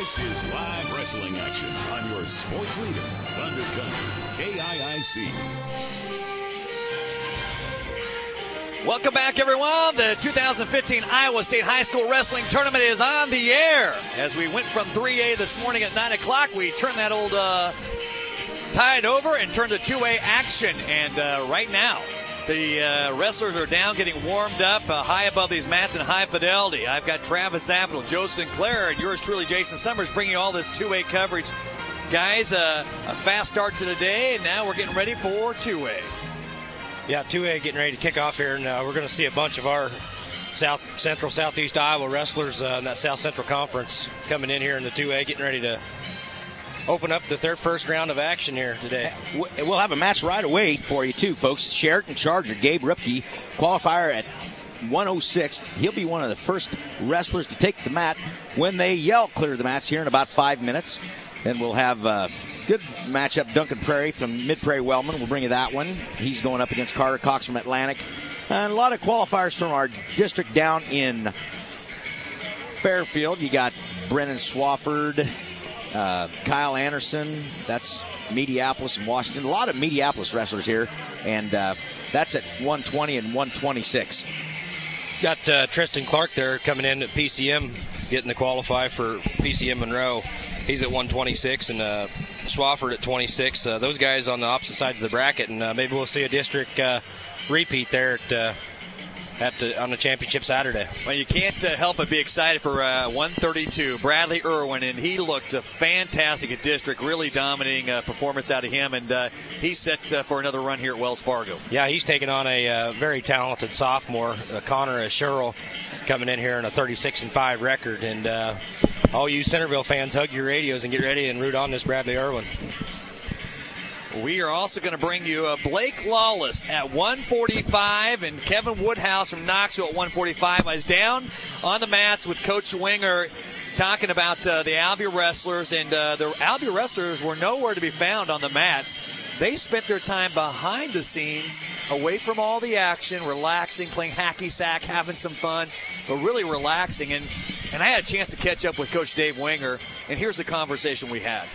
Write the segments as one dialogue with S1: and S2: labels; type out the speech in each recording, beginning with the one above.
S1: This is live wrestling action on your sports leader, Thunder Country, KIIC.
S2: Welcome back, everyone. The 2015 Iowa State High School Wrestling Tournament is on the air. As we went from 3A this morning at 9 o'clock, we turned that old tide over and turned to 2A action. And right now, the wrestlers are down, getting warmed up high above these mats in high fidelity. I've got Travis Apple, Joe Sinclair, and yours truly, Jason Summers, bringing you all this 2A coverage. Guys, a fast start to the day, and now we're getting ready for 2A.
S3: Yeah, 2A getting ready to kick off here, and we're going to see a bunch of our Southeast Iowa wrestlers in that South Central Conference coming in here in the 2A, getting ready to open up the first round of action here today.
S4: We'll have a match right away for you, too, folks. Sheraton Charger, Gabe Ripke, qualifier at 106. He'll be one of the first wrestlers to take the mat when they yell clear the mats here in about 5 minutes. Then we'll have good matchup. Duncan Prairie from Mid-Prairie Wellman. We'll bring you that one. He's going up against Carter Cox from Atlantic. And a lot of qualifiers from our district down in Fairfield. You got Brennan Swafford, Kyle Anderson. That's Mediapolis and Washington. A lot of Mediapolis wrestlers here. And that's at 120 and 126.
S3: Got Tristan Clark there coming in at PCM, getting the qualify for PCM Monroe. He's at 126, and Swafford at 26. Those guys on the opposite sides of the bracket, and maybe we'll see a district repeat there on the championship Saturday.
S2: Well, you can't help but be excited for 132, Bradley Irwin, and he looked fantastic at district, really dominating performance out of him, and he's set for another run here at Wells Fargo.
S3: Yeah, he's taking on a very talented sophomore, Connor Sherrill, coming in here on a 36-5 record, and all you Centerville fans, hug your radios and get ready and root on this Bradley Irwin.
S2: We are also going to bring you Blake Lawless at 145 and Kevin Woodhouse from Knoxville at 145. I was down on the mats with Coach Winger talking about the Albia wrestlers, and the Albia wrestlers were nowhere to be found on the mats. They spent their time behind the scenes, away from all the action, relaxing, playing hacky sack, having some fun, but really relaxing. And I had a chance to catch up with Coach Dave Winger, and here's the conversation we had.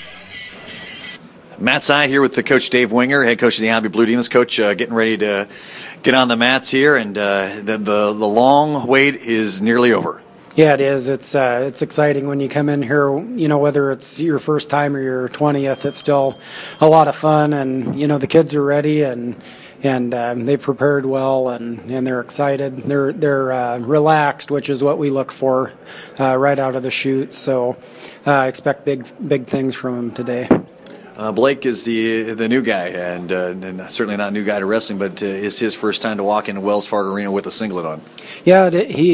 S2: Matt Sy here with the Coach Dave Winger, head coach of the Albia Blue Demons. Coach, getting ready to get on the mats here, and the long wait is nearly over.
S5: Yeah, it is. It's exciting when you come in here, you know, whether it's your first time or your 20th, it's still a lot of fun, and, you know, the kids are ready, and they prepared well, and they're excited. They're relaxed, which is what we look for right out of the chute. So I expect big things from them today.
S2: Blake is the new guy, and certainly not a new guy to wrestling, but it's his first time to walk into Wells Fargo Arena with a singlet on.
S5: Yeah,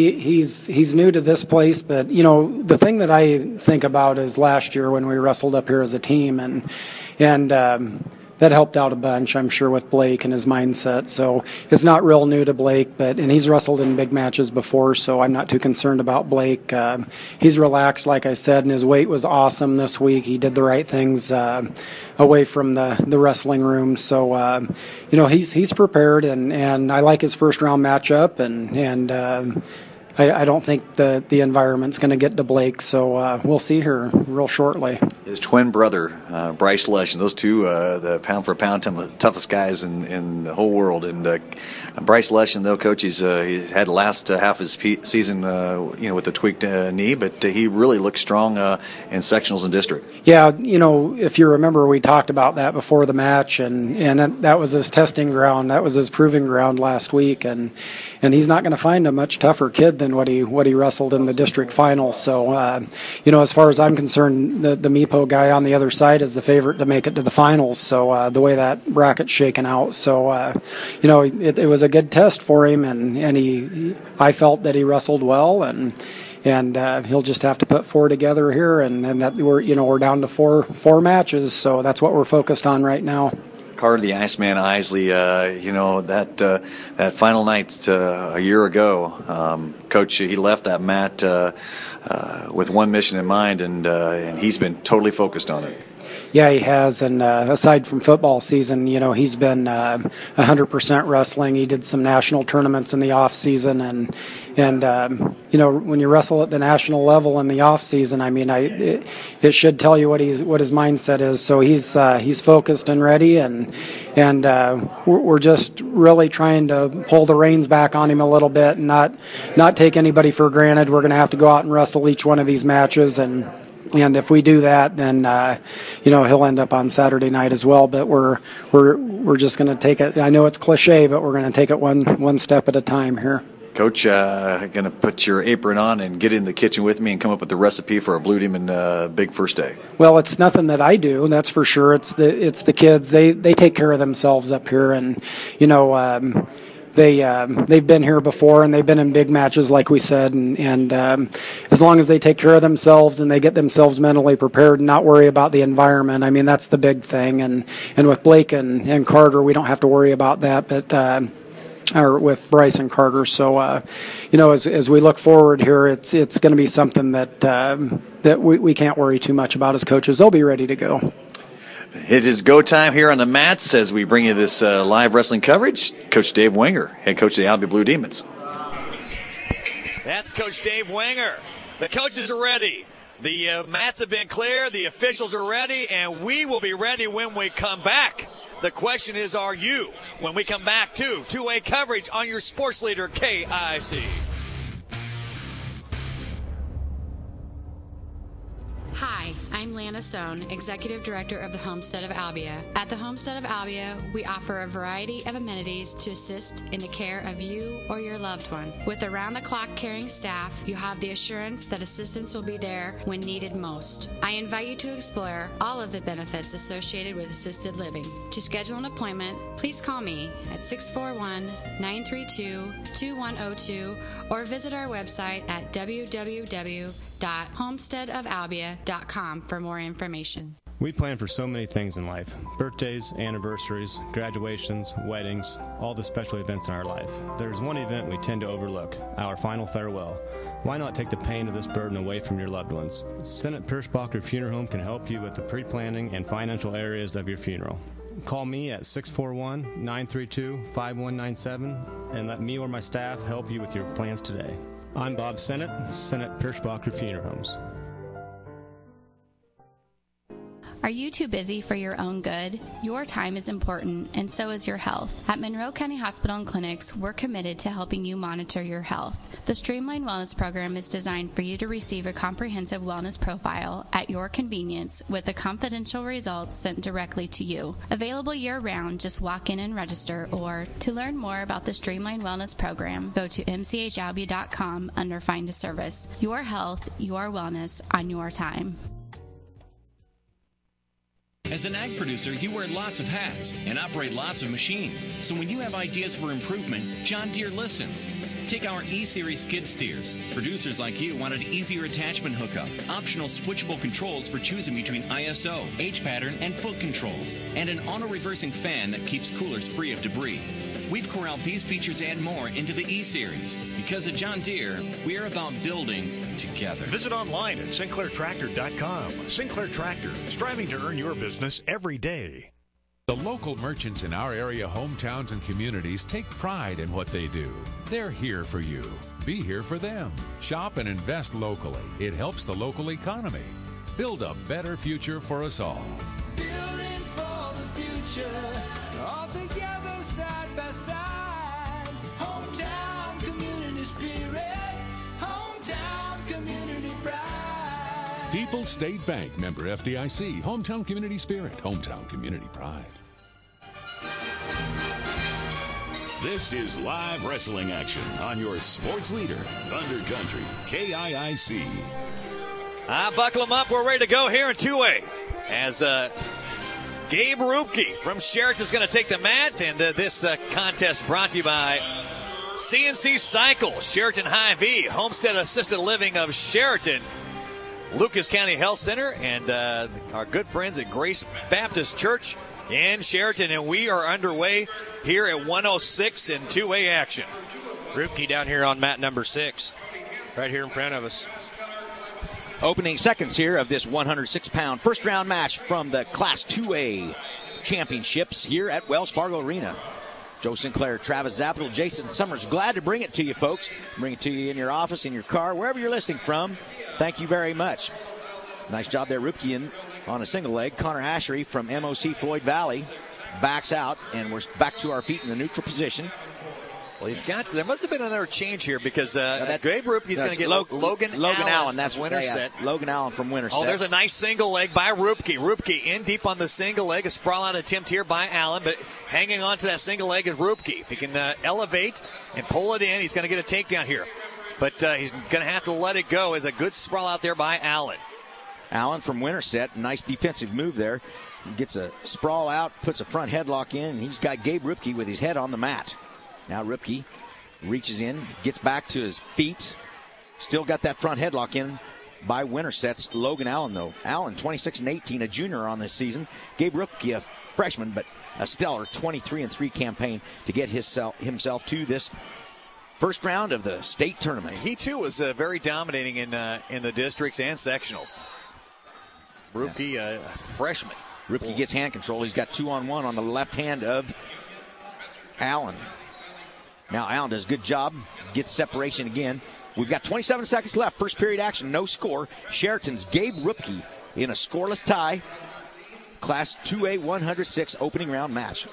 S5: he's new to this place, but, you know, the thing that I think about is last year when we wrestled up here as a team, and that helped out a bunch, I'm sure, with Blake and his mindset. So it's not real new to Blake, and he's wrestled in big matches before, so I'm not too concerned about Blake. He's relaxed, like I said, and his weight was awesome this week. He did the right things away from the wrestling room. So, you know, he's prepared, and I like his first round matchup, and I don't think the environment's going to get to Blake, so we'll see here real shortly.
S2: His twin brother, Bryce Lesh, and those two, the pound-for-pound toughest guys in the whole world. And Bryce Lesh, though, Coach, he had the last half of his season, you know, with the tweaked knee, but he really looked strong in sectionals and district.
S5: Yeah, you know, if you remember, we talked about that before the match, and that was his testing ground. That was his proving ground last week, and he's not going to find a much tougher kid than what he wrestled in the district finals. So, you know, as far as I'm concerned, the Meepo guy on the other side is the favorite to make it to the finals. So the way that bracket's shaken out, so you know, it was a good test for him, and I felt that he wrestled well, and he'll just have to put four together here, and that we're down to four matches, so that's what we're focused on right now.
S2: Carter the Iceman Isley, you know, that final night a year ago, Coach, he left that mat with one mission in mind, and he's been totally focused on it.
S5: Yeah, he has, and aside from football season, he's been 100% wrestling. He did some national tournaments in the off season, and when you wrestle at the national level in the off season, I mean, it should tell you what his mindset is. So he's focused and ready, and we're just really trying to pull the reins back on him a little bit and not take anybody for granted. We're going to have to go out and wrestle each one of these matches, and if we do that, then he'll end up on Saturday night as well. But we're just going to take it. I know it's cliche, but we're going to take it one step at a time here.
S6: Coach, going to put your apron on and get in the kitchen with me and come up with the recipe for a Blue Demon big first day.
S5: Well, it's nothing that I do, that's for sure. It's the kids. They take care of themselves up here, and They've been here before, and they've been in big matches, like we said, and as long as they take care of themselves and they get themselves mentally prepared and not worry about the environment, I mean, that's the big thing. And with Blake and Carter, we don't have to worry about that, but or with Bryce and Carter. So, as we look forward here, it's going to be something that we can't worry too much about as coaches. They'll be ready to go.
S6: It is go time here on the mats as we bring you this live wrestling coverage. Coach Dave Wenger, head coach of the Albia Blue Demons.
S2: That's Coach Dave Wenger. The coaches are ready. The mats have been clear. The officials are ready, and we will be ready when we come back. The question is, are you? When we come back to two-way coverage on your sports leader, KIC.
S7: Hi, I'm Lana Sohn, Executive Director of the Homestead of Albia. At the Homestead of Albia, we offer a variety of amenities to assist in the care of you or your loved one. With around-the-clock caring staff, you have the assurance that assistance will be there when needed most. I invite you to explore all of the benefits associated with assisted living. To schedule an appointment, please call me at 641-932-2102 or visit our website at www.homesteadofalbia.com for more information.
S8: We plan for so many things in life: birthdays, anniversaries, graduations, weddings, all the special events in our life. There's one event we tend to overlook: our final farewell. Why not take the pain of this burden away from your loved ones? Senate Perschbacher Funeral Home can help you with the pre-planning and financial areas of your funeral. Call me at 641-932-5197 and let me or my staff help you with your plans today. I'm Bob Sennett, Senate Perschbacher Funeral Homes.
S9: Are you too busy for your own good? Your time is important, and so is your health. At Monroe County Hospital and Clinics, we're committed to helping you monitor your health. The Streamline Wellness Program is designed for you to receive a comprehensive wellness profile at your convenience with the confidential results sent directly to you. Available year-round, just walk in and register, or to learn more about the Streamline Wellness Program, go to mchalbia.com under Find a Service. Your health, your wellness on your time.
S10: As an ag producer, you wear lots of hats and operate lots of machines. So when you have ideas for improvement, John Deere listens. Take our E-Series skid steers. Producers like you wanted easier attachment hookup, optional switchable controls for choosing between ISO, H-pattern, and foot controls, and an auto-reversing fan that keeps coolers free of debris. We've corralled these features and more into the E-Series. Because at John Deere, we're about building together.
S11: Visit online at SinclairTractor.com. Sinclair Tractor, striving to earn your business every day.
S12: The local merchants in our area, hometowns, and communities take pride in what they do. They're here for you. Be here for them. Shop and invest locally. It helps the local economy. Build a better future for us all.
S13: Building for the future, all together side by side. Hometown community spirit, hometown community pride.
S12: People's State Bank, member FDIC, hometown community spirit, hometown community pride.
S1: This is live wrestling action on your sports leader, Thunder Country, KIIC.
S2: Buckle them up. We're ready to go here in two-way. As Gabe Rupke from Sheraton is going to take the mat, and this contest brought to you by CNC Cycle, Sheraton Hy-Vee, Homestead Assisted Living of Sheraton, Lucas County Health Center, and our good friends at Grace Baptist Church in Sheraton. And we are underway here at 106 in two-way action.
S3: Rupke down here on mat number 6, right here in front of us.
S4: Opening seconds here of this 106-pound first-round match from the Class 2A championships here at Wells Fargo Arena. Joe Sinclair, Travis Zappital, Jason Summers, glad to bring it to you, folks. Bring it to you in your office, in your car, wherever you're listening from. Thank you very much. Nice job there, Rupke on a single leg. Connor Ashery from MOC Floyd Valley backs out, and we're back to our feet in the neutral position.
S2: Well, there must have been another change here because Gabe Rupke's going to get Logan Allen.
S4: That's
S2: Winterset.
S4: Logan Allen from Winterset.
S2: Oh, there's a nice single leg by Rupke. Rupke in deep on the single leg. A sprawl out attempt here by Allen, but hanging on to that single leg is Rupke. If he can elevate and pull it in, he's going to get a takedown here. But he's going to have to let it go. It's a good sprawl out there by Allen.
S4: Allen from Winterset. Nice defensive move there. He gets a sprawl out, puts a front headlock in, and he's got Gabe Rupke with his head on the mat. Now Rupke reaches in, gets back to his feet. Still got that front headlock in by Winterset's Logan Allen, though. Allen, 26-18, a junior on this season. Gabe Rupke, a freshman, but a stellar 23-3 campaign to get himself to this first round of the state tournament.
S2: He, too, was very dominating in the districts and sectionals. Rupke, freshman.
S4: Rupke gets hand control. He's got 2-on-1 on the left hand of Allen. Now Allen does a good job, gets separation again. We've got 27 seconds left. First period action, no score. Sheraton's Gabe Rupke in a scoreless tie. Class 2A 106 opening round match.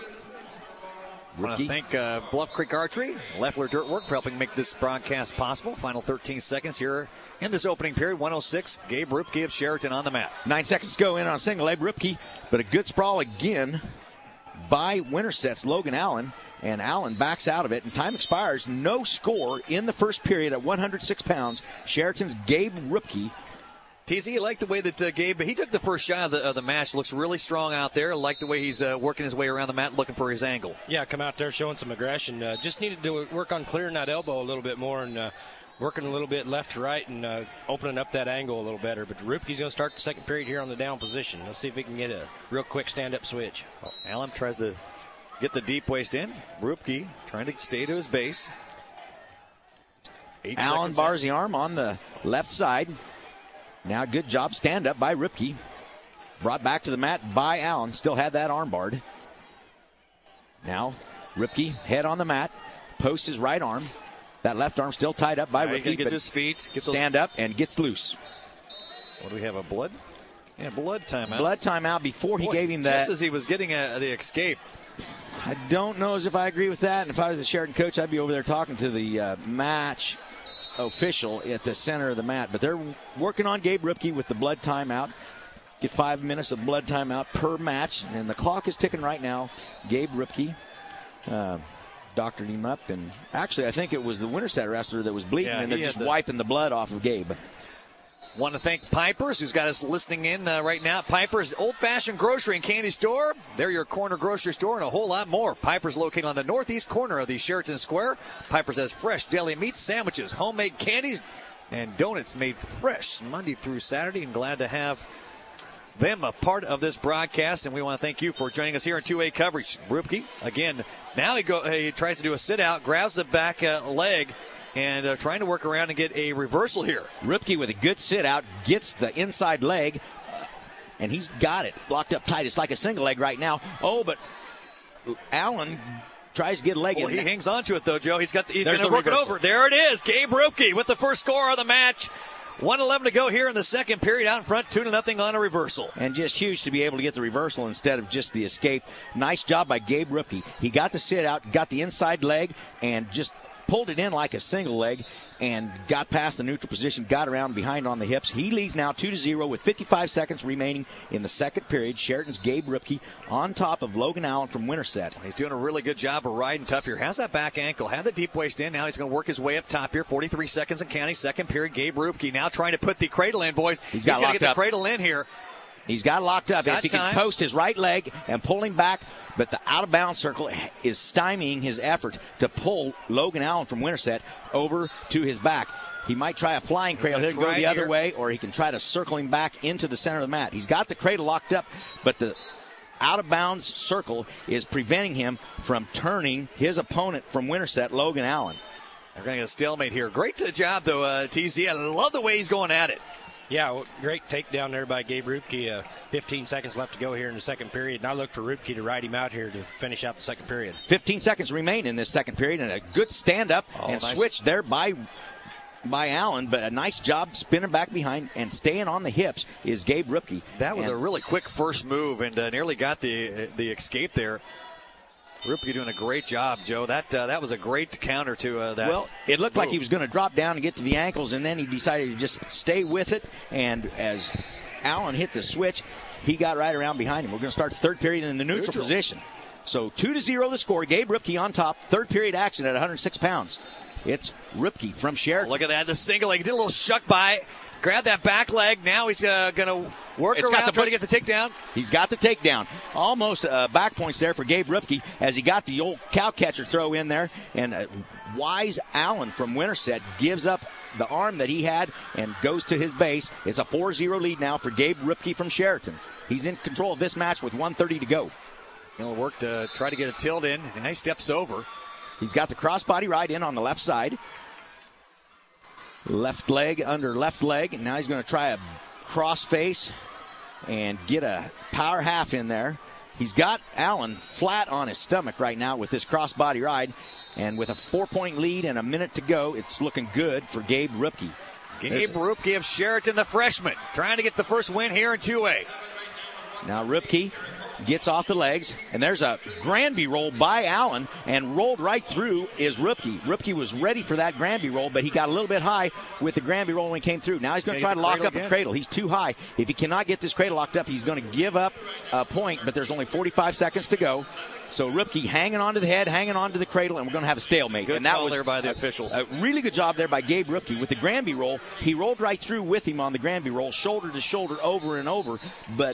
S2: I want to thank Bluff Creek Archery, Leffler Dirtwork for helping make this broadcast possible. Final 13 seconds here in this opening period. 106, Gabe Rupke of Sheraton on the mat.
S4: 9 seconds to go in on a single leg. Rupke, but a good sprawl again by Winterset's Logan Allen. And Allen backs out of it, and time expires. No score in the first period at 106 pounds. Sheraton's Gabe Rupke.
S2: TZ, you like the way that Gabe, he took the first shot of the match. Looks really strong out there. I like the way he's working his way around the mat, looking for his angle.
S3: Yeah, come out there showing some aggression. Just needed to work on clearing that elbow a little bit more and working a little bit left to right and opening up that angle a little better. But Rupke's going to start the second period here on the down position. Let's see if he can get a real quick stand-up switch.
S2: Well, Allen tries to get the deep waist in. Rupke trying to stay to his base.
S4: Allen bars the arm on the left side. Now good job stand up by Rupke. Brought back to the mat by Allen. Still had that arm barred. Now Rupke head on the mat. Posts his right arm. That left arm still tied up by Rupke.
S2: Gets his feet.
S4: Stand up and gets loose.
S2: What do we have, a blood? Yeah, blood timeout.
S4: Blood timeout before he gave him that.
S2: Just as he was getting the escape.
S4: I don't know as if I agree with that. And if I was the Sheraton coach, I'd be over there talking to the match official at the center of the mat. But they're working on Gabe Rupke with the blood timeout. Get 5 minutes of blood timeout per match. And the clock is ticking right now. Gabe Rupke doctored him up. And actually, I think it was the Winterset wrestler that was bleeding. And they're just wiping the blood off of Gabe.
S2: Want to thank Piper's, who's got us listening in right now. Piper's Old-Fashioned Grocery and Candy Store. They're your corner grocery store and a whole lot more. Piper's located on the northeast corner of the Sheraton Square. Piper's has fresh deli meats, sandwiches, homemade candies, and donuts made fresh Monday through Saturday. And glad to have them a part of this broadcast. And we want to thank you for joining us here in 2A coverage. Rupke, again, now he tries to do a sit-out, grabs the back leg, and trying to work around and get a reversal here.
S4: Rupke with a good sit-out, gets the inside leg, and he's got it locked up tight. It's like a single leg right now. Oh, but Allen tries to get a leg in.
S2: He hangs on to it, though, Joe. He's going to work it over. There it is. Gabe Rupke with the first score of the match. 1:11 to go here in the second period. Out in front, 2-0 on a reversal.
S4: And just huge to be able to get the reversal instead of just the escape. Nice job by Gabe Rupke. He got the sit-out, got the inside leg, and just pulled it in like a single leg and got past the neutral position, got around behind on the hips. He leads now 2-0 with 55 seconds remaining in the second period. Sheraton's Gabe Rupke on top of Logan Allen from Winterset.
S2: He's doing a really good job of riding tough here. Has that back ankle, had the deep waist in. Now he's going to work his way up top here. 43 seconds and counting. Second period, Gabe Rupke now trying to put the cradle in, boys. He's got to get the cradle in here.
S4: He's got locked up. If he can post his right leg and pull him back, but the out-of-bounds circle is stymieing his effort to pull Logan Allen from Winterset over to his back. He might try a flying cradle here and go the other way, or he can try to circle him back into the center of the mat. He's got the cradle locked up, but the out-of-bounds circle is preventing him from turning his opponent from Winterset, Logan Allen.
S2: They're going to get a stalemate here. Great job, though, TZ. I love the way he's going at it.
S3: Yeah, well, great takedown there by Gabe Rupke. 15 seconds left to go here in the second period, and I look for Rupke to ride him out here to finish out the second period.
S4: 15 seconds remain in this second period, and a good stand-up and
S2: nice
S4: switch there by Allen, but a nice job spinning back behind and staying on the hips is Gabe Rupke.
S2: That was a really quick first move and nearly got the escape there. Rupke doing a great job, Joe. That was a great counter to that.
S4: Well, it looked
S2: move.
S4: like he was going to drop down and get to the ankles, and then he decided to just stay with it. And as Allen hit the switch, he got right around behind him. We're going to start the third period in the neutral position. So 2-0 the score. Gabe Rupke on top. Third period action at 106 pounds. It's Rupke from Sheridan.
S2: Look at that. The single leg. He did a little shuck by. Grabbed that back leg. Now he's going to work around, try to get the takedown.
S4: He's got the takedown. Almost back points there for Gabe Rupke as he got the old cow catcher throw in there. And wise Allen from Winterset gives up the arm that he had and goes to his base. It's a 4-0 lead now for Gabe Rupke from Sheraton. He's in control of this match with 1:30 to go.
S2: He's going to work to try to get a tilt in, and he steps over.
S4: He's got the crossbody right in on the left side. Left leg under left leg. And now he's going to try a cross face and get a power half in there. He's got Allen flat on his stomach right now with this crossbody ride. And with a 4-point lead and a minute to go, it's looking good for Gabe Rupke.
S2: Gabe Rupke of Sheraton, the freshman, trying to get the first win here in 2A.
S4: Now Rupke gets off the legs, and there's a Granby roll by Allen, and rolled right through is Rupke. Rupke was ready for that Granby roll, but he got a little bit high with the Granby roll when he came through. Now he's going to try to lock up the cradle. He's too high. If he cannot get this cradle locked up, he's going to give up a point, but there's only 45 seconds to go. So Rupke hanging on to the head, hanging on to the cradle, and we're going to have a stalemate.
S2: Good
S4: and that
S2: call
S4: was
S2: there by the officials.
S4: A really good job there by Gabe Rupke. With the Granby roll, he rolled right through with him on the Granby roll, shoulder to shoulder, over and over, but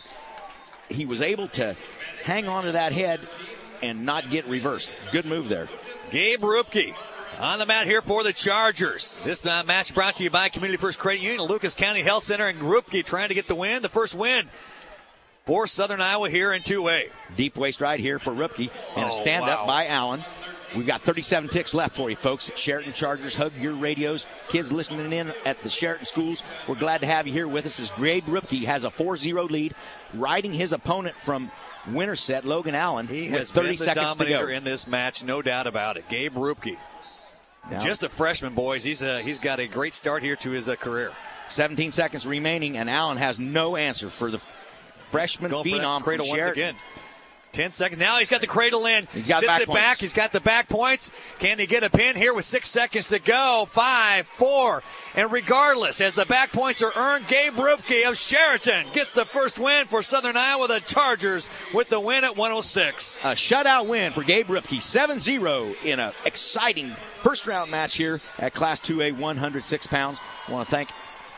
S4: he was able to hang on to that head and not get reversed. Good move there.
S2: Gabe Rupke on the mat here for the Chargers. This match brought to you by Community First Credit Union, Lucas County Health Center, and Rupke trying to get the win, the first win for Southern Iowa here in 2A.
S4: Deep waist ride here for Rupke, and a stand-up by Allen. We've got 37 ticks left for you, folks. Sheraton Chargers, hug your radios. Kids listening in at the Sheraton schools, we're glad to have you here with us as Gabe Rupke has a 4-0 lead, riding his opponent from Winterset, Logan Allen,
S2: he
S4: with
S2: has
S4: 30
S2: been the
S4: seconds to go.
S2: dominator in this match, no doubt about it. Gabe Rupke.
S4: Now,
S2: just a freshman, boys. He's got a great start here to his career.
S4: 17 seconds remaining, and Allen has no answer for the freshman
S2: Going for that
S4: phenom
S2: cradle
S4: from
S2: once
S4: Sheraton.
S2: again. 10 seconds. Now he's got the cradle in.
S4: He's got
S2: Sits
S4: back
S2: it
S4: points.
S2: back. He's got the back points. Can he get a pin here with 6 seconds to go? 5, 4. And regardless, as the back points are earned, Gabe Rupke of Sheraton gets the first win for Southern Iowa. The Chargers with the win at 106.
S4: A shutout win for Gabe Rupke, 7-0 in an exciting first-round match here at Class 2A, 106 pounds. I want to thank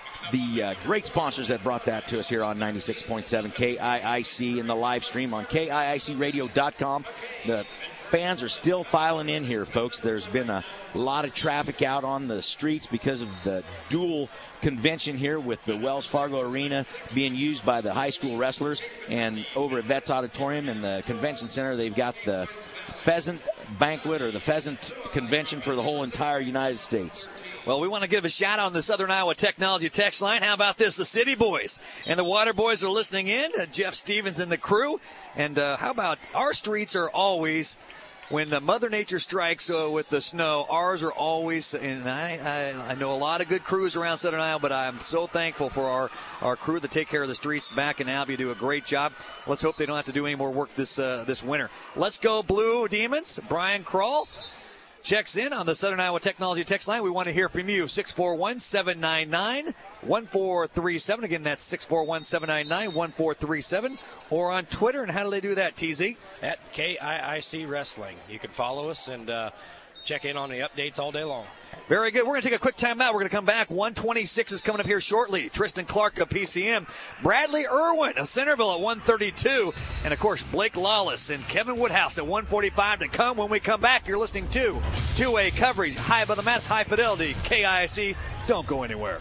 S4: the great sponsors that brought that to us here on 96.7 KIIC and the live stream on KIICradio.com. The fans are still filing in here, folks. There's been a lot of traffic out on the streets because of the dual convention here with the Wells Fargo Arena being used by the high school wrestlers, and over at Vets Auditorium in the convention center, they've got the pheasant banquet or the pheasant convention for the whole entire United States.
S2: Well, we want to give a shout out on the Southern Iowa Technology text line. How about this? The City Boys and the Water Boys are listening in. Jeff Stevens and the crew. And how about our streets are always, when Mother Nature strikes with the snow, ours are always, and I know a lot of good crews around Southern Iowa, but I'm so thankful for our crew that take care of the streets back in Albion. Do a great job. Let's hope they don't have to do any more work this winter. Let's go Blue Demons. Brian Kroll checks in on the Southern Iowa Technology text line. We want to hear from you. 641-799-1437. Again, that's 641-799-1437. Or on Twitter. And how do they do that, TZ?
S3: At KIIC Wrestling. You can follow us and check in on the updates all day long.
S2: Very good. We're going to take a quick time out. We're going to come back. 126 is coming up here shortly. Tristan Clark of PCM. Bradley Irwin of Centerville at 132. And, of course, Blake Lawless and Kevin Woodhouse at 145 to come. When we come back, you're listening to 2A coverage. High above the mats, high fidelity. KIIC. Don't go anywhere.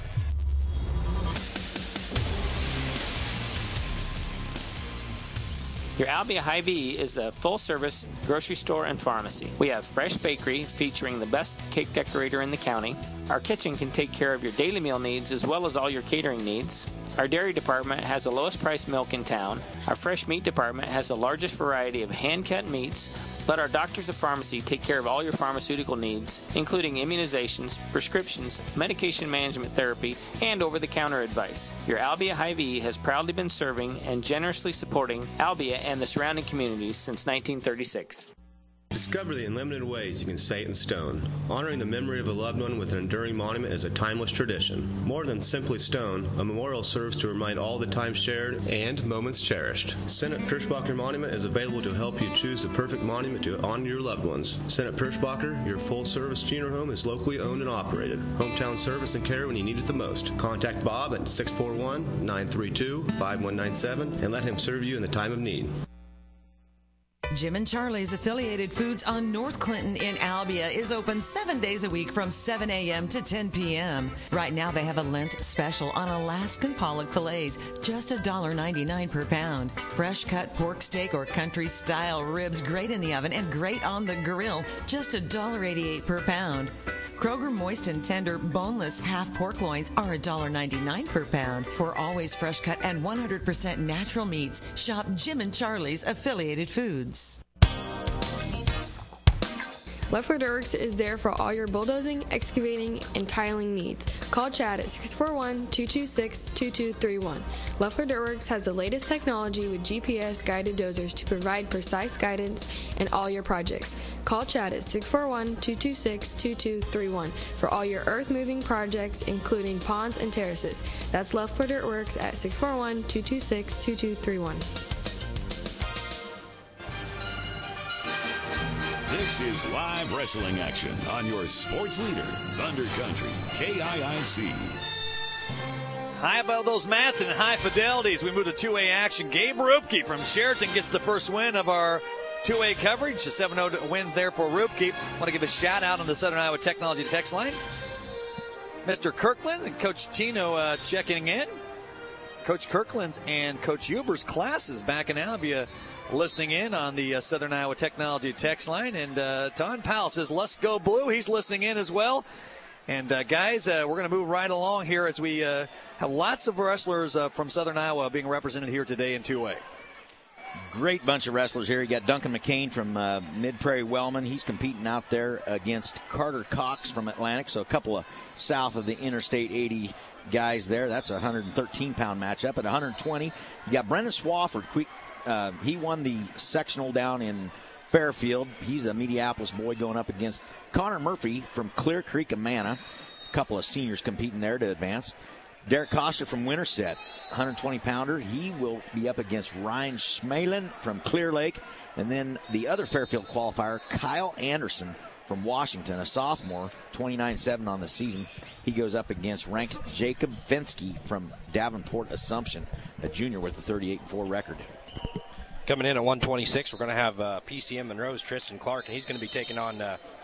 S14: Your Albia Hy-Vee is a full-service grocery store and pharmacy. We have fresh bakery featuring the best cake decorator in the county. Our kitchen can take care of your daily meal needs as well as all your catering needs. Our dairy department has the lowest priced milk in town. Our fresh meat department has the largest variety of hand-cut meats. Let our doctors of pharmacy take care of all your pharmaceutical needs, including immunizations, prescriptions, medication management therapy, and over-the-counter advice. Your Albia Hy-Vee has proudly been serving and generously supporting Albia and the surrounding communities since 1936.
S15: Discover the unlimited ways you can say it in stone. Honoring the memory of a loved one with an enduring monument is a timeless tradition. More than simply stone, a memorial serves to remind all the time shared and moments cherished. Senate Perschbacher Monument is available to help you choose the perfect monument to honor your loved ones. Senate Perschbacher, your full-service funeral home, is locally owned and operated. Hometown service and care when you need it the most. Contact Bob at 641-932-5197 and let him serve you in the time of need.
S16: Jim and Charlie's Affiliated Foods on North Clinton in Albia is open 7 days a week from 7 a.m. to 10 p.m. Right now they have a Lent special on Alaskan pollock fillets, just $1.99 per pound. Fresh cut pork steak or country style ribs, great in the oven and great on the grill, just $1.88 per pound. Kroger Moist and Tender boneless half pork loins are $1.99 per pound. For always fresh cut and 100% natural meats, shop Jim and Charlie's Affiliated Foods.
S17: Leffler Dirks is there for all your bulldozing, excavating, and tiling needs. Call Chad at 641-226-2231. Leffler Dirks has the latest technology with GPS-guided dozers to provide precise guidance in all your projects. Call Chad at 641-226-2231 for all your earth-moving projects, including ponds and terraces. That's Leffler Dirt Works at 641-226-2231.
S1: This is live wrestling action on your sports leader, Thunder Country, KIIC.
S2: High above those mats and high fidelities, we move to 2A action. Gabe Rupke from Sheraton gets the first win of our 2A coverage. A 7-0 win there for Rupke. Want to give a shout out on the Southern Iowa Technology text line. Mr. Kirkland and Coach Tino checking in. Coach Kirkland's and Coach Huber's classes back in Albia listening in on the Southern Iowa Technology text line. And Don Powell says, let's go blue. He's listening in as well. And guys, we're going to move right along here as we have lots of wrestlers from Southern Iowa being represented here today in 2A.
S4: Great bunch of wrestlers here. You got Duncan McCain from Mid-Prairie Wellman. He's competing out there against Carter Cox from Atlantic. So a couple of south of the Interstate 80 guys there. That's a 113-pound matchup. At 120, you got Brendan Swafford. He won the sectional down in Fairfield. He's a Mediapolis boy going up against Connor Murphy from Clear Creek, Amana. A couple of seniors competing there to advance. Derek Coster from Winterset, 120-pounder. He will be up against Ryan Schmalin from Clear Lake. And then the other Fairfield qualifier, Kyle Anderson from Washington, a sophomore, 29-7 on the season. He goes up against ranked Jacob Fensky from Davenport Assumption, a junior with a 38-4 record.
S3: Coming in at 126, we're going to have PCM Monroe's Tristan Clark, and he's going to be taking on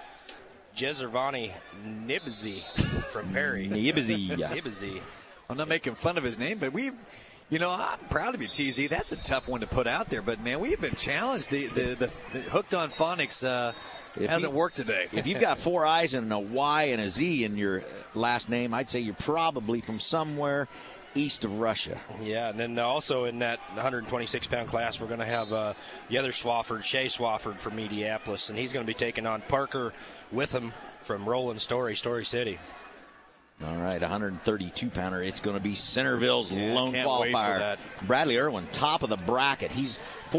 S3: Jezervani Nibzi from Perry.
S4: Nibzi.
S2: I'm not making fun of his name, but I'm proud of you, TZ. That's a tough one to put out there, but man, we've been challenged. The Hooked on Phonics hasn't worked today.
S4: If you've got 4 I's and a Y and a Z in your last name, I'd say you're probably from somewhere east of Russia.
S3: Yeah, and then also in that 126-pound class, we're going to have the other Swafford, Shea Swafford from Mediapolis, and he's going to be taking on Parker Witham from Roland Story City.
S4: All right, 132-pounder. It's going to be Centerville's lone
S2: can't
S4: qualifier.
S2: wait for that.
S4: Bradley Irwin, top of the bracket. He's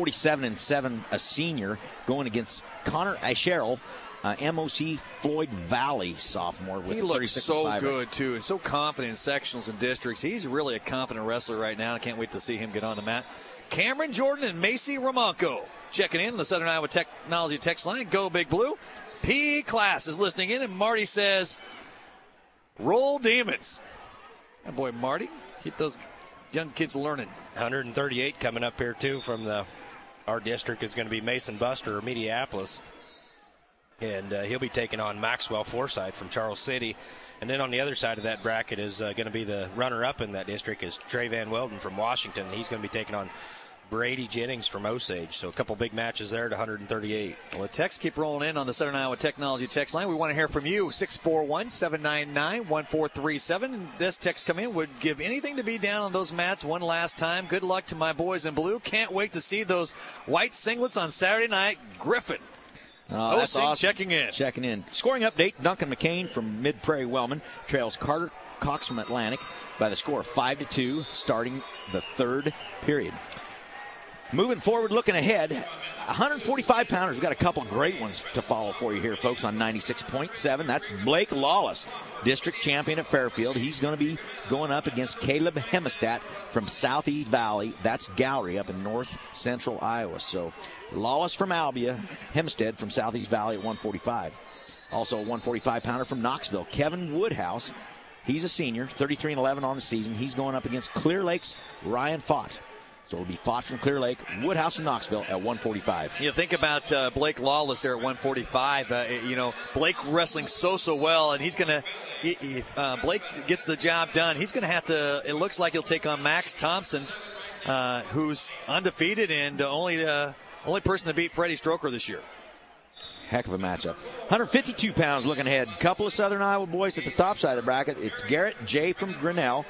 S4: 47-7, a senior, going against Connor Asherle, MOC Floyd Valley sophomore. With
S2: he looks so good, too, and so confident in sectionals and districts. He's really a confident wrestler right now. I can't wait to see him get on the mat. Cameron Jordan and Macy Ramonko checking in the Southern Iowa Technology text line. Go Big Blue. PE class is listening in, and Marty says, roll Demons. That boy, Marty. Keep those young kids learning.
S3: 138 coming up here, too, from our district is going to be Mason Buster of Mediapolis. And he'll be taking on Maxwell Forsythe from Charles City. And then on the other side of that bracket is going to be the runner-up in that district is Trey Van Welden from Washington. He's going to be taking on Brady Jennings from Osage. So a couple big matches there at 138.
S2: Well, the texts keep rolling in on the Southern Iowa Technology text line. We want to hear from you. 641-799-1437. This text come in. Would give anything to be down on those mats one last time. Good luck to my boys in blue. Can't wait to see those white singlets on Saturday night. Griffin.
S4: Oh, that's awesome.
S2: Checking in.
S4: Scoring update, Duncan McCain from Mid-Prairie Wellman trails Carter Cox from Atlantic by the score of 5-2 starting the third period. Moving forward, looking ahead, 145 pounders. We've got a couple great ones to follow for you here, folks, on 96.7. That's Blake Lawless, district champion at Fairfield. He's going to be going up against Caleb Hemestead from Southeast Valley. That's Gallery up in north central Iowa. So Lawless from Albia, Hempstead from Southeast Valley at 145. Also a 145-pounder from Knoxville, Kevin Woodhouse. He's a senior, 33-11 on the season. He's going up against Clear Lake's Ryan Fott. So it'll be Fott from Clear Lake, Woodhouse from Knoxville at 145.
S2: You think about Blake Lawless there at 145. Blake wrestling so well, and he's going to, if Blake gets the job done, he's going to have to, it looks like he'll take on Max Thompson, who's undefeated and only person to beat Freddie Stroker this year.
S4: Heck of a matchup. 152 pounds looking ahead. Couple of Southern Iowa boys at the top side of the bracket. It's Garrett J. from Grinnell,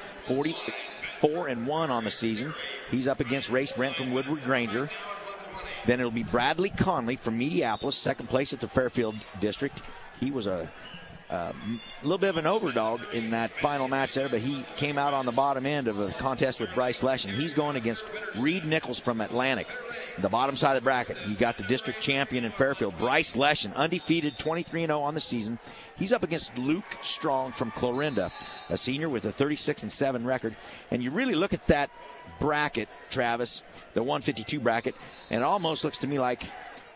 S4: 44-1 on the season. He's up against Race Brent from Woodward Granger. Then it'll be Bradley Conley from Mediapolis, second place at the Fairfield District. He was a little bit of an overdog in that final match there, but he came out on the bottom end of a contest with Bryce Leshen. He's going against Reed Nichols from Atlantic. The bottom side of the bracket, you got the district champion in Fairfield, Bryce Leshen, undefeated, 23-0 on the season. He's up against Luke Strong from Clorinda, a senior with a 36-7 record. And you really look at that bracket, Travis, the 152 bracket, and it almost looks to me like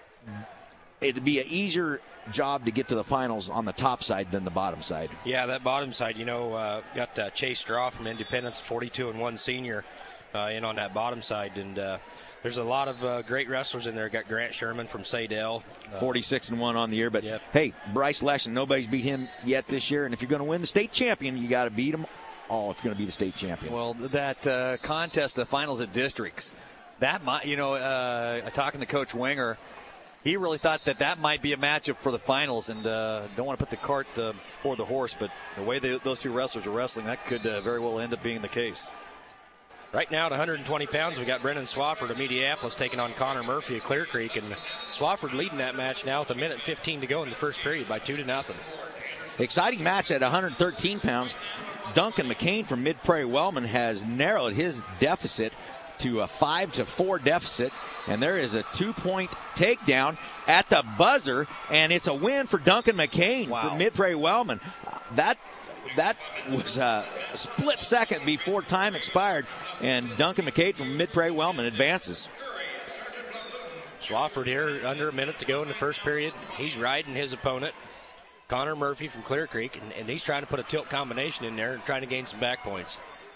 S4: it'd be an easier job to get to the finals on the top side than the bottom side.
S3: Yeah, that bottom side, got Chase Straw from Independence, 42-1 senior in on that bottom side. And there's a lot of great wrestlers in there. Got Grant Sherman from Saydell.
S4: 46-1 on the year. But,
S3: yep.
S4: Hey, Bryce Leshen, nobody's beat him yet this year. And if you're going to win the state champion, you got to beat them all if you're going to be the state champion.
S2: Well, that contest, the finals at districts, that might, talking to Coach Winger, he really thought that might be a matchup for the finals, and don't want to put the cart before the horse, but the way those two wrestlers are wrestling, that could very well end up being the case.
S3: Right now at 120 pounds, we got Brennan Swafford of Mediapolis taking on Connor Murphy of Clear Creek, and Swafford leading that match now with 1:15 to go in the first period by 2-0.
S4: Exciting match at 113 pounds. Duncan McCain from Mid-Prairie Wellman has narrowed his deficit to a 5-4 deficit, and there is a 2-point takedown at the buzzer, and it's a win for Duncan McCain from Mid-Prairie Wellman. That was a split second before time expired, and Duncan McCain from Mid-Prairie Wellman advances.
S3: Swafford here, under a minute to go in the first period. He's riding his opponent, Connor Murphy from Clear Creek, and he's trying to put a tilt combination in there and trying to gain some back points.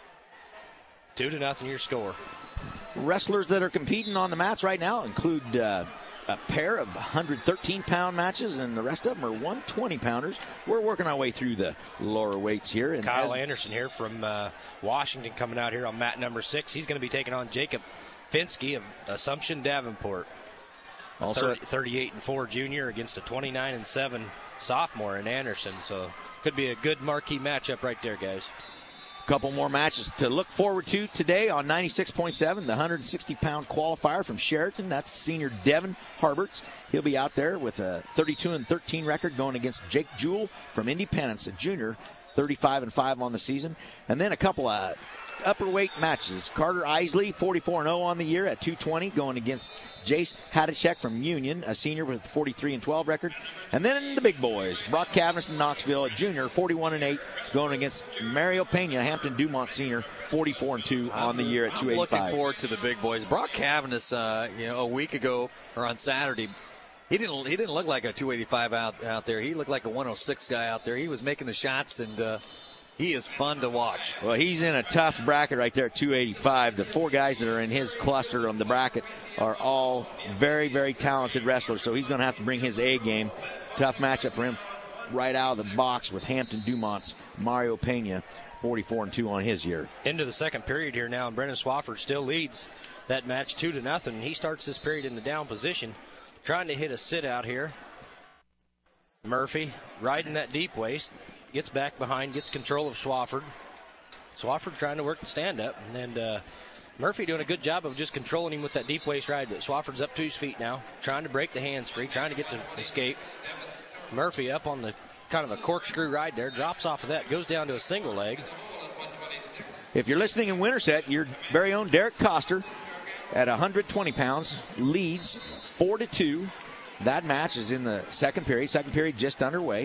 S3: 2-0 your score.
S4: Wrestlers that are competing on the mats right now include a pair of 113-pound matches, and the rest of them are 120-pounders. We're working our way through the lower weights here. And
S3: Kyle Anderson here from Washington coming out here on mat number 6. He's going to be taking on Jacob Finsky of Assumption Davenport. Also 38-4 junior against a 29-7 sophomore in Anderson. So could be a good marquee matchup right there, guys.
S4: Couple more matches to look forward to today on 96.7. The 160-pound qualifier from Sheraton. That's senior Devin Harberts. He'll be out there with a 32-13 record going against Jake Jewell from Independence, a junior, 35-5 on the season. And then a couple of upper weight matches. Carter Isley, 44-0 on the year at 220, going against Jace Hadachek from Union, a senior with a 43-12 record. And then the big boys, Brock Cavanis from Knoxville, a junior, 41-8, going against Mario Pena, Hampton Dumont senior, 44-2 on the year at 285.
S2: I'm looking forward to the big boys. Brock Cavanis, a week ago or on Saturday, he didn't look like a 285 out there. He looked like a 106 guy out there. He was making the shots, and he is fun to watch.
S4: Well, he's in a tough bracket right there at 285. The 4 guys that are in his cluster on the bracket are all very, very talented wrestlers, so he's going to have to bring his A game. Tough matchup for him right out of the box with Hampton Dumont's Mario Pena. 44-2 on his year.
S3: Into the second period here now, and Brendan Swafford still leads that match 2-0. He starts this period in the down position, trying to hit a sit out here. Murphy riding that deep waist, gets back behind, gets control of Swafford. Swafford trying to work the stand-up, and Murphy doing a good job of just controlling him with that deep waist ride. But Swafford's up to his feet now, trying to break the hands free, trying to get to escape. Murphy up on the kind of a corkscrew ride there, drops off of that, goes down to a single leg.
S4: If you're listening in Winterset, your very own Derek Koster at 120 pounds leads 4-2. That match is in the second period. Second period just underway.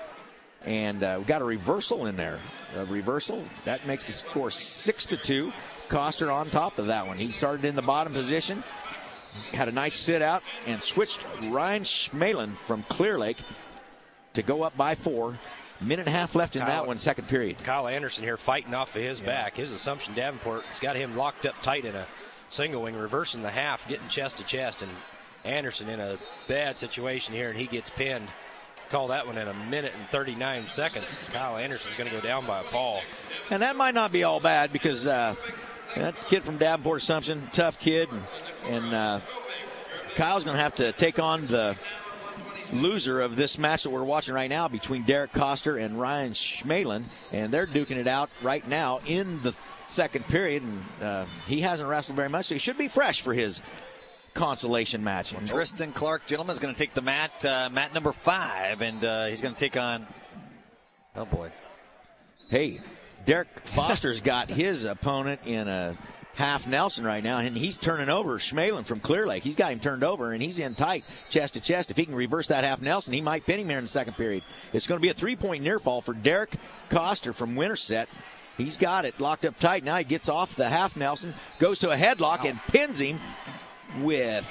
S4: And we've got a reversal in there. A reversal. That makes the score 6-2. Koster on top of that one. He started in the bottom position, had a nice sit out, and switched Ryan Schmalin from Clear Lake to go up by 4. Minute and a half left in that one, second period.
S3: Kyle Anderson here fighting off of his back. His Assumption Davenport has got him locked up tight in a single wing, reversing the half, getting chest to chest. And Anderson in a bad situation here, and he gets pinned. Call that one in 1 minute and 39 seconds. Kyle Anderson's going to go down by a fall.
S4: And that might not be all bad because that kid from Davenport Assumption, tough kid. And Kyle's going to have to take on the loser of this match that we're watching right now between Derek Koster and Ryan Schmalin. And they're duking it out right now in the second period. And he hasn't wrestled very much, so he should be fresh for his consolation match.
S2: Well, Tristan Clark, gentlemen, is going to take the mat number 5, and he's going to take on, oh boy.
S4: Hey, Derek Foster's got his opponent in a half Nelson right now, and he's turning over Schmalin from Clear Lake. He's got him turned over, and he's in tight, chest to chest. If he can reverse that half Nelson, he might pin him here in the second period. It's going to be a 3-point near fall for Derek Koster from Winterset. He's got it locked up tight. Now he gets off the half Nelson, goes to a headlock, and pins him with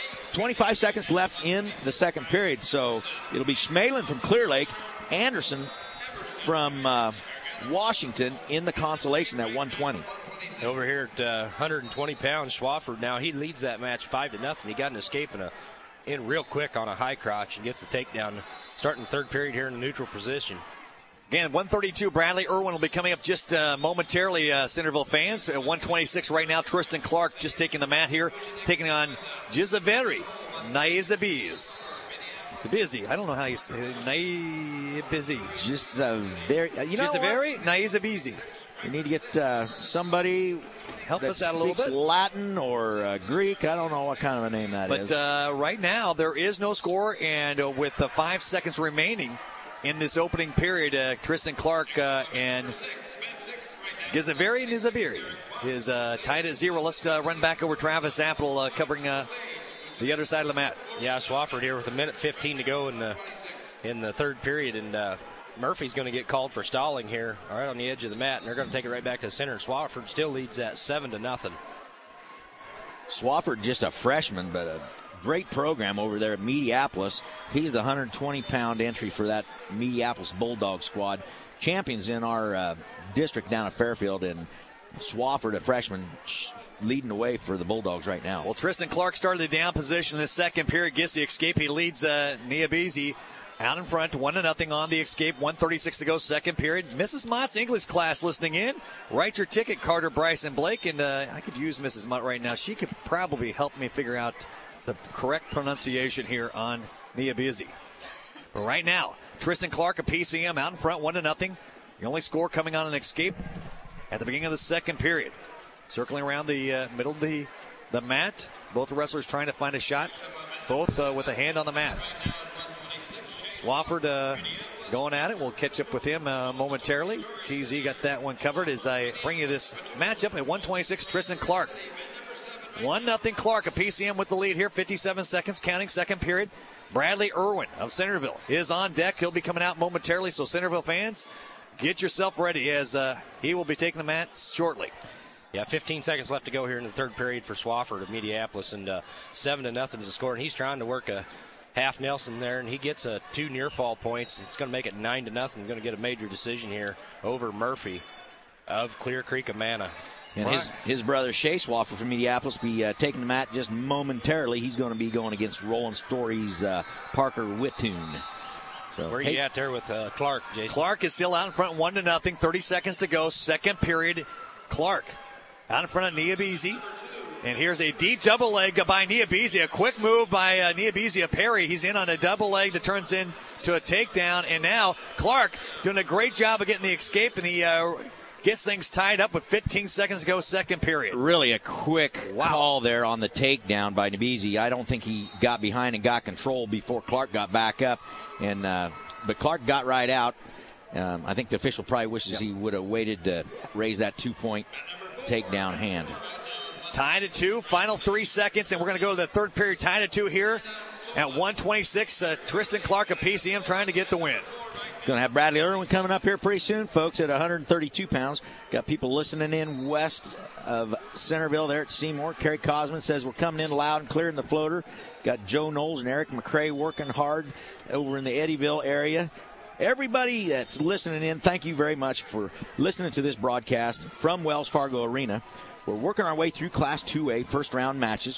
S4: 25 seconds left in the second period. So it'll be Schmalin from Clear Lake, Anderson from Washington in the consolation at 120.
S3: Over here at 120 pounds, Swafford now, he leads that match 5-0. He got an escape in real quick on a high crotch and gets the takedown starting the third period here in the neutral position.
S2: Again, 132, Bradley Irwin will be coming up just momentarily, Centerville fans. At 126 right now, Tristan Clark just taking the mat here, taking on Jizaveri Naizabiz. Busy. I don't know how you say it. Naizabizi.
S4: Jizaveri
S2: Naizabizi.
S4: We need to get somebody
S2: help
S4: that
S2: us out a little
S4: speaks
S2: bit.
S4: Latin or Greek. I don't know what kind of a name that is.
S2: But right now, there is no score, and with 5 seconds remaining in this opening period, Tristan Clark and Jizaveri Nizabiri is tied at 0. Let's run back over Travis Apple covering the other side of the mat.
S3: Yeah, Swafford here with 1:15 to go in the third period, and Murphy's going to get called for stalling here right on the edge of the mat, and they're going to take it right back to the center. Swafford still leads that 7-0.
S4: Swafford just a freshman, but a great program over there at Mediapolis. He's the 120-pound entry for that Mediapolis Bulldog squad. Champions in our district down at Fairfield, and Swafford, a freshman, leading the way for the Bulldogs right now.
S2: Well, Tristan Clark started the down position in the second period, gets the escape. He leads Niabizi out in front, 1-0 on the escape, 1:36 to go, second period. Mrs. Mott's English class listening in. Write your ticket, Carter, Bryce, and Blake, and I could use Mrs. Mott right now. She could probably help me figure out the correct pronunciation here on Niabizi. But right now, Tristan Clark of PCM out in front, 1-0. The only score coming on an escape at the beginning of the second period. Circling around the middle of the mat. Both the wrestlers trying to find a shot, both with a hand on the mat. Swafford going at it. We'll catch up with him momentarily. TZ got that one covered as I bring you this matchup at 126. Tristan Clark. 1-0 Clark of PCM with the lead here. 57 seconds counting, second period. Bradley Irwin of Centerville is on deck. He'll be coming out momentarily, so Centerville fans, get yourself ready as he will be taking the mat shortly.
S3: Yeah, 15 seconds left to go here in the third period for Swafford of Mediapolis, and 7-0 is the score. And he's trying to work a half Nelson there, and he gets 2 near fall points. It's going to make it 9-0. Going to get a major decision here over Murphy of Clear Creek, Amana.
S4: And his brother Shea Swafford from Mediapolis be taking the mat just momentarily. He's going to be going against Roland Story's Parker Wittoon. So,
S3: where are you at there with Clark, Jason?
S2: Clark is still out in front, 1-0. 30 seconds to go. Second period. Clark out in front of Niabizi. And here's a deep double leg by Niabizi. A quick move by Niabizi of Perry. He's in on a double leg that turns into a takedown. And now Clark doing a great job of getting the escape, and he gets things tied up with 15 seconds to go, second period.
S4: Really a quick call there on the takedown by Niabizi. I don't think he got behind and got control before Clark got back up. And but Clark got right out. I think the official probably wishes he would have waited to raise that 2-point takedown hand.
S2: Tied at 2, final 3 seconds, and we're going to go to the third period. Tied at 2 here at 1:26. Tristan Clark of PCM trying to get the win.
S4: Going to have Bradley Irwin coming up here pretty soon, folks, at 132 pounds. Got people listening in west of Centerville there at Seymour. Kerry Cosman says we're coming in loud and clear in the floater. Got Joe Knowles and Eric McCrae working hard over in the Eddyville area. Everybody that's listening in, thank you very much for listening to this broadcast from Wells Fargo Arena. We're working our way through Class 2A first-round matches.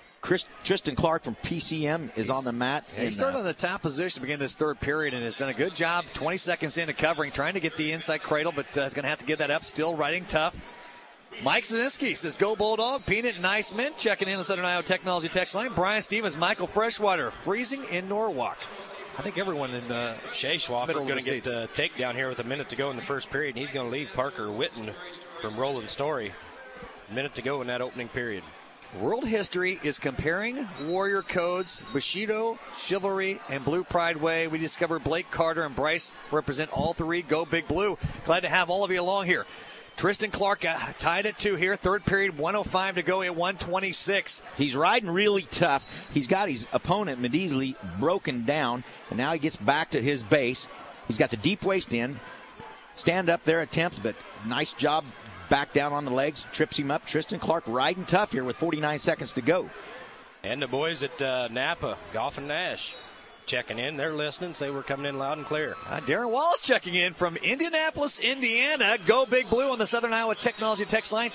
S4: Tristan Clark from PCM is on the mat.
S2: He started on the top position to begin this third period and has done a good job 20 seconds into covering, trying to get the inside cradle, but is going to have to give that up. Still riding tough. Mike Zazinski says, go Bulldog. Peanut and Nice Mint checking in the Southern Iowa Technology text line. Brian Stevens, Michael Freshwater, freezing in Norwalk. I think everyone in
S3: Shea Schwaffer going to get the takedown here with a minute to go in the first period, and he's going to leave Parker Witten from Roland Story. Minute to go in that opening period.
S2: World history is comparing warrior codes, Bushido, Chivalry, and Blue Pride Way. We discovered Blake Carter and Bryce represent all three. Go Big Blue. Glad to have all of you along here. Tristan Clark tied at 2 here. Third period, 1:05 to go at 1:26.
S4: He's riding really tough. He's got his opponent, Medizli, broken down, and now he gets back to his base. He's got the deep waist in. Stand up there attempt, but nice job. Back down on the legs, trips him up. Tristan Clark riding tough here with 49 seconds to go.
S3: And the boys at Napa, Goff and Nash, checking in. They're listening. Say we're coming in loud and clear.
S2: Darren Wallace checking in from Indianapolis, Indiana. Go Big Blue on the Southern Iowa Technology text line,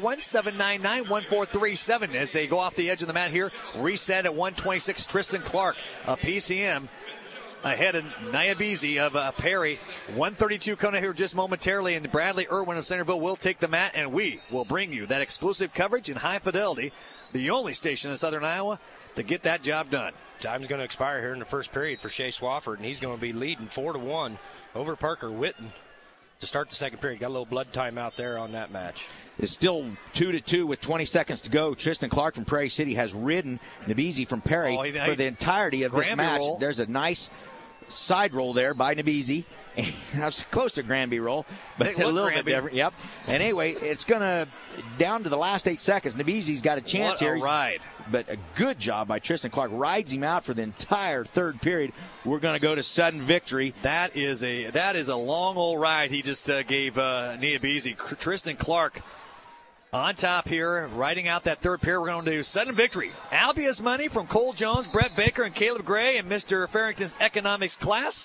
S2: 641-799-1437. As they go off the edge of the mat here, reset at 1:26. Tristan Clark, a PCM. Ahead of Niabizi of Perry. 1:32 coming here just momentarily, and Bradley Irwin of Centerville will take the mat, and we will bring you that exclusive coverage in high fidelity, the only station in Southern Iowa to get that job done.
S3: Time's going to expire here in the first period for Shea Swafford, and he's going to be leading 4-1 over Parker Witten to start the second period. Got a little blood time out there on that match.
S4: It's still 2-2 with 20 seconds to go. Tristan Clark from Prairie City has ridden Niabizi from Perry for the entirety of this match.
S2: Roll.
S4: There's a nice side roll there by Niabizi. That's close to Granby roll, but a little bit different. Yep. And anyway, it's going to down to the last 8 seconds. Niabizi's got a chance here.
S2: What a ride.
S4: But a good job by Tristan Clark. Rides him out for the entire third period. We're going to go to sudden victory.
S2: That is a long old ride he just gave Niabizi. Tristan Clark on top here, riding out that third period. We're going to do sudden victory. Albia's money from Cole Jones, Brett Baker, and Caleb Gray, and Mr. Farrington's economics class.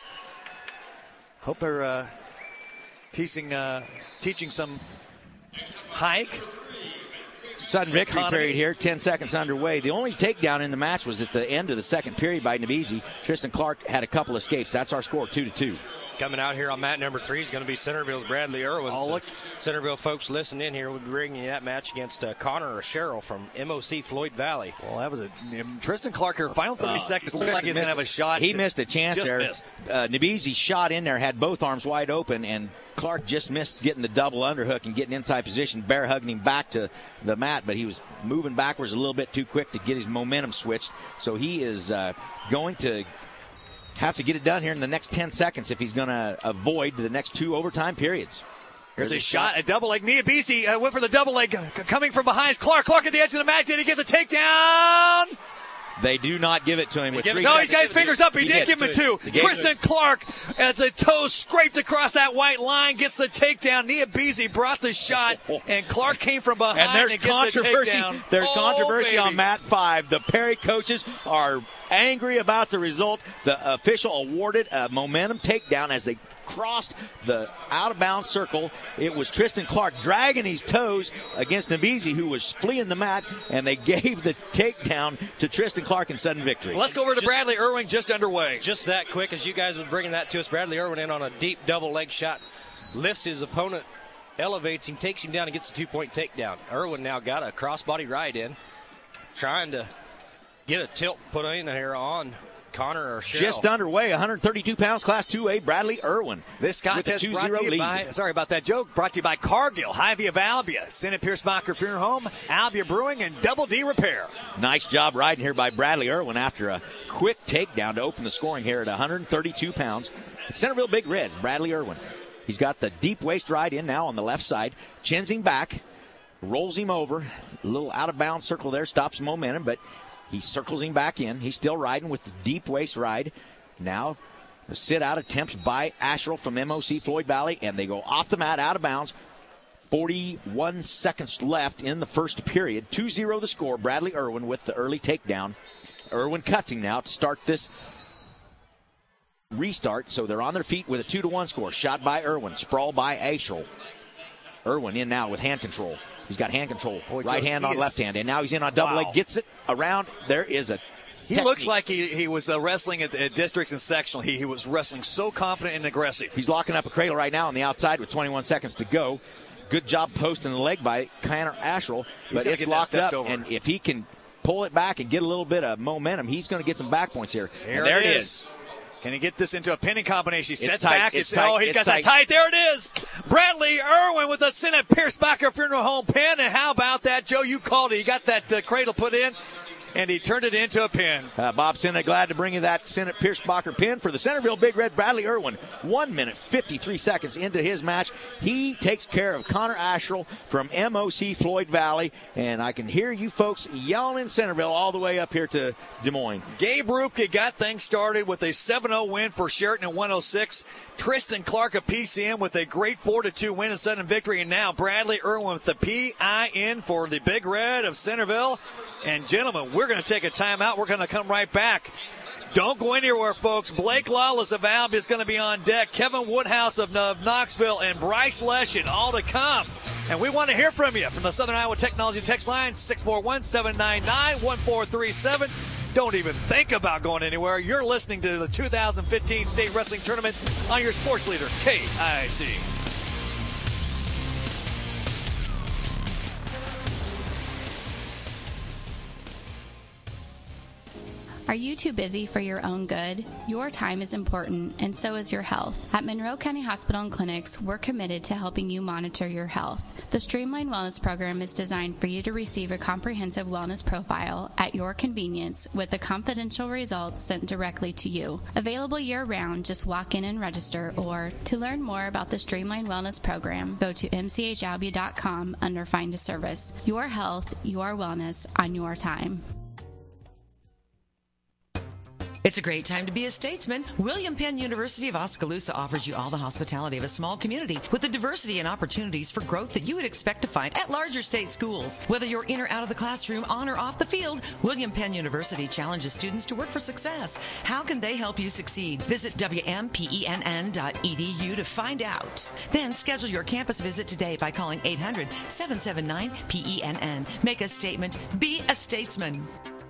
S2: Hope they're teaching some hike.
S4: Sudden victory period here, 10 seconds underway. The only takedown in the match was at the end of the second period by Niabizi. Tristan Clark had a couple escapes. That's our score, 2-2.
S3: Coming out here on mat number 3 is going to be Centerville's Bradley Irwin.
S2: Oh, look.
S3: Centerville folks, listen in here. We'll be bringing you that match against Connor Sherrill from MOC Floyd Valley.
S2: Well, that was Tristan Clark here. Final 30 seconds. Looks like he's going to have a shot.
S4: He missed a chance there. Niabizi shot in there, had both arms wide open, and Clark just missed getting the double underhook and getting inside position, bear hugging him back to the mat, but he was moving backwards a little bit too quick to get his momentum switched. So he is going to have to get it done here in the next 10 seconds if he's going to avoid the next 2 overtime periods.
S2: Here's a shot, a double leg. Niabizi went for the double leg coming from behind. Clark at the edge of the mat. Did he get the takedown?
S4: They do not give it to him with 3 seconds.
S2: No, he's got his fingers up. He did give him a 2. Tristan Clark, as the toes scraped across that white line, gets the takedown. Niabizi brought the shot, and Clark came from behind and gets the takedown.
S4: There's controversy on mat 5. The Perry coaches are angry about the result. The official awarded a momentum takedown as they across the out-of-bounds circle. It was Tristan Clark dragging his toes against Nabisi, who was fleeing the mat, and they gave the takedown to Tristan Clark in sudden victory.
S2: Let's go over to Bradley Irwin, just underway.
S3: Just that quick as you guys were bringing that to us. Bradley Irwin in on a deep double leg shot. Lifts his opponent, elevates him, takes him down, and gets a 2-point takedown. Irwin now got a crossbody right in, trying to get a tilt put in here on Connor or Sherrill.
S4: Just underway, 132 pounds, Class 2A, Bradley Irwin.
S6: This contest brought to you by, sorry about that joke, brought to you by Cargill, Hy-Vee of Albia, Senate Pierce-Bacher Funeral Home, Albia Brewing, and Double D Repair.
S4: Nice job riding here by Bradley Irwin after a quick takedown to open the scoring here at 132 pounds. Centerville Big Red, Bradley Irwin. He's got the deep waist ride in now on the left side, chins him back, rolls him over, a little out-of-bounds circle there, stops momentum, but he circles him back in. He's still riding with the deep waist ride. Now, a sit-out attempt by Asherle from MOC Floyd Valley, and they go off the mat, out of bounds. 41 seconds left in the first period. 2-0 the score. Bradley Irwin with the early takedown. Irwin cuts him now to start this restart, so they're on their feet with a 2-1 score. Shot by Irwin, sprawl by Asherle. Irwin in now with hand control. He's got hand control, right hand on left hand, and now he's in on double leg, gets it around. There is a
S2: He looks like he was wrestling at districts and sectional. He was wrestling so confident and aggressive.
S4: He's locking up a cradle right now on the outside with 21 seconds to go. Good job posting the leg by Connor Asherle, but it's locked up, and if he can pull it back and get a little bit of momentum, he's going to get some back points here.
S2: There it is. Can he get this into a pinning combination? He sets
S4: tight,
S2: back.
S4: it's tight,
S2: oh, he's got that tight. There it is. Bradley Irwin with a Senate Pierce-Bacher Funeral Home pin. And how about that, Joe? You called it. He got that cradle put in, and he turned it into a pin.
S4: Bob Senna, glad to bring you that Senate Pierce-Bacher pin for the Centerville Big Red. Bradley Irwin, 1 minute, 53 seconds into his match. He takes care of Connor Asherle from MOC Floyd Valley, and I can hear you folks yelling in Centerville all the way up here to Des Moines.
S2: Gabe Rupke got things started with a 7-0 win for Sheraton at 106. Tristan Clark of PCM with a great 4-2 win and sudden victory, and now Bradley Irwin with the PIN for the Big Red of Centerville. And gentlemen, we're going to take a timeout. We're going to come right back. Don't go anywhere, folks. Blake Lawless of Albia is going to be on deck. Kevin Woodhouse of Knoxville and Bryce Leshin all to come. And we want to hear from you from the Southern Iowa Technology text line, 641-799-1437. Don't even think about going anywhere. You're listening to the 2015 State Wrestling Tournament on your sports leader, KIC.
S9: Are you too busy for your own good? Your time is important, and so is your health. At Monroe County Hospital and Clinics, we're committed to helping you monitor your health. The Streamline Wellness Program is designed for you to receive a comprehensive wellness profile at your convenience with the confidential results sent directly to you. Available year-round, just walk in and register, or to learn more about the Streamline Wellness Program, go to mchalbia.com under Find a Service. Your health, your wellness on your time.
S16: It's a great time to be a statesman. William Penn University of Oskaloosa offers you all the hospitality of a small community with the diversity and opportunities for growth that you would expect to find at larger state schools. Whether you're in or out of the classroom, on or off the field, William Penn University challenges students to work for success. How can they help you succeed? Visit wmpenn.edu to find out. Then schedule your campus visit today by calling 800-779-PENN. Make a statement. Be a statesman.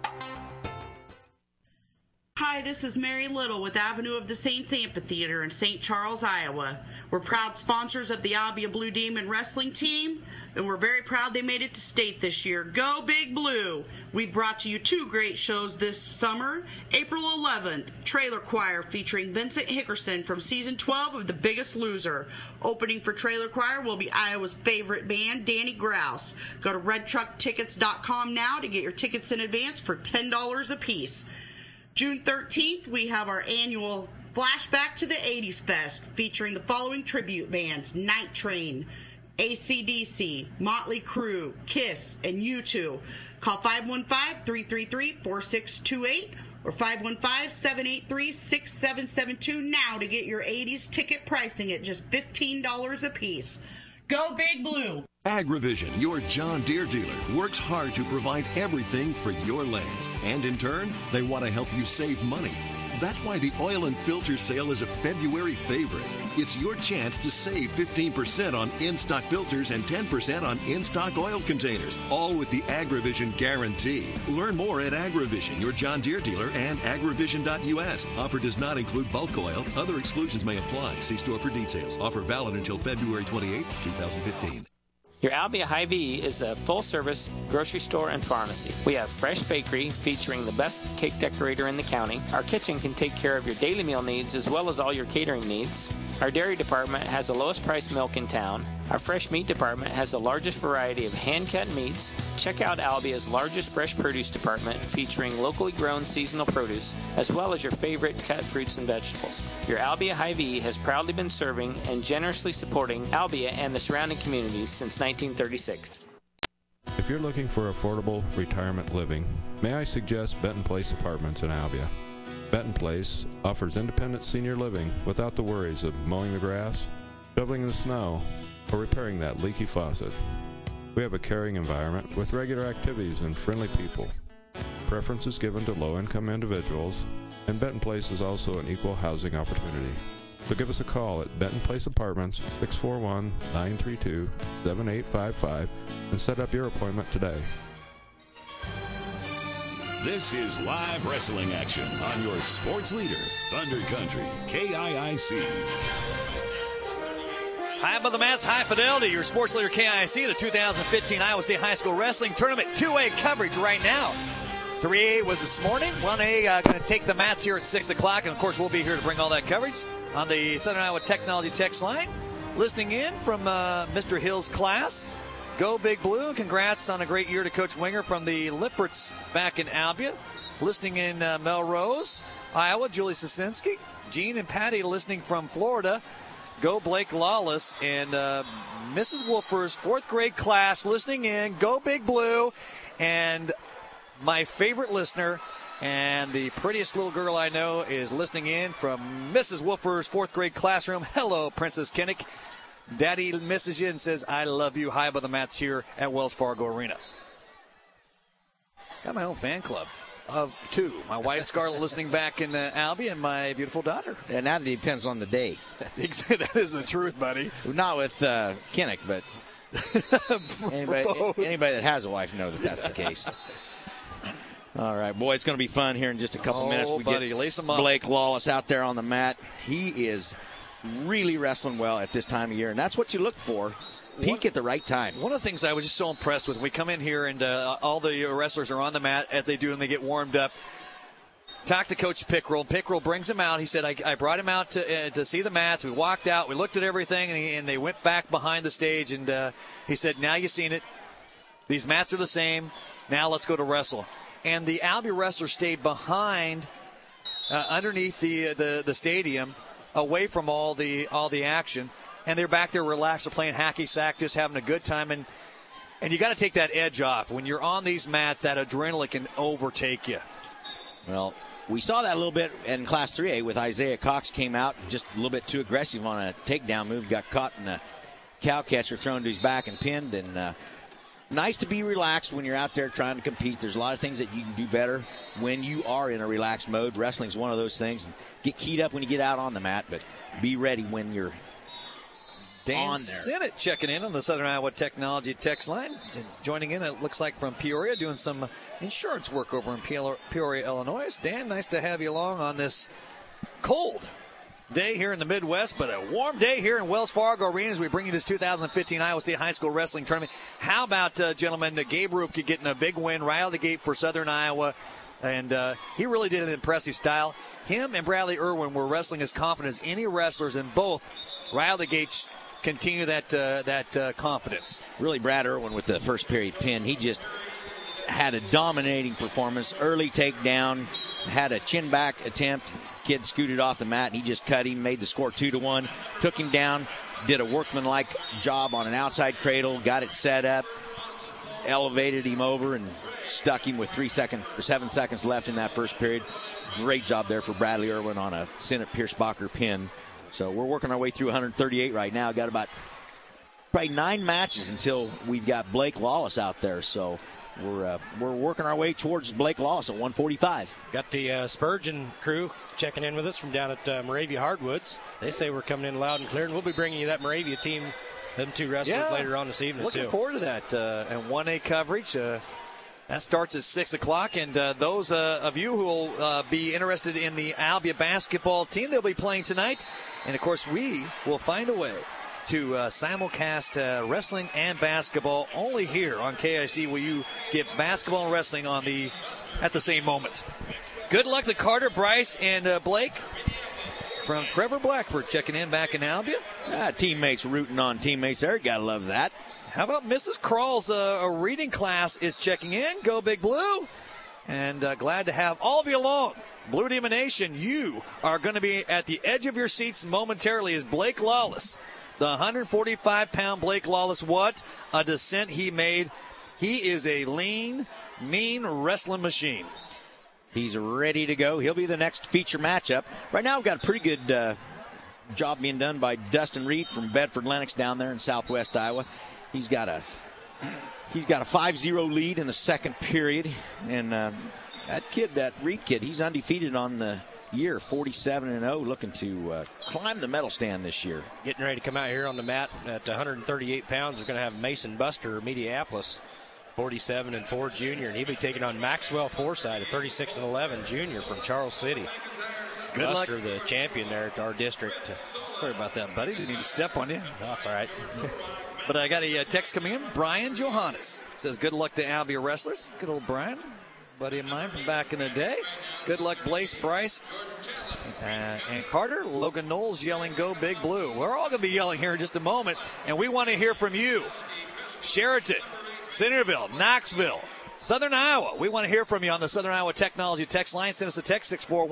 S18: Hi, this is Mary Little with Avenue of the Saints Amphitheater in St. Charles, Iowa. We're proud sponsors of the Albia Blue Demon wrestling team, and we're very proud they made it to state this year. Go Big Blue! We've brought to you two great shows this summer. April 11th, Trailer Choir featuring Vincent Hickerson from Season 12 of The Biggest Loser. Opening for Trailer Choir will be Iowa's favorite band, Danny Grouse. Go to redtrucktickets.com now to get your tickets in advance for $10 a piece. June 13th, we have our annual Flashback to the 80s Fest featuring the following tribute bands: Night Train, AC/DC, Motley Crue, Kiss, and U2. Call 515-333-4628 or 515-783-6772 now to get your 80s ticket pricing at just $15 a piece. Go Big Blue!
S19: AgriVision, your John Deere dealer, works hard to provide everything for your land. And in turn, they want to help you save money. That's why the oil and filter sale is a February favorite. It's your chance to save 15% on in-stock filters and 10% on in-stock oil containers, all with the AgriVision guarantee. Learn more at AgriVision, your John Deere dealer, and agrivision.us. Offer does not include bulk oil. Other exclusions may apply. See store for details. Offer valid until February 28, 2015.
S14: Your Albia Hy-Vee is a full-service grocery store and pharmacy. We have fresh bakery featuring the best cake decorator in the county. Our kitchen can take care of your daily meal needs as well as all your catering needs. Our dairy department has the lowest priced milk in town. Our fresh meat department has the largest variety of hand-cut meats. Check out Albia's largest fresh produce department featuring locally grown seasonal produce as well as your favorite cut fruits and vegetables. Your Albia Hy-Vee has proudly been serving and generously supporting Albia and the surrounding communities since 1936.
S20: If you're looking for affordable retirement living, may I suggest Benton Place Apartments in Albia. Benton Place offers independent senior living without the worries of mowing the grass, shoveling the snow, or repairing that leaky faucet. We have a caring environment with regular activities and friendly people. Preference is given to low-income individuals, and Benton Place is also an equal housing opportunity. So give us a call at Benton Place Apartments, 641-932-7855, and set up your appointment today.
S1: This is live wrestling action on your sports leader, Thunder Country, KIIC.
S2: High above the mats, high fidelity, your sports leader KIIC, the 2015 Iowa State High School Wrestling Tournament 2A coverage right now. 3A was this morning. 1A going to take the mats here at 6 o'clock, and of course we'll be here to bring all that coverage on the Southern Iowa Technology text line. Listening in from Mr. Hill's class. Go Big Blue. Congrats on a great year to Coach Winger from the Lipperts back in Albia. Listening in Melrose, Iowa, Julie Sosinski. Gene and Patty listening from Florida. Go Blake Lawless. And Mrs. Wolfer's 4th grade class listening in. Go Big Blue. And my favorite listener and the prettiest little girl I know is listening in from Mrs. Wolfer's 4th grade classroom. Hello, Princess Kinnick. Daddy misses you and says, I love you, high above the mats here at Wells Fargo Arena. Got my own fan club of 2. My wife, Scarlett, listening back in Albia, and my beautiful daughter.
S4: And that depends on the day.
S2: That is the truth, buddy.
S4: Not with Kinnick, but anybody that has a wife knows that that's the case. All right, boy, it's going to be fun here in just a couple minutes. We
S2: buddy,
S4: get
S2: lace 'em up.
S4: Blake Lawless out there on the mat. He is really wrestling well at this time of year, and that's what you look for. Peak at the right time.
S2: One of the things I was just so impressed with, we come in here and all the wrestlers are on the mat as they do and they get warmed up. Talk to Coach Pickrell. Pickrell brings him out. He said, I brought him out to see the mats. We walked out. We looked at everything, and they went back behind the stage. And he said, now you've seen it. These mats are the same. Now let's go to wrestle. And the Albia wrestlers stayed behind underneath the stadium, away from all the action, and they're back there relaxed, they're playing hacky sack, just having a good time, and you got to take that edge off. When you're on these mats, that adrenaline can overtake you.
S4: Well, we saw that a little bit in Class 3A with Isaiah Cox came out just a little bit too aggressive on a takedown move, got caught in a cow catcher thrown to his back and pinned, and nice to be relaxed when you're out there trying to compete. There's a lot of things that you can do better when you are in a relaxed mode. Wrestling's one of those things. Get keyed up when you get out on the mat, but be ready when you're
S2: Dan
S4: on there.
S2: Sinnott checking in on the Southern Iowa Technology text line. Joining in, it looks like from Peoria, doing some insurance work over in Peoria, Illinois. Dan, nice to have you along on this cold day here in the Midwest, but a warm day here in Wells Fargo Arena as we bring you this 2015 Iowa State High School Wrestling Tournament. How about, gentlemen, Gabe Rupke getting a big win right out of the gate for Southern Iowa, and he really did an impressive style. Him and Bradley Irwin were wrestling as confident as any wrestlers, and both right out of the gate continue that confidence.
S4: Really, Brad Irwin with the first period pin. He just had a dominating performance. Early takedown, had a chin back attempt. Kid scooted off the mat, and he just cut him, made the score 2-1. Took him down, did a workmanlike job on an outside cradle, got it set up, elevated him over, and stuck him with 7 seconds left in that first period. Great job there for Bradley Irwin on a Sinnott Pierce-Bacher pin. So we're working our way through 138 right now. Got about probably 9 matches until we've got Blake Lawless out there. So We're working our way towards Blake Lawless at 145.
S3: Got the Spurgeon crew checking in with us from down at Moravia Hardwoods. They say we're coming in loud and clear, and we'll be bringing you that Moravia team, them two wrestlers, later on this evening.
S2: Looking
S3: too.
S2: forward to that. And 1A coverage. That starts at 6 o'clock. And those of you who will be interested in the Albia basketball team, they'll be playing tonight. And, of course, we will find a way to simulcast wrestling and basketball. Only here on KIC will you get basketball and wrestling at the same moment. Good luck to Carter, Bryce, and Blake. From Trevor Blackford checking in back in Albia.
S4: Teammates rooting on teammates there. Gotta love that.
S2: How about Mrs. Crawl's reading class is checking in. Go Big Blue. And glad to have all of you along. Blue Demon Nation, you are going to be at the edge of your seats momentarily as Blake Lawless, the 145-pound Blake Lawless. What a descent he made. He is a lean, mean wrestling machine.
S4: He's ready to go. He'll be the next feature matchup. Right now, we've got a pretty good job being done by Dustin Reed from Bedford Lennox down there in southwest Iowa. He's got a 5-0 lead in the second period. And that Reed kid, he's undefeated on the year, 47-0, looking to climb the medal stand this year.
S3: Getting ready to come out here on the mat at 138 pounds. We're going to have Mason Buster of Mediapolis, 47-4 junior, and he'll be taking on Maxwell Forsythe, a 36-11 junior from Charles City.
S2: Good
S3: Buster,
S2: luck.
S3: the champion there at our district.
S2: Sorry about that, buddy. Didn't need to step on you.
S3: No, that's all right.
S2: But I got a text coming in. Brian Johannes says, good luck to Albia wrestlers. Good old Brian, buddy of mine from back in the day. Good luck, Blaze, Bryce, and Carter. Logan Knowles yelling, go Big Blue. We're all going to be yelling here in just a moment, and we want to hear from you. Sheraton, Centerville, Knoxville, Southern Iowa. We want to hear from you on the Southern Iowa Technology text line. Send us a text,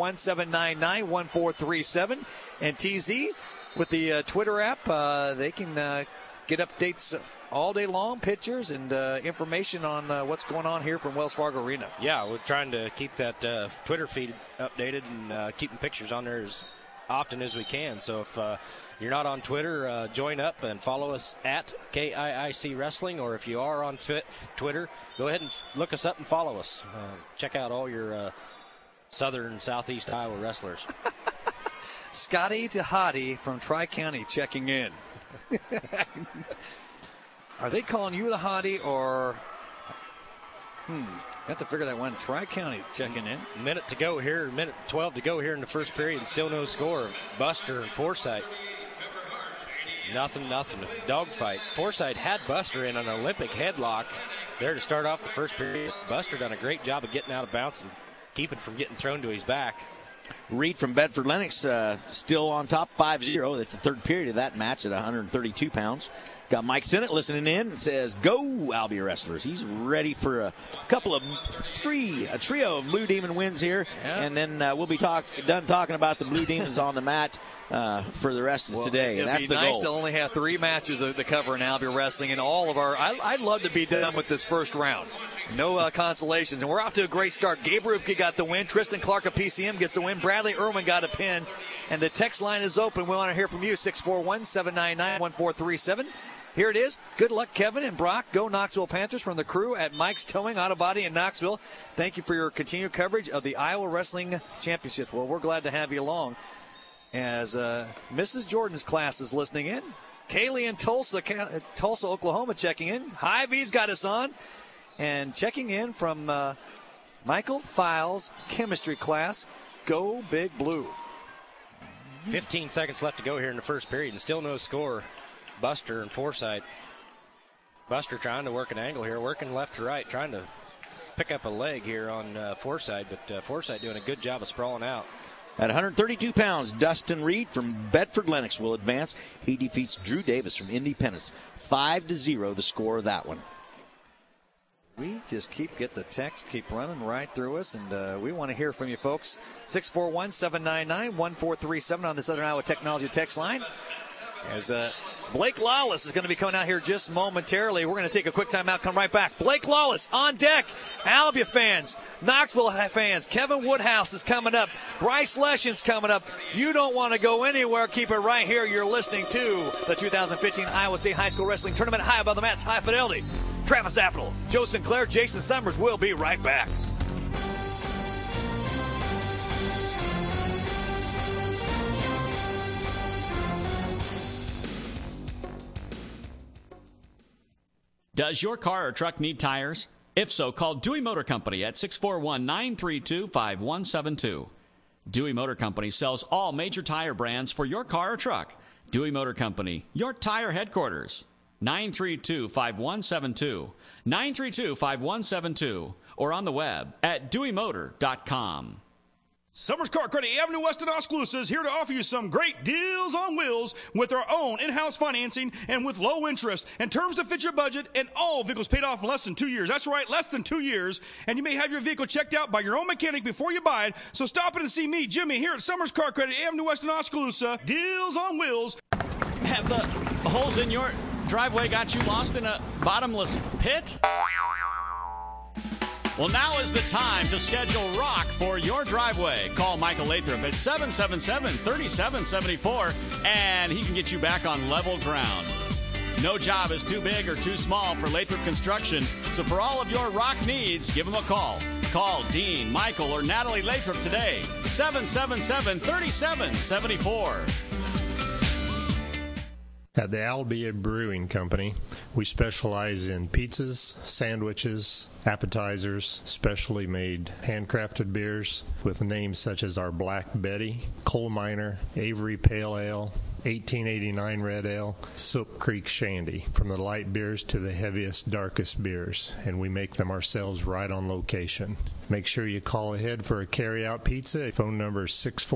S2: 641-799-1437. And TZ, with the Twitter app, they can get updates all day long, pictures and information on what's going on here from Wells Fargo Arena.
S3: Yeah, we're trying to keep that Twitter feed updated and keeping pictures on there as often as we can. So if you're not on Twitter, join up and follow us at KIIC Wrestling, or if you are on Twitter, go ahead and look us up and follow us. Check out all your Southern and Southeast Iowa wrestlers.
S2: Scotty Tahati from Tri-County checking in. Are they calling you the hottie, or have to figure that one. Tri-County checking in.
S3: Minute 12 to go here in the first period, and still no score. Buster and Forsythe. Nothing. Dogfight. Forsythe had Buster in an Olympic headlock there to start off the first period. Buster done a great job of getting out of bounds and keeping from getting thrown to his back.
S4: Reed from Bedford Lennox still on top, 5-0. That's the third period of that match at 132 pounds. Got Mike Sinnott listening in and says, go Albia wrestlers. He's ready for a trio of Blue Demon wins here. Yeah. And then we'll be done talking about the Blue Demons on the mat for the rest of today.
S2: It'd
S4: That's
S2: be nice
S4: goal.
S2: to only have 3 matches to cover in Albia wrestling, and all of our. I'd love to be done with this first round. No consolations, and we're off to a great start. Gabe Rupke got the win. Tristan Clark of PCM gets the win. Bradley Irwin got a pin, and the text line is open. We want to hear from you. 641-799-1437. Here it is. Good luck, Kevin and Brock. Go Knoxville Panthers from the crew at Mike's Towing Auto Body in Knoxville. Thank you for your continued coverage of the Iowa Wrestling Championship. Well, we're glad to have you along. As Mrs. Jordan's class is listening in. Kaylee in Tulsa, Oklahoma checking in. Hy-Vee's got us on. And checking in from Michael Files' chemistry class. Go Big Blue.
S3: 15 seconds left to go here in the first period, and still no score. Buster and Forsythe. Buster trying to work an angle here, working left to right, trying to pick up a leg here on Forsythe, but Forsythe doing a good job of sprawling out.
S4: At 132 pounds, Dustin Reed from Bedford Lennox will advance. He defeats Drew Davis from Independence. 5-0 the score of that one.
S2: We just get the text, keep running right through us, and we want to hear from you folks. 641-799-1437 on the Southern Iowa Technology text line. As Blake Lawless is going to be coming out here just momentarily. We're going to take a quick time out, come right back. Blake Lawless on deck. Albia fans, Knoxville fans, Kevin Woodhouse is coming up. Bryce Leschen's coming up. You don't want to go anywhere. Keep it right here. You're listening to the 2015 Iowa State High School Wrestling Tournament. High above the mats, high fidelity. Travis Apple, Joe Sinclair, Jason Summers. We'll be right back.
S21: Does your car or truck need tires? If so, call Dewey Motor Company at 641-932-5172. Dewey Motor Company sells all major tire brands for your car or truck. Dewey Motor Company, your tire headquarters. 932-5172. 932-5172. Or on the web at deweymotor.com.
S22: Summers Car Credit Avenue West in Oskaloosa is here to offer you some great deals on wheels with our own in-house financing and with low interest and terms to fit your budget, and all vehicles paid off in less than 2 years. That's right, less than 2 years. And you may have your vehicle checked out by your own mechanic before you buy it. So stop in and see me, Jimmy, here at Summers Car Credit Avenue West in Oskaloosa. Deals on wheels.
S21: Have the holes in your driveway got you lost in a bottomless pit? Well, now is the time to schedule rock for your driveway. Call Michael Lathrop at 777-3774, and he can get you back on level ground. No job is too big or too small for Lathrop Construction, so for all of your rock needs, give them a call. Call Dean, Michael, or Natalie Lathrop today, 777-3774.
S23: At the Albia Brewing Company, we specialize in pizzas, sandwiches, appetizers, specially made handcrafted beers with names such as our Black Betty, Coal Miner, Avery Pale Ale, 1889 Red Ale, Soap Creek Shandy, from the light beers to the heaviest, darkest beers, and we make them ourselves right on location. Make sure you call ahead for a carry-out pizza. Phone number is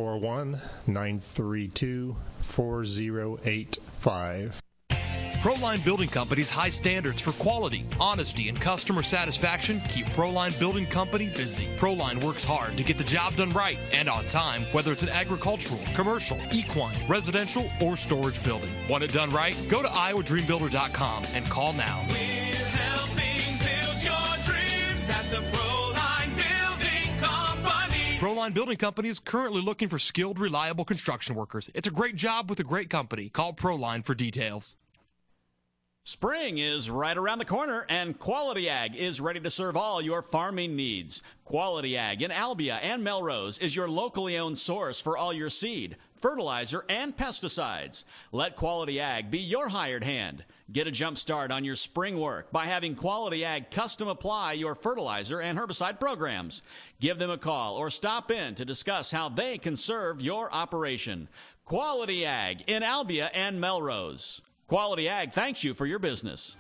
S23: 641-932-4085.
S24: Proline Building Company's high standards for quality, honesty, and customer satisfaction keep Proline Building Company busy. Proline works hard to get the job done right and on time, whether it's an agricultural, commercial, equine, residential, or storage building. Want it done right? Go to IowaDreamBuilder.com and call now.
S13: We're helping build your dreams at the Proline Building Company.
S24: Proline Building Company is currently looking for skilled, reliable construction workers. It's a great job with a great company. Call Proline for details.
S21: Spring is right around the corner, and Quality Ag is ready to serve all your farming needs. Quality Ag in Albia and Melrose is your locally owned source for all your seed, fertilizer, and pesticides. Let Quality Ag be your hired hand. Get a jump start on your spring work by having Quality Ag custom apply your fertilizer and herbicide programs. Give them a call or stop in to discuss how they can serve your operation. Quality Ag in Albia and Melrose. Quality Ag thanks you for your business.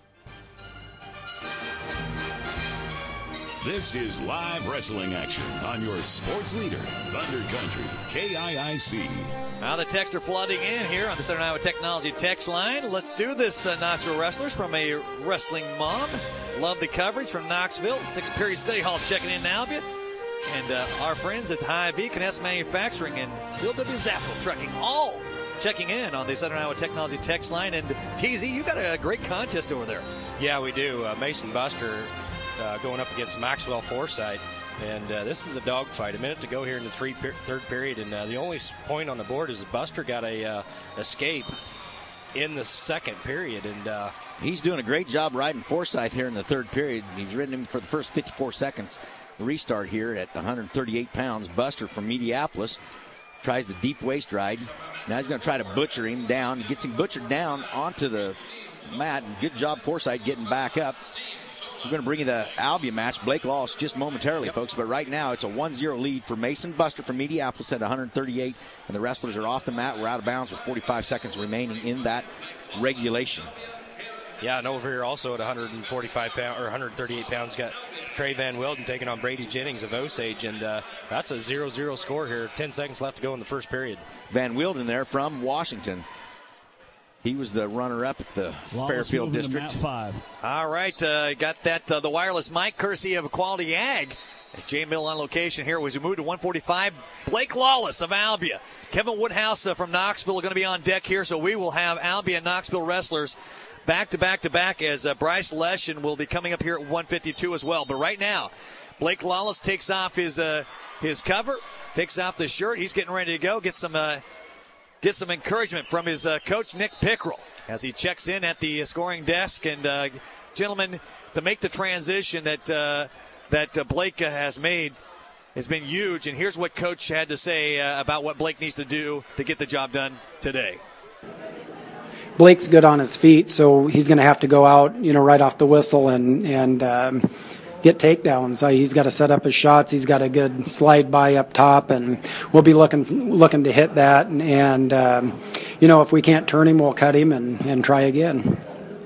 S1: This is live wrestling action on your sports leader, Thunder Country, KIIC.
S2: Now the texts are flooding in here on the Southern Iowa Technology text line. Let's do this, Knoxville Wrestlers, from a wrestling mom. Love the coverage from Knoxville. 6th Period Study Hall checking in now. And our friends at Hy-Vee, Kness Manufacturing, and Bill W. Zappel Trucking, all checking in on the Southern Iowa Technology text line. And TZ, you got a great contest over there.
S3: Yeah, we do. Mason Buster going up against Maxwell Forsythe. And this is a dogfight. A minute to go here in the third period. And the only point on the board is that Buster got a escape in the second period. And
S4: he's doing a great job riding Forsythe here in the third period. He's ridden him for the first 54 seconds. The restart here at 138 pounds. Buster from Mediapolis tries the deep waist ride. Now he's going to try to butcher him down. He gets him butchered down onto the mat. Good job, Forsythe, getting back up. We're going to bring you the Albia match. Blake Lawless just momentarily, folks. But right now, it's a 1-0 lead for Mason Buster from Mediapolis at 138. And the wrestlers are off the mat. We're out of bounds with 45 seconds remaining in that regulation.
S3: Yeah, and over here also at 145 pounds or 138 pounds, got Trey Van Wilden taking on Brady Jennings of Osage, and that's a 0-0 score here. 10 seconds left to go in the first period.
S4: Van Wilden there from Washington. He was the runner-up at the Fairfield District.
S22: 5.
S2: All right, got that the wireless mic courtesy of Quality Ag. J Mill on location here as we move to 145. Blake Lawless of Albia. Kevin Woodhouse from Knoxville are going to be on deck here, so we will have Albia and Knoxville wrestlers back to back as Bryce Leshin will be coming up here at 152 as well. But right now, Blake Lawless takes off his cover, takes off the shirt. He's getting ready to go. Get some encouragement from his coach, Nick Pickrell, as he checks in at the scoring desk and gentlemen, to make the transition that Blake has made has been huge. And here's what Coach had to say about what Blake needs to do to get the job done today.
S5: Blake's good on his feet, so he's going to have to go out, right off the whistle and get takedowns. He's got to set up his shots. He's got a good slide by up top, and we'll be looking to hit that. And if we can't turn him, we'll cut him and try again.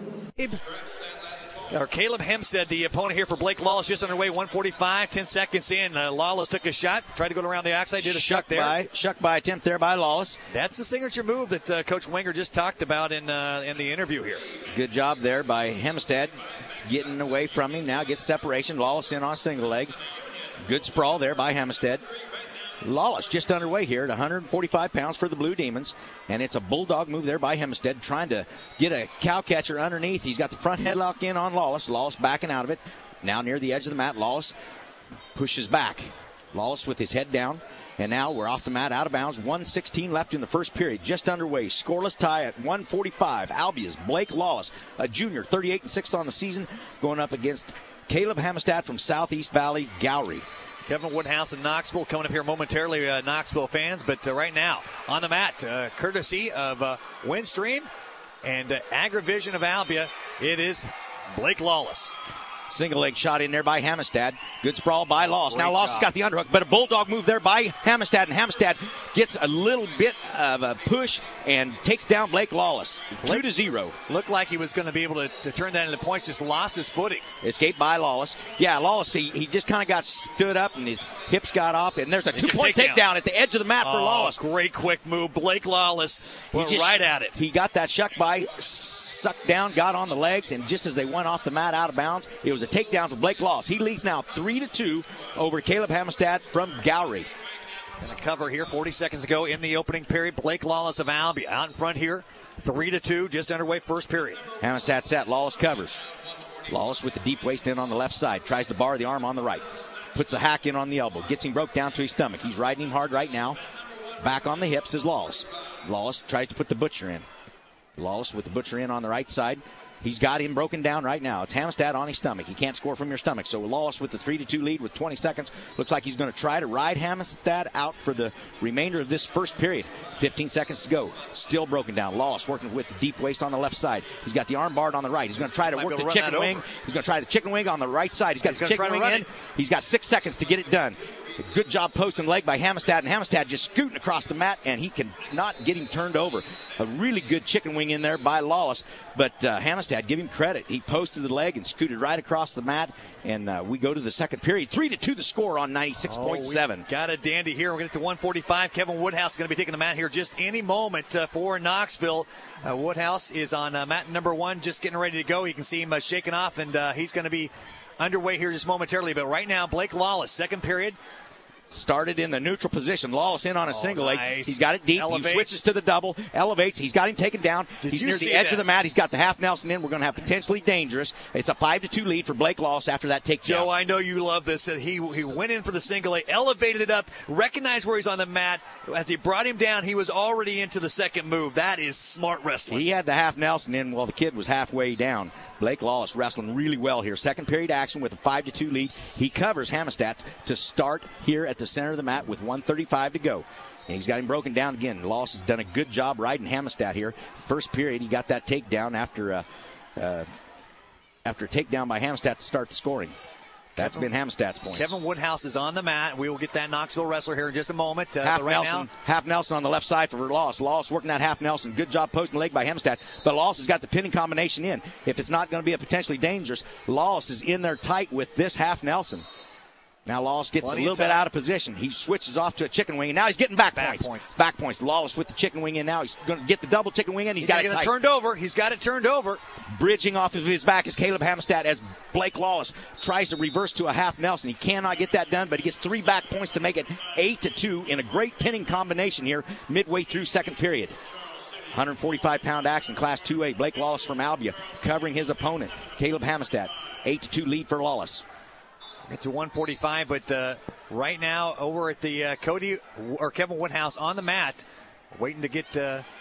S2: Caleb Hempstead, the opponent here for Blake Lawless, just underway, 1:45, 10 seconds in. Lawless took a shot, tried to go around the outside, did a shuck there.
S4: Shuck by attempt there by Lawless.
S2: That's the signature move that Coach Wenger just talked about in the interview here.
S4: Good job there by Hempstead, getting away from him. Now gets separation. Lawless in on a single leg. Good sprawl there by Hempstead. Lawless just underway here at 145 pounds for the Blue Demons. And it's a bulldog move there by Hempstead, trying to get a cow catcher underneath. He's got the front headlock in on Lawless. Lawless backing out of it. Now near the edge of the mat, Lawless pushes back. Lawless with his head down. And now we're off the mat, out of bounds. 1:16 left in the first period. Just underway. Scoreless tie at 1:45. Albia's Blake Lawless, a junior, 38-6 on the season, going up against Caleb Hempstead from Southeast Valley, Gowrie.
S2: Kevin Woodhouse in Knoxville coming up here momentarily, Knoxville fans. But right now on the mat, courtesy of Windstream and AgriVision of Albia, it is Blake Lawless.
S4: Single leg shot in there by Hempstead. Good sprawl by Lawless.
S2: Great
S4: now Lawless
S2: job.
S4: got the underhook, but a bulldog move there by Hempstead, and Hempstead gets a little bit of a push and takes down Blake Lawless. 2-0.
S2: Looked like he was going to be able to turn that into points, just lost his footing.
S4: Escaped by Lawless. Yeah, Lawless, he just kind of got stood up and his hips got off, and there's a 2-point takedown at the edge of the mat for Lawless.
S2: Great quick move. Blake Lawless went right at it.
S4: He got that shuck by, sucked down, got on the legs, and just as they went off the mat out of bounds, it was a takedown for Blake Lawless. He leads now 3-2 over Caleb Hempstead from Gowrie.
S2: It's going to cover here 40 seconds ago in the opening period. Blake Lawless of Albia out in front here, 3-2, just underway first period.
S4: Hempstead set, Lawless covers. Lawless with the deep waist in on the left side, tries to bar the arm on the right. Puts a hack in on the elbow, gets him broke down to his stomach. He's riding him hard right now. Back on the hips is Lawless. Lawless tries to put the butcher in. Lawless with the butcher in on the right side. He's got him broken down right now. It's Hempstead on his stomach. He can't score from your stomach. So Lawless with the 3-2 lead with 20 seconds. Looks like he's going to try to ride Hempstead out for the remainder of this first period. 15 seconds to go. Still broken down. Lawless working with the deep waist on the left side. He's got the arm barred on the right. He's going to try to work the chicken wing. He's going to try the chicken wing on the right side. He's got the chicken wing in. He's got 6 seconds to get it done. A good job posting leg by Hempstead, and Hempstead just scooting across the mat, and he can not get him turned over. A really good chicken wing in there by Lawless, but Hempstead, give him credit. He posted the leg and scooted right across the mat, and we go to the second period. 3-2 the score on 96.7.
S2: Got a dandy here. We're going to get to 145. Kevin Woodhouse is going to be taking the mat here just any moment for Knoxville. Woodhouse is on mat number 1, just getting ready to go. You can see him shaking off, and he's going to be underway here just momentarily. But right now, Blake Lawless, second period.
S4: Started in the neutral position. Lawless in on a single leg.
S2: Nice.
S4: He's got it deep.
S2: Elevates.
S4: He switches to the double. Elevates. He's got him taken down. He's near the edge of the mat. He's got the half Nelson in. We're going to have potentially dangerous. It's a 5-2 lead for Blake Lawless after that takedown.
S2: Joe, I know you love this. He went in for the single leg, elevated it up, recognized where he's on the mat. As he brought him down, he was already into the second move. That is smart wrestling.
S4: He had the half Nelson in while the kid was halfway down. Blake Lawless wrestling really well here. Second period action with a 5-2 lead. He covers Hempstead to start here at the center of the mat with 1:35 to go. And he's got him broken down again. Lawless has done a good job riding Hempstead here. First period, he got that takedown after a takedown by Hempstead to start the scoring. That's been Hempstead's points.
S2: Kevin Woodhouse is on the mat. We will get that Knoxville wrestler here in just a moment.
S4: Half
S2: right
S4: Nelson,
S2: now,
S4: half Nelson on the left side for Lawless. Lawless working that half Nelson. Good job posting the leg by Hempstead. But Lawless has got the pinning combination in. If it's not going to be a potentially dangerous, Lawless is in there tight with this half Nelson. Now Lawless gets a little bit out of position. He switches off to a chicken wing, and now he's getting back points. Back points. Lawless with the chicken wing in now. He's going to get the double chicken wing in. He's got it tight.
S2: turned over. He's got it turned over.
S4: Bridging off of his back is Caleb Hempstead as Blake Lawless tries to reverse to a half Nelson. He cannot get that done, but he gets 3 back points to make it 8-2 in a great pinning combination here midway through second period. 145-pound action, Class 2A. Blake Lawless from Albia covering his opponent, Caleb Hempstead. 8-2 lead for Lawless.
S2: Get to 145, but right now over at the Kevin Woodhouse on the mat, waiting to get to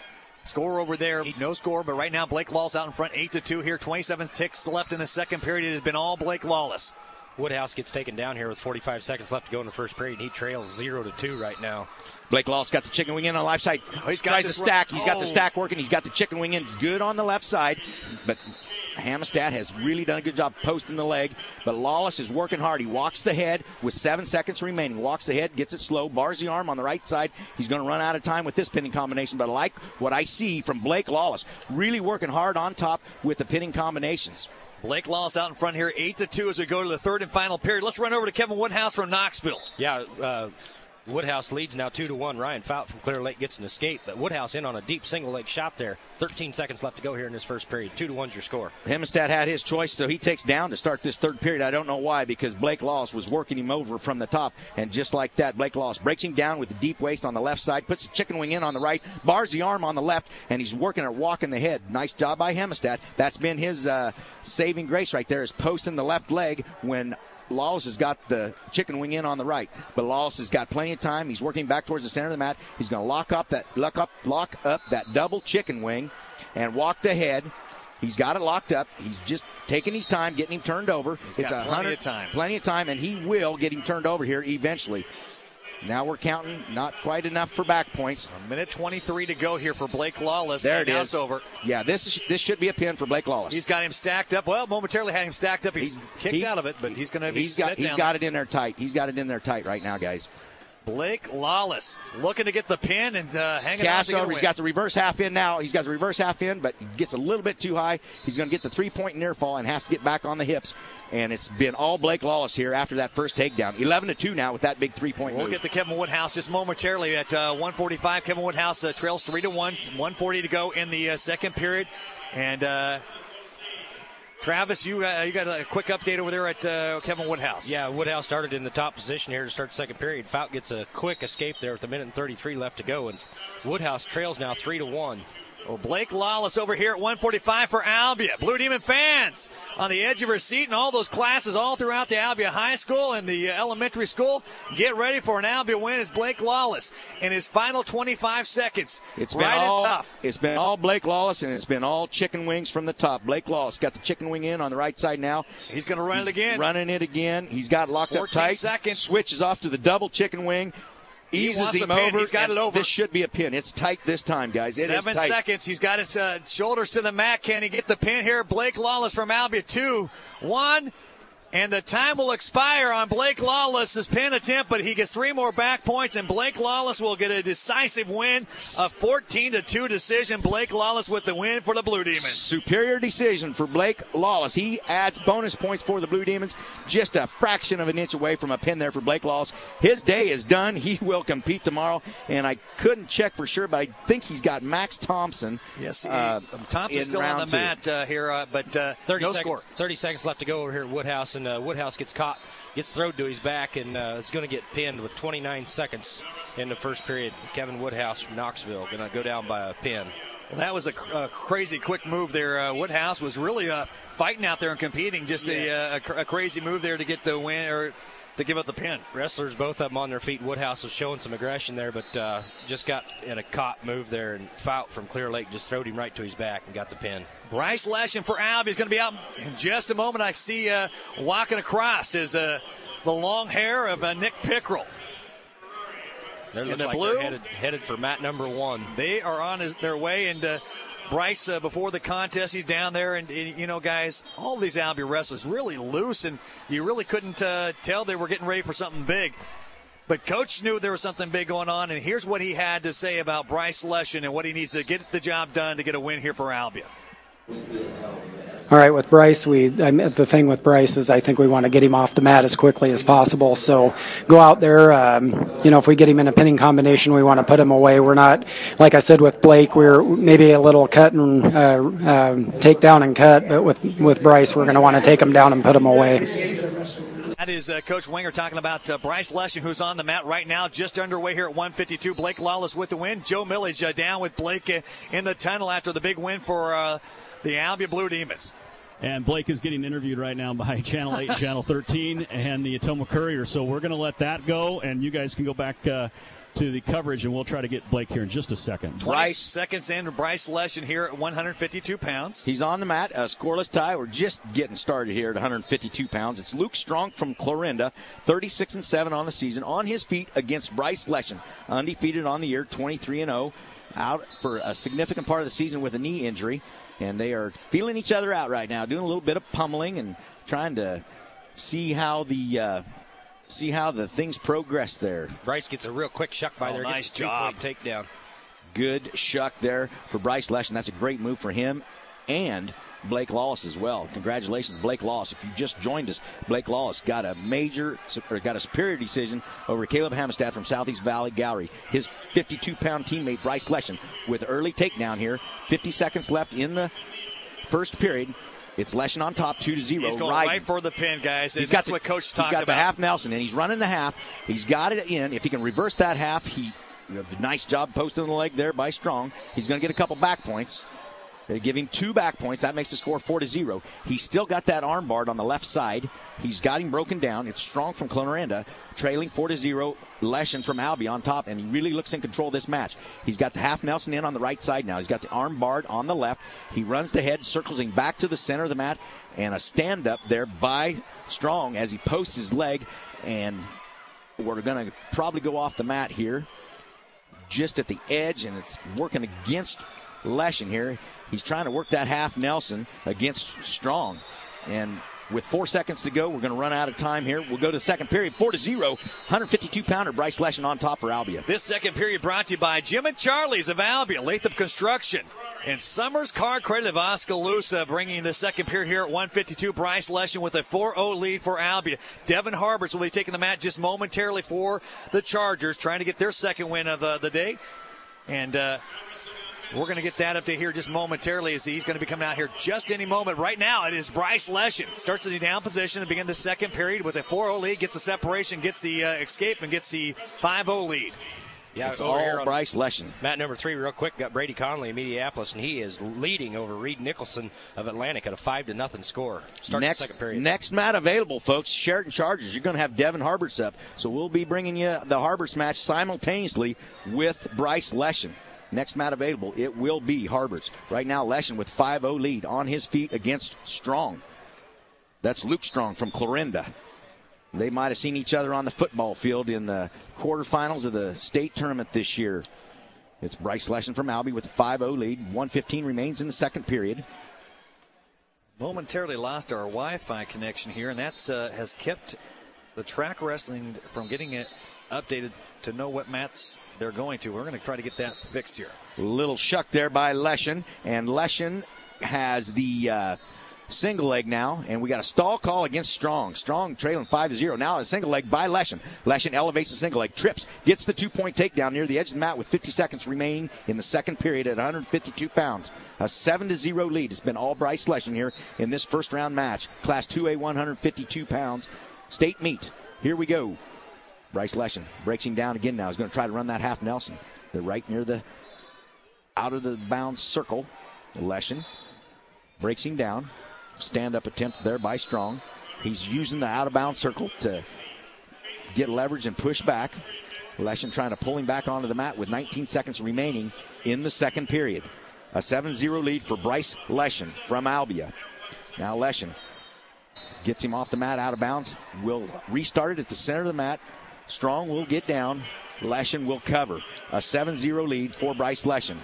S2: Score over there, no score, but right now Blake Lawless out in front, 8-2 here. 27 ticks left in the second period. It has been all Blake Lawless.
S3: Woodhouse gets taken down here with 45 seconds left to go in the first period. He trails 0-2 right now.
S4: Blake Lawless got the chicken wing in on the left side.
S2: He's got
S4: tries to stack. He's got the
S2: Oh.
S4: stack working. He's got the chicken wing in good on the left side. But Hammerstad has really done a good job posting the leg. But Lawless is working hard. He walks the head with 7 seconds remaining. Walks the head, gets it slow, bars the arm on the right side. He's going to run out of time with this pinning combination. But I like what I see from Blake Lawless. Really working hard on top with the pinning combinations.
S2: Blake Lawless out in front here, 8-2 as we go to the third and final period. Let's run over to Kevin Woodhouse from Knoxville.
S3: Yeah, Woodhouse leads now 2-1. Ryan Fout from Clear Lake gets an escape, but Woodhouse in on a deep single leg shot there. 13 seconds left to go here in this first period. 2-1's your score.
S4: Hemstad had his choice, so he takes down to start this third period. I don't know why, because Blake Lawless was working him over from the top, and just like that, Blake Lawless breaks him down with the deep waist on the left side, puts the chicken wing in on the right, bars the arm on the left, and he's working or walking the head. Nice job by Hemstad. That's been his saving grace right there, is posting the left leg when Lawless has got the chicken wing in on the right, but Lawless has got plenty of time. He's working back towards the center of the mat. He's going to lock up that double chicken wing and walk the head. He's got it locked up. He's just taking his time, getting him turned over.
S2: He's got
S4: plenty of time, and he will get him turned over here eventually. Now we're counting, not quite enough for back points.
S2: A minute 23 to go here for Blake Lawless.
S4: There it
S2: now
S4: is.
S2: It's over.
S4: Yeah, this should be a pin for Blake Lawless.
S2: He's got him stacked up. Well, momentarily had him stacked up. He's kicked out of it, but he's going to be set down.
S4: He's got it in there tight. He's got it in there tight right now, guys.
S2: Blake Lawless looking to get the pin and hanging on to get a win.
S4: He's got the reverse half in now. He's got the reverse half in, but he gets a little bit too high. He's going to get the 3-point near fall and has to get back on the hips. And it's been all Blake Lawless here after that first takedown. 11-2 now with that big 3-point move.
S2: We'll get to Kevin Woodhouse just momentarily at 1:45. Kevin Woodhouse trails 3-1. 1:40 to go in the second period. And Travis, you got a quick update over there at Kevin Woodhouse.
S3: Yeah, Woodhouse started in the top position here to start the second period. Fout gets a quick escape there with 1:33 left to go, and Woodhouse trails now 3-1.
S2: Well, Blake Lawless over here at 1:45 for Albia. Blue Demon fans on the edge of her seat in all those classes all throughout the Albia High School and the elementary school. Get ready for an Albia win as Blake Lawless in his final 25 seconds.
S4: It's
S2: tough.
S4: It's been all Blake Lawless, and it's been all chicken wings from the top. Blake Lawless got the chicken wing in on the right side now.
S2: He's going to run it again.
S4: Running it again. He's got it locked up
S2: 14
S4: tight.
S2: seconds.
S4: Switches off to the double chicken wing. Eases him over.
S2: He's got it over.
S4: This should be a pin. It's tight this time, guys. It is
S2: 7
S4: tight.
S2: seconds. He's got it shoulders to the mat. Can he get the pin here? Blake Lawless from Albia. 2-1. And the time will expire on Blake Lawless's pin attempt, but he gets 3 more back points, and Blake Lawless will get a decisive win, a 14-2 decision. Blake Lawless with the win for the Blue Demons.
S4: Superior decision for Blake Lawless. He adds bonus points for the Blue Demons. Just a fraction of an inch away from a pin there for Blake Lawless. His day is done. He will compete tomorrow, and I couldn't check for sure, but I think he's got Max Thompson.
S2: Yes, Thompson's still on the mat here, but no score.
S3: 30 seconds left to go over here at Woodhouse, and Woodhouse gets thrown to his back, and it's going to get pinned with 29 seconds in the first period. Kevin Woodhouse from Knoxville going to go down by a pin.
S2: Well, that was a crazy quick move there. Woodhouse was really fighting out there and competing. Just a crazy move there to get the win or to give up the pin.
S3: Wrestlers, both of them on their feet. Woodhouse was showing some aggression there, but just got in a caught move there, and Fout from Clear Lake just throwed him right to his back and got the pin.
S2: Bryce Leshin for Albia is going to be out in just a moment. I see walking across is the long hair of Nick Pickrell.
S3: They look like
S2: blue,
S3: they're headed for mat number 1.
S2: They are on their way, and Bryce, before the contest, he's down there, and you know, guys, all these Albia wrestlers really loose, and you really couldn't tell they were getting ready for something big. But Coach knew there was something big going on, and here's what he had to say about Bryce Leshin and what he needs to get the job done to get a win here for Albia.
S5: All right, with Bryce, the thing with Bryce is I think we want to get him off the mat as quickly as possible. So go out there, if we get him in a pinning combination, we want to put him away. We're not, like I said with Blake, we're maybe a little cut and take down and cut, but with Bryce, we're going to want to take him down and put him away.
S2: That is Coach Winger talking about Bryce Leshin, who's on the mat right now, just underway here at 152. Blake Lawless with the win. Joe Millage down with Blake in the tunnel after the big win for the Albia Blue Demons.
S21: And Blake is getting interviewed right now by Channel 8 and Channel 13 and the Atomo Courier. So we're going to let that go, and you guys can go back to
S22: to the coverage, and we'll try to get Blake here in just a second.
S2: 20 seconds in, Bryce Leshen here at 152 pounds.
S4: He's on the mat, a scoreless tie. We're just getting started here at 152 pounds. It's Luke Strong from Clarinda, 36-7 on the season, on his feet against Bryce Leshen, undefeated on the year, 23-0, out for a significant part of the season with a knee injury, and they are feeling each other out right now, doing a little bit of pummeling and trying to see how the things progress there.
S3: Bryce gets a real quick shuck by there.
S2: Nice
S3: gets
S2: job.
S3: Takedown.
S4: Good shuck there for Bryce Leshen. That's a great move for him and Blake Lawless as well. Congratulations, Blake Lawless. If you just joined us, Blake Lawless got a superior decision over Caleb Hammerstad from Southeast Valley Gallery. His 52-pound teammate, Bryce Leshen, with early takedown here. 50 seconds left in the first period. It's Leshen on top, 2-0.
S2: He's going right for the pin, guys. That's what Coach talked about.
S4: He's got the half Nelson, and he's running the half. He's got it in. If he can reverse that half, nice job posting the leg there by Strong. He's going to get a couple back points. They give him 2 back points. That makes the score 4-0. He's still got that arm barred on the left side. He's got him broken down. It's Strong from Clarinda, trailing 4-0. Leshen from Albie on top, and he really looks in control of this match. He's got the half Nelson in on the right side now. He's got the arm barred on the left. He runs the head, circles him back to the center of the mat, and a stand-up there by Strong as he posts his leg. And we're going to probably go off the mat here, just at the edge, and it's working against Leshen here. He's trying to work that half Nelson against Strong. And with 4 seconds to go, we're going to run out of time here. We'll go to the second period, 4-0. 152-pounder Bryce Leshen on top for Albia.
S2: This second period brought to you by Jim and Charlie's of Albia, Latham Construction, and Summers Car Credit of Oskaloosa, bringing the second period here at 152. Bryce Leshen with a 4-0 lead for Albia. Devin Harberts will be taking the mat just momentarily for the Chargers, trying to get their second win of the day. And we're going to get that up to here just momentarily as he's going to be coming out here just any moment. Right now, it is Bryce Leshen. Starts in the down position and begin the second period with a 4-0 lead, gets the separation, gets the escape, and gets the 5-0 lead.
S3: Yeah,
S4: it's all Bryce Leshen.
S3: Mat number 3, real quick, got Brady Conley of Mediapolis, and he is leading over Reed Nicholson of Atlantic at a 5-0 score. Starting the second period.
S4: Next mat available, folks. Sheraton Chargers. You're going to have Devin Harberts up. So we'll be bringing you the Harberts match simultaneously with Bryce Leshen. Next mat available, it will be Harberts. Right now, Leshen with 5-0 lead on his feet against Strong. That's Luke Strong from Clarinda. They might have seen each other on the football field in the quarterfinals of the state tournament this year. It's Bryce Leshen from Albie with a 5-0 lead. 1:15 remains in the second period.
S2: Momentarily lost our Wi-Fi connection here, and that has kept the track wrestling from getting it updated to know what mats they're going to. We're going to try to get that fixed here.
S4: Little shuck there by Leshen, and Leshen has the single leg now, and we got a stall call against Strong. Strong trailing 5-0. Now a single leg by Leshen. Leshen elevates the single leg, trips, gets the 2-point takedown near the edge of the mat with 50 seconds remaining in the second period at 152 pounds. A 7-0 lead. It's been all Bryce Leshen here in this first round match. Class 2A, 152 pounds. State meet. Here we go. Bryce Leshen breaks him down again now. He's going to try to run that half Nelson. They're right near the out of the bounds circle. Leshen breaks him down. Stand-up attempt there by Strong. He's using the out-of-bounds circle to get leverage and push back. Leshen trying to pull him back onto the mat with 19 seconds remaining in the second period. A 7-0 lead for Bryce Leshen from Albia. Now Leshen gets him off the mat, out of bounds. Will restart it at the center of the mat. Strong will get down. Leshen will cover. A 7-0 lead for Bryce Leshen.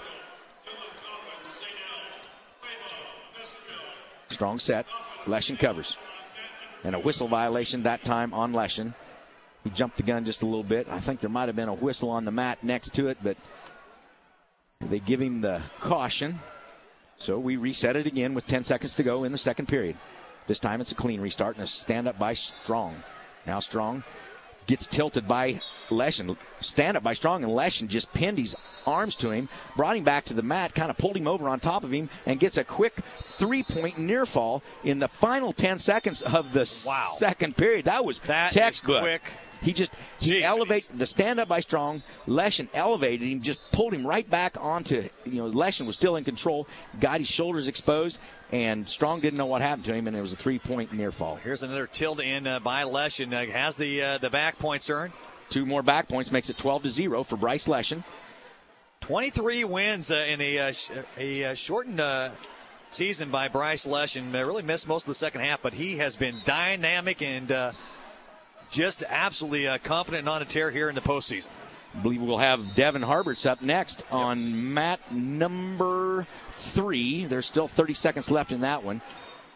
S4: Strong set. Leshen covers. And a whistle violation that time on Leshen. He jumped the gun just a little bit. I think there might have been a whistle on the mat next to it, but they give him the caution. So we reset it again with 10 seconds to go in the second period. This time it's a clean restart and a stand-up by Strong. Now Strong gets tilted by Leshen. Stand up by Strong, and Leshen just pinned his arms to him, brought him back to the mat, kind of pulled him over on top of him, and gets a quick 3-point near fall in the final 10 seconds of the second period. That was textbook.
S2: Quick.
S4: He elevated the stand up by Strong. Leshen elevated him, just pulled him right back onto, Leshen was still in control, got his shoulders exposed, and Strong didn't know what happened to him, and it was a 3-point near fall.
S2: Here's another tilt in by Leshen. Has the back points earned.
S4: 2 more back points makes it 12-0 for Bryce Leshen.
S2: 23 wins in a shortened season by Bryce Leshen. Really missed most of the second half, but he has been dynamic and just absolutely confident and on a tear here in the postseason.
S4: I believe we'll have Devin Harberts up next on mat number 3. There's still 30 seconds left in that one.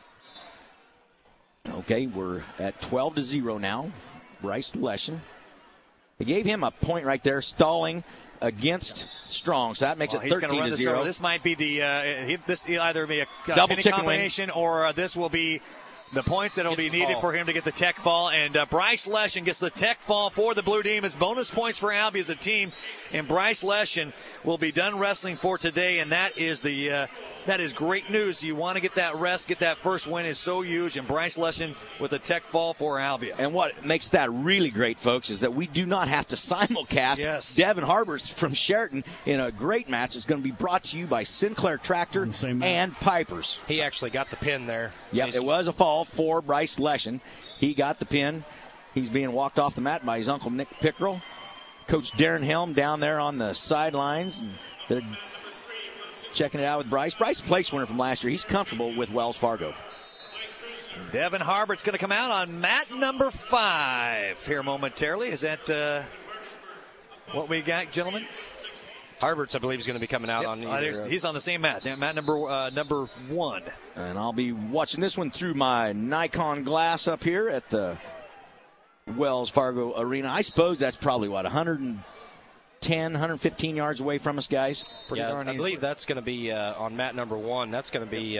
S4: Okay, we're at 12-0 now. Bryce Leshen. They gave him a point right there, stalling against Strong, so that makes it 13-0.
S2: He's going to run this over. This might be this either be a
S4: double
S2: penny
S4: chicken
S2: combination, or this will be the points that will be needed for him to get the tech fall. And Bryce Leshen gets the tech fall for the Blue Demons. Bonus points for Albia as a team. And Bryce Leshen will be done wrestling for today. And that is that is great news. You want to get that rest, get that first win is so huge. And Bryce Leshen with a tech fall for Albia.
S4: And what makes that really great, folks, is that we do not have to simulcast Devin Harberts from Sheraton in a great match. It's going to be brought to you by Sinclair Tractor and Pipers.
S3: He actually got the pin there.
S4: Yep, it was a fall for Bryce Leshen. He got the pin. He's being walked off the mat by his uncle Nick Pickrell. Coach Darren Helm down there on the sidelines. They're checking it out with Bryce. Bryce, place winner from last year. He's comfortable with Wells Fargo.
S2: Devin Harbert's going to come out on mat number 5 here momentarily. Is that what we got, gentlemen?
S3: Harbert's, I believe, is going to be coming out on either.
S2: He's on the same mat. Mat number 1.
S4: And I'll be watching this one through my Nikon glass up here at the Wells Fargo Arena. I suppose that's probably, 110, 115 yards away from us, guys?
S3: I believe that's going to be on mat number 1. That's going to be,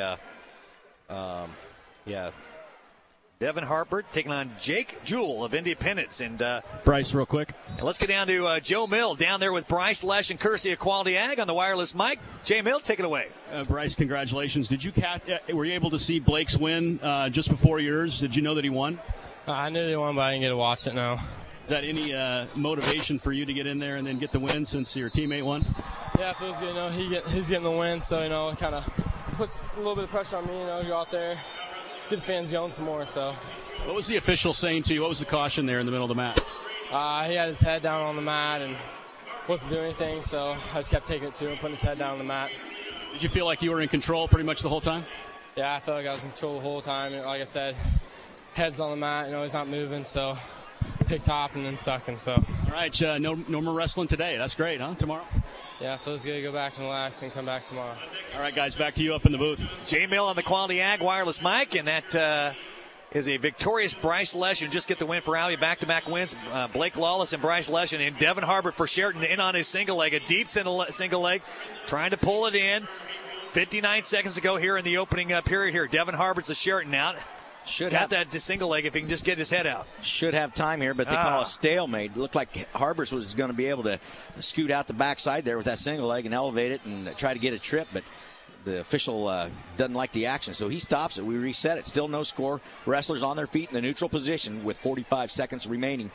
S2: Devin Harbert taking on Jake Jewell of Independence. And
S22: Bryce, real quick.
S2: And let's get down to Joe Mill down there with Bryce Leshen, courtesy of Quality Ag on the wireless mic. Jay Mill, take it away.
S22: Bryce, congratulations. Did you were you able to see Blake's win just before yours? Did you know that he won?
S7: I knew they won, but I didn't get to watch it, no.
S22: Is that any motivation for you to get in there and then get the win since your teammate won?
S7: Yeah, it feels good. He's getting the win, so, it kind of puts a little bit of pressure on me, to go out there, get the fans going some more, so.
S22: What was the official saying to you? What was the caution there in the middle of the mat?
S7: He had his head down on the mat and wasn't doing anything, so I just kept taking it to him, putting his head down on the mat.
S22: Did you feel like you were in control pretty much the whole time?
S7: Yeah, I felt like I was in control the whole time. And like I said, head's on the mat, he's not moving, so pick top and then stuck him, so.
S22: All right, no more wrestling today. That's great, huh? Tomorrow?
S7: Yeah, it feels good to go back and relax and come back tomorrow.
S22: All right, guys, back to you up in the booth.
S2: Jay Mill on the Quality Ag wireless mic, and that is a victorious Bryce Leshen. Just get the win for Albia. Back-to-back wins. Blake Lawless and Bryce Leshen, and Devin Harbert for Sheraton in on his single leg, a deep single leg, trying to pull it in. 59 seconds to go here in the opening period here. Devin Harbert's a Sheraton out. Got that single leg if he can just get his head out.
S4: Should have time here, but they call a stalemate. It looked like Harberts was going to be able to scoot out the backside there with that single leg and elevate it and try to get a trip, but the official doesn't like the action, so he stops it. We reset it. Still no score. Wrestlers on their feet in the neutral position with 45 seconds remaining.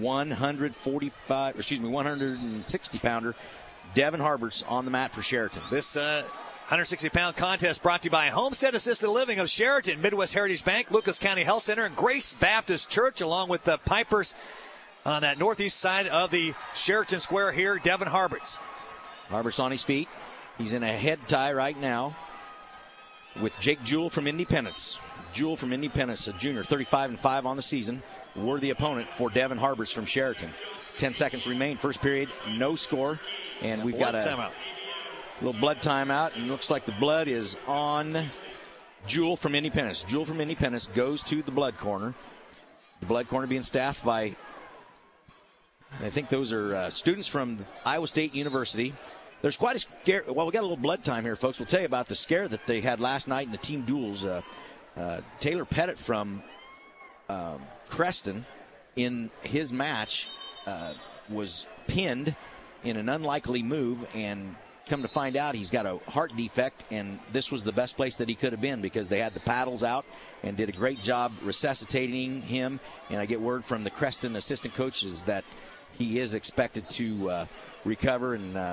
S4: 160-pounder Devin Harberts on the mat for Sheraton.
S2: This 160-pound contest brought to you by Homestead Assisted Living of Sheraton, Midwest Heritage Bank, Lucas County Health Center, and Grace Baptist Church, along with the Pipers on that northeast side of the Sheraton Square here. Devin Harberts.
S4: Harberts on his feet. He's in a head tie right now with Jake Jewell from Independence. Jewell from Independence, a junior, 35-5 on the season. Worthy opponent for Devin Harberts from Sheraton. 10 seconds remain. First period, no score. And we've got a little blood timeout. And it looks like the blood is on Jewell from Independence. Jewell from Independence goes to the blood corner. The blood corner being staffed by, I think those are students from Iowa State University. There's quite a scare. Well, we got a little blood time here, folks. We'll tell you about the scare that they had last night in the team duels. Taylor Pettit from Creston in his match was pinned in an unlikely move, and come to find out he's got a heart defect, and this was the best place that he could have been because they had the paddles out and did a great job resuscitating him. And I get word from the Creston assistant coaches that he is expected to recover and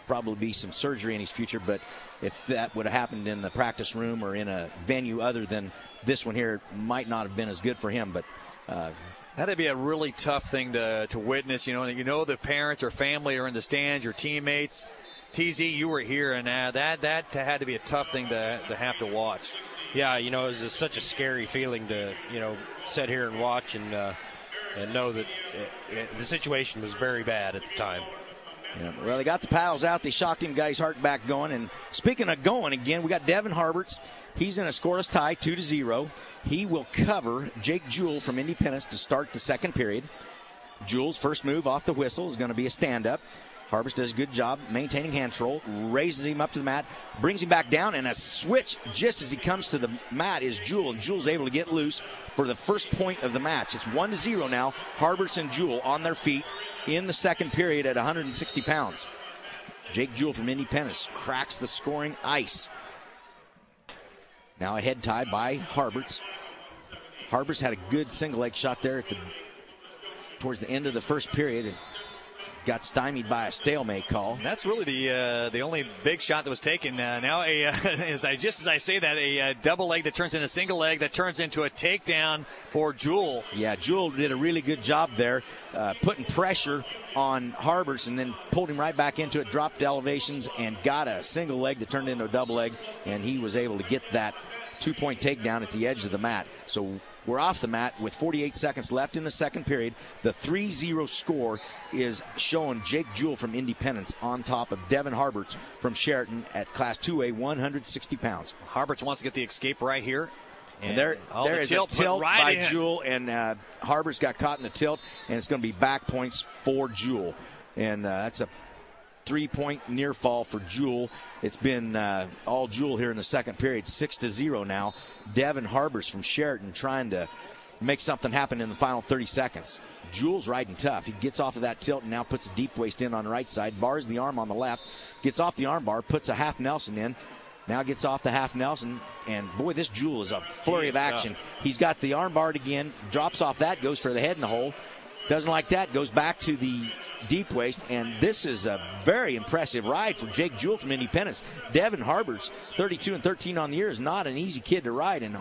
S4: probably be some surgery in his future, but if that would have happened in the practice room or in a venue other than this one here, it might not have been as good for him. But
S2: that'd be a really tough thing to witness. The parents or family are in the stands, your teammates. TZ, you were here, and that had to be a tough thing to have to watch.
S3: Yeah, it was such a scary feeling to sit here and watch and know that the situation was very bad at the time.
S4: Yeah, well, they got the paddles out. They shocked him, got his heart back going. And speaking of going again, we got Devin Harberts. He's in a scoreless tie, 2-0. He will cover Jake Jewell from Independence to start the second period. Jewell's first move off the whistle is going to be a stand-up. Harberts does a good job maintaining hand control, raises him up to the mat, brings him back down, and a switch just as he comes to the mat is Jewell, and Jewell's able to get loose for the first point of the match. It's 1-0 now. Harberts and Jewell on their feet in the second period at 160 pounds. Jake Jewell from Independence cracks the scoring ice. Now a head tie by Harberts. Harberts had a good single leg shot there towards the end of the first period and got stymied by a stalemate call.
S2: That's really the only big shot that was taken. Now, as I say that, a double leg that turns into a single leg that turns into a takedown for Jewell.
S4: Yeah, Jewell did a really good job there, putting pressure on Harberts and then pulled him right back into it, dropped elevations, and got a single leg that turned into a double leg, and he was able to get that 2-point takedown at the edge of the mat. So we're off the mat with 48 seconds left in the second period. The 3-0 score is showing Jake Jewell from Independence on top of Devin Harberts from Sheraton at Class 2A, 160 pounds.
S2: Harberts wants to get the escape right here.
S4: And there is a tilt by Jewell, and Harberts got caught in the tilt, and it's going to be back points for Jewell. And that's a 3-point near fall for Jewell. It's been all Jewell here in the second period, 6-0 now. Devin Harberts from Sheraton trying to make something happen in the final 30 seconds. Jewell's riding tough. He gets off of that tilt and now puts a deep waist in on the right side, bars the arm on the left, gets off the arm bar, puts a half Nelson in, now gets off the half Nelson, and boy, this Jewell is a flurry of action. He's got the arm barred again, drops off that, goes for the head in the hole. Doesn't like that, goes back to the deep waist, and this is a very impressive ride for Jake Jewell from Independence. Devin Harberts, 32-13 on the year, is not an easy kid to ride, and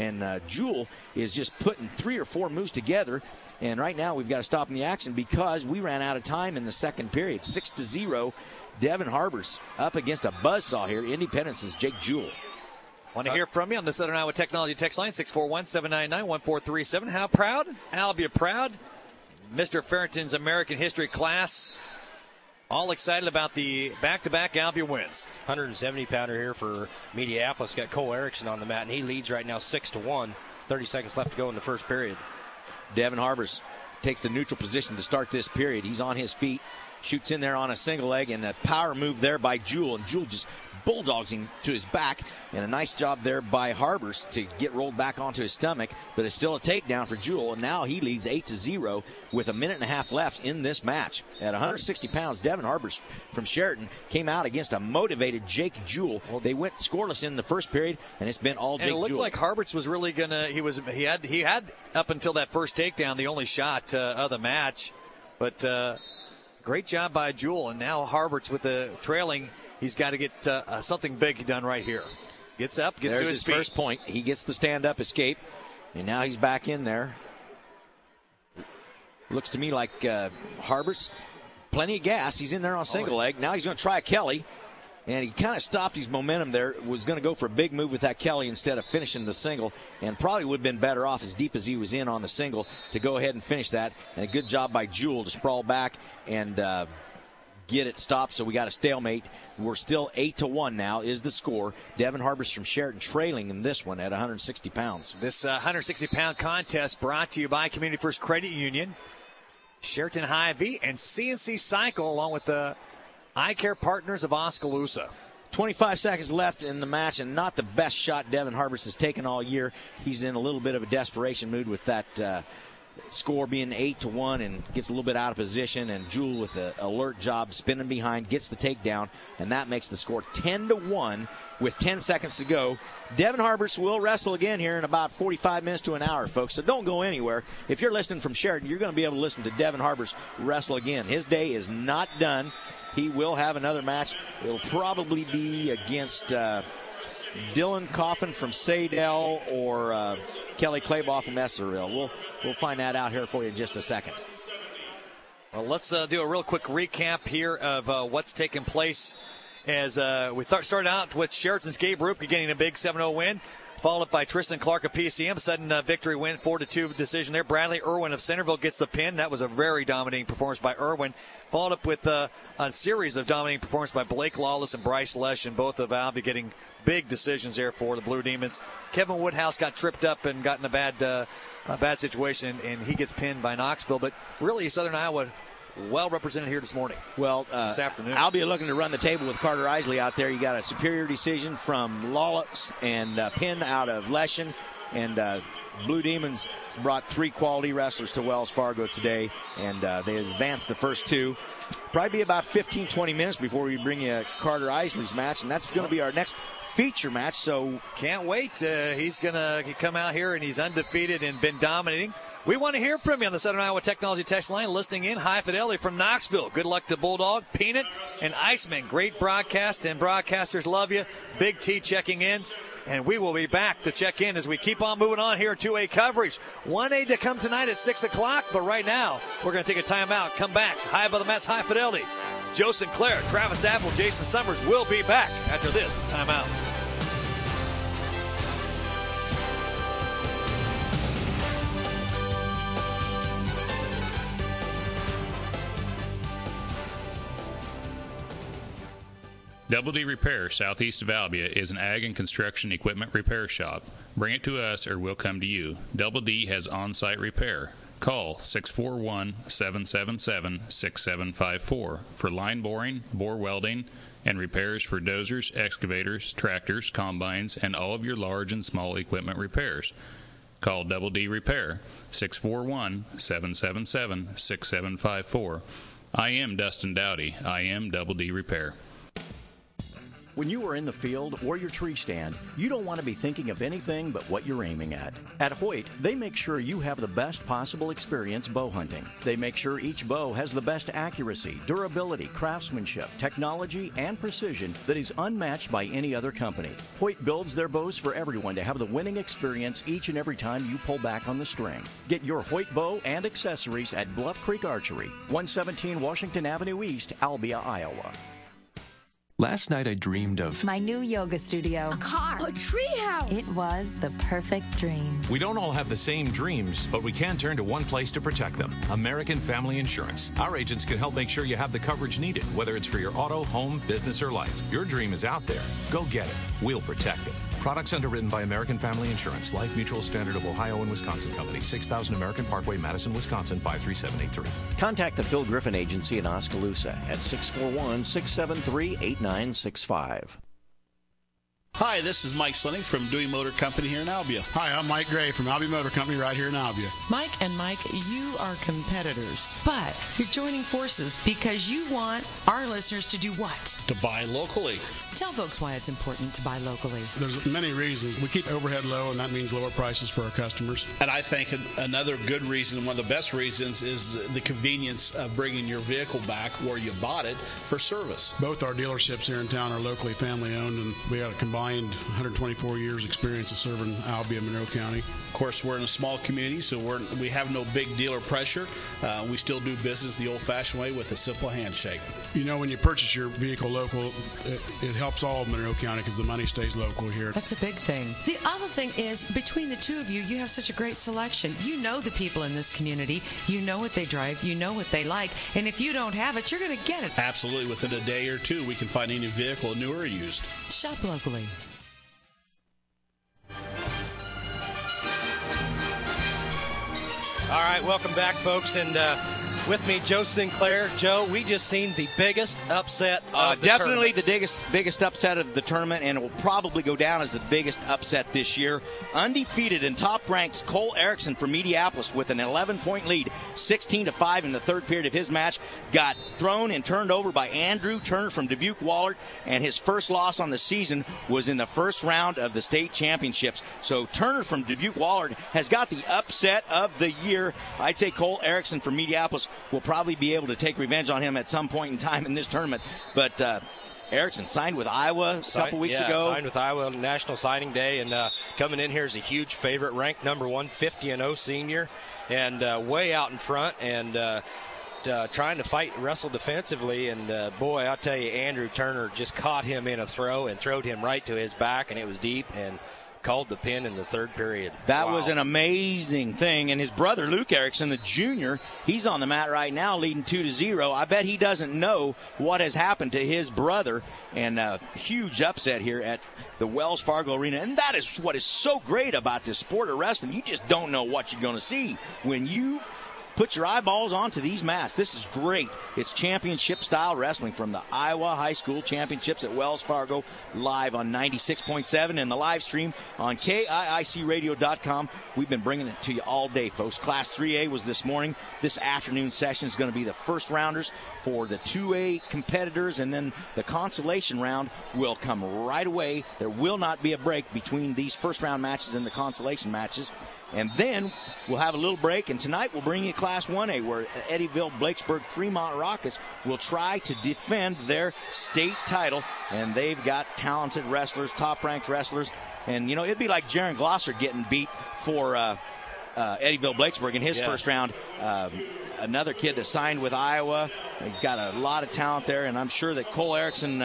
S4: Jewell is just putting 3 or 4 moves together. And right now we've got to stop in the action because we ran out of time in the second period. 6-0, Devin Harberts up against a buzzsaw here. Independence is Jake Jewell.
S2: Want to hear from you on the Southern Iowa Technology text line, 641-799-1437. How proud? Albia proud. Mr. Farrington's American history class, all excited about the back-to-back Albia wins.
S3: 170-pounder here for Mediapolis. Got Cole Erickson on the mat, and he leads right now 6-1. 30 seconds left to go in the first period.
S4: Devin Harberts takes the neutral position to start this period. He's on his feet, shoots in there on a single leg, and a power move there by Jewell, and Jewell just bulldogs him to his back, and a nice job there by Harberts to get rolled back onto his stomach, but it's still a takedown for Jewell, and now he leads 8-0 with a minute and a half left in this match. At 160 pounds, Devin Harberts from Sheraton came out against a motivated Jake Jewell. They went scoreless in the first period, and it's been all Jake Jewell.
S2: And it looked like Harberts was really gonna. He had up until that first takedown the only shot of the match, but great job by Jewell, and now Harberts with the trailing. He's got to get something big done right here. Gets up, gets to his feet.
S4: First point. He gets the stand-up escape, and now he's back in there. Looks to me like Harberts, plenty of gas. He's in there on a single leg. Now he's going to try a Kelly, and he kind of stopped his momentum there. Was going to go for a big move with that Kelly instead of finishing the single, and probably would have been better off as deep as he was in on the single to go ahead and finish that. And a good job by Jewell to sprawl back and get it stopped, so we got a stalemate. We're still 8-1 now is the score. Devin Harberts from Sheraton trailing in this one at 160 pounds.
S2: This 160-pound contest brought to you by Community First Credit Union, Sheraton Hy-Vee, and CNC Cycle, along with the Eye Care Partners of Oskaloosa.
S4: 25 seconds left in the match, and not the best shot Devin Harberts has taken all year. He's in a little bit of a desperation mood with that score being 8-1 and gets a little bit out of position, and Jewell with an alert job spinning behind gets the takedown, and that makes the score 10-1 with 10 seconds to go. Devin Harbers will wrestle again here in about 45 minutes to an hour, folks, so don't go anywhere. If you're listening from Sheridan, you're going to be able to listen to Devin Harbers wrestle again. His day is not done. He will have another match. It'll probably be against Dylan Coffin from Sadell or Kelly Claybaugh from Estoril. We'll find that out here for you in just a second.
S2: Well, let's do a real quick recap here of what's taken place as we started out with Sheraton's Gabe Rupke getting a big 7-0 win, followed up by Tristan Clark of PCM. Sudden victory win, 4-2 decision there. Bradley Irwin of Centerville gets the pin. That was a very dominating performance by Irwin. Followed up with a series of dominating performances by Blake Lawless and Bryce Lesh, and both of Albi getting big decisions there for the Blue Demons. Kevin Woodhouse got tripped up and got in a bad situation, and he gets pinned by Knoxville. But really, Southern Iowa well represented here this morning.
S4: Well,
S2: this afternoon.
S4: Albi looking to run the table with Carter Isley out there. You got a superior decision from Lawless and pin out of Leshen. And Blue Demons brought 3 quality wrestlers to Wells Fargo today, and they advanced the first 2. Probably be about 15-20 minutes before we bring you Carter Isley's match, and that's going to be our next feature match. So
S2: can't wait. He's going to come out here, and he's undefeated and been dominating. We want to hear from you on the Southern Iowa Technology text line. Listening in, High Fidelity from Knoxville. Good luck to Bulldog, Peanut, and Iceman. Great broadcast, and broadcasters love you. Big T checking in. And we will be back to check in as we keep on moving on here at 2A coverage. 1A to come tonight at 6 o'clock, but right now we're going to take a timeout. Come back. High above the Mets, High Fidelity. Joe Sinclair, Travis Apple, Jason Summers will be back after this timeout.
S8: Double D Repair, southeast of Albia, is an ag and construction equipment repair shop. Bring it to us or we'll come to you. Double D has on-site repair. Call 641-777-6754 for line boring, bore welding, and repairs for dozers, excavators, tractors, combines, and all of your large and small equipment repairs. Call Double D Repair, 641-777-6754. I am Dustin Dowdy. I am Double D Repair.
S10: When you are in the field or your tree stand, you don't want to be thinking of anything but what you're aiming at. At Hoyt, they make sure you have the best possible experience bow hunting. They make sure each bow has the best accuracy, durability, craftsmanship, technology, and precision that is unmatched by any other company. Hoyt builds their bows for everyone to have the winning experience each and every time you pull back on the string. Get your Hoyt bow and accessories at Bluff Creek Archery, 117 Washington Avenue East, Albia, Iowa.
S11: Last night I dreamed of
S12: my new yoga studio, a car, a treehouse. It was the perfect dream.
S25: We don't all have the same dreams, but we can turn to one place to protect them: American Family Insurance. Our agents can help make sure you have the coverage needed, whether it's for your auto, home, business, or life. Your dream is out there. Go get it. We'll protect it. Products underwritten by American Family Insurance. Life Mutual Standard of Ohio and Wisconsin Company. 6000 American Parkway, Madison, Wisconsin, 53783.
S10: Contact the Phil Griffin Agency in Oskaloosa at 641-673-8965.
S26: Hi, this is Mike Slinning from Dewey Motor Company here in Albia.
S27: Hi, I'm Mike Gray from Albia Motor Company right here in Albia.
S28: Mike and Mike, you are competitors, but you're joining forces because you want our listeners to do what?
S26: To buy locally.
S28: Tell folks why it's important to buy locally.
S27: There's many reasons. We keep overhead low, and that means lower prices for our customers.
S26: And I think another good reason, one of the best reasons, is the convenience of bringing your vehicle back where you bought it for service.
S27: Both our dealerships here in town are locally family-owned, and we have a combined 124 years experience of serving Albia, Monroe County.
S26: Of course, we're in a small community, so we have no big dealer pressure. We still do business the old-fashioned way with a simple handshake.
S27: You know, when you purchase your vehicle local, it helps all of Monroe County because the money stays local here.
S28: That's a big thing. The other thing is, between the two of you, you have such a great selection. You know the people in this community. You know what they drive. You know what they like. And if you don't have it, you're going to get it.
S26: Absolutely. Within a day or two, we can find any vehicle, new or used.
S28: Shop locally.
S3: All right, welcome back, folks. And With me, Joe Sinclair. Joe, we just seen the biggest upset of the
S4: definitely
S3: tournament.
S4: the biggest upset of the tournament, and it will probably go down as the biggest upset this year. Undefeated and top-ranked Cole Erickson from Mediapolis with an 11-point lead, 16-5 in the third period of his match, got thrown and turned over by Andrew Turner from Dubuque Wahlert, and his first loss on the season was in the first round of the state championships. So Turner from Dubuque Wahlert has got the upset of the year. I'd say Cole Erickson from Mediapolis will probably be able to take revenge on him at some point in time in this tournament. But Erickson signed with Iowa a couple weeks ago.
S3: Signed with Iowa on National Signing Day, and coming in here is a huge favorite, ranked number 1, 50-0 senior, and way out in front, and trying to fight and wrestle defensively. And boy, I'll tell you, Andrew Turner just caught him in a throw and throwed him right to his back, and it was deep, and called the pin in the third period.
S4: That was an amazing thing. And his brother, Luke Erickson, the junior, he's on the mat right now leading 2-0. I bet he doesn't know what has happened to his brother. And a huge upset here at the Wells Fargo Arena. And that is what is so great about this sport of wrestling. You just don't know what you're going to see when you put your eyeballs onto these mats. This is great. It's championship-style wrestling from the Iowa High School Championships at Wells Fargo, live on 96.7 and the live stream on KIICradio.com. We've been bringing it to you all day, folks. Class 3A was this morning. This afternoon session is going to be the first rounders for the 2A competitors, and then the consolation round will come right away. There will not be a break between these first-round matches and the consolation matches. And then we'll have a little break, and tonight we'll bring you Class 1A, where Eddyville, Blakesburg, Fremont Rockets will try to defend their state title. And they've got talented wrestlers, top-ranked wrestlers. And, you know, it'd be like Jaron Glosser getting beat for Eddyville, Blakesburg in his first round. Another kid that signed with Iowa. He's got a lot of talent there, and I'm sure that Cole Erickson,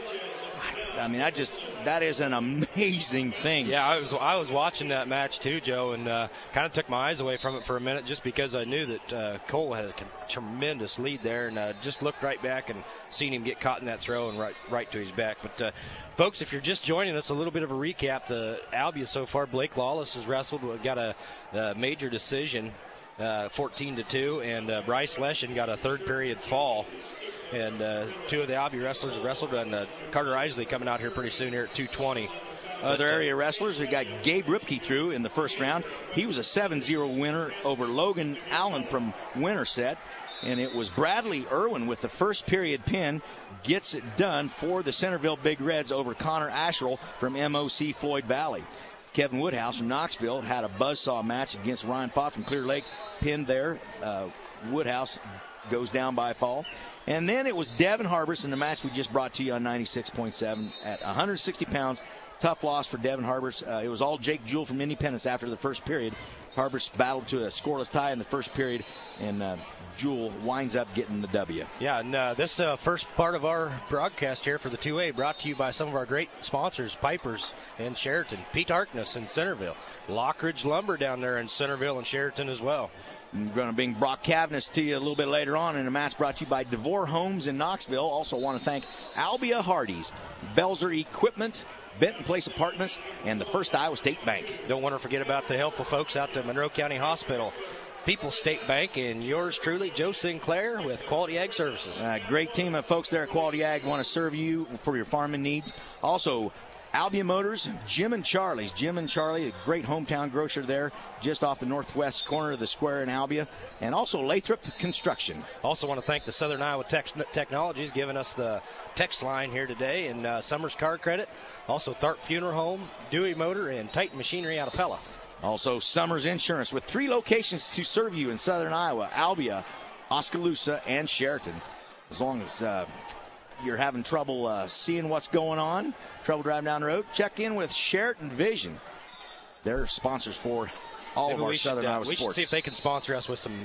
S4: that is an amazing thing.
S3: Yeah, I was watching that match too, Joe, and kind of took my eyes away from it for a minute just because I knew that Cole had a tremendous lead there, and just looked right back and seen him get caught in that throw and right to his back. But folks, if you're just joining us, a little bit of a recap. The Albia so far, Blake Lawless has wrestled. We've got a major decision, 14-2, and Bryce Leshen got a third period fall. And two of the Albia wrestlers have wrestled, and Carter Isley coming out here pretty soon here at 220.
S4: Other area wrestlers, we got Gabe Ripke through in the first round. He was a 7-0 winner over Logan Allen from Winterset. And it was Bradley Irwin with the first period pin, gets it done for the Centerville Big Reds over Connor Asherle from MOC Floyd Valley. Kevin Woodhouse from Knoxville had a buzzsaw match against Ryan Fott from Clear Lake, pinned there. Woodhouse goes down by a fall. And then it was Devin Harbers in the match we just brought to you on 96.7 at 160 pounds. Tough loss for Devin Harbers. It was all Jake Jewell from Independence after the first period. Harbers battled to a scoreless tie in the first period, and Jewell winds up getting the W.
S3: Yeah, and this first part of our broadcast here for the 2A brought to you by some of our great sponsors, Pipers in Sheraton, Pete Harkness in Centerville, Lockridge Lumber down there in Centerville and Sheraton as well.
S4: I'm going to bring Brock Cavness to you a little bit later on in a match brought to you by DeVore Homes in Knoxville. Also want to thank Albia Hardee's, Belzer Equipment, Benton Place Apartments, and the First Iowa State Bank.
S3: Don't want to forget about the helpful folks out to Monroe County Hospital, People's State Bank, and yours truly, Joe Sinclair with Quality Ag Services.
S4: Great team of folks there at Quality Ag want to serve you for your farming needs. Also, Albia Motors, Jim and Charlie's. Jim and Charlie, a great hometown grocer there, just off the northwest corner of the square in Albia. And also Lathrop Construction.
S3: Also want to thank the Southern Iowa Technologies giving us the text line here today, and Summers Car Credit. Also Tharp Funeral Home, Dewey Motor, and Titan Machinery out of Pella.
S4: Also Summers Insurance with 3 locations to serve you in Southern Iowa, Albia, Oskaloosa, and Sheraton. As long as you're having trouble seeing what's going on, trouble driving down the road, check in with Sheraton Vision. They're sponsors for all of our Southern Iowa sports.
S3: We should see if they can sponsor us with some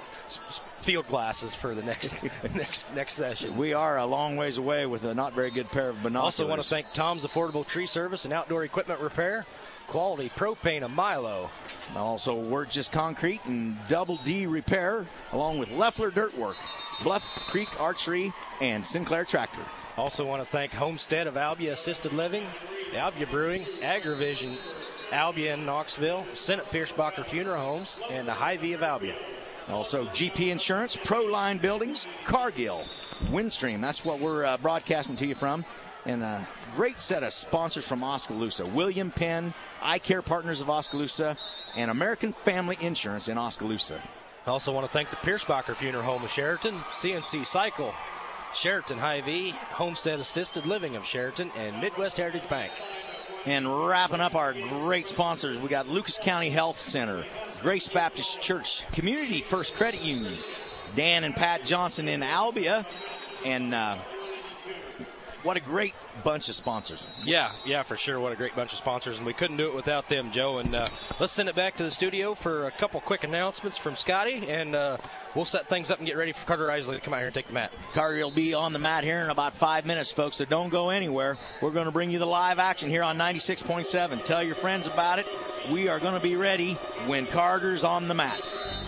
S3: field glasses for the next next session.
S4: We are a long ways away with a not very good pair of binoculars.
S3: Also want to thank Tom's Affordable Tree Service and Outdoor Equipment Repair, Quality Propane of Milo.
S4: Also Wurgis Concrete and Double D Repair, along with Leffler Dirt Work, Bluff Creek Archery, and Sinclair Tractor.
S3: Also want to thank Homestead of Albia Assisted Living, Albia Brewing, AgriVision, Albia in Knoxville, Senate Piercebacher Funeral Homes, and the Hy-Vee of Albia.
S4: Also, GP Insurance, Proline Buildings, Cargill, Windstream. That's what we're broadcasting to you from. And a great set of sponsors from Oskaloosa. William Penn, Eye Care Partners of Oskaloosa, and American Family Insurance in Oskaloosa.
S3: I also want to thank the Piersbacher Funeral Home of Sheraton, CNC Cycle, Sheraton Hy-Vee, Homestead Assisted Living of Sheraton, and Midwest Heritage Bank.
S4: And wrapping up our great sponsors, we got Lucas County Health Center, Grace Baptist Church, Community First Credit Union, Dan and Pat Johnson in Albia, and what a great bunch of sponsors.
S3: Yeah, for sure. What a great bunch of sponsors, and we couldn't do it without them, Joe. And let's send it back to the studio for a couple quick announcements from Scotty, and we'll set things up and get ready for Carter Isley to come out here and take the mat.
S4: Carter will be on the mat here in about 5 minutes, folks, so don't go anywhere. We're going to bring you the live action here on 96.7. Tell your friends about it. We are going to be ready when Carter's on the mat.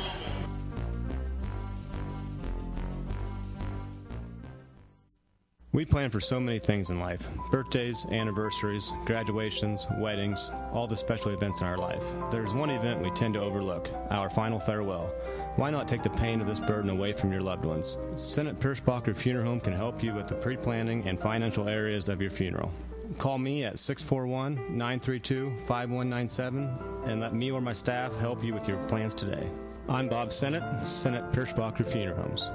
S6: We plan for so many things in life. Birthdays, anniversaries, graduations, weddings, all the special events in our life. There's one event we tend to overlook, our final farewell. Why not take the pain of this burden away from your loved ones? Senate Piersbacher Funeral Home can help you with the pre-planning and financial areas of your funeral. Call me at 641-932-5197 and let me or my staff help you with your plans today. I'm Bob Sennett, Senate Piersbacher Funeral Homes.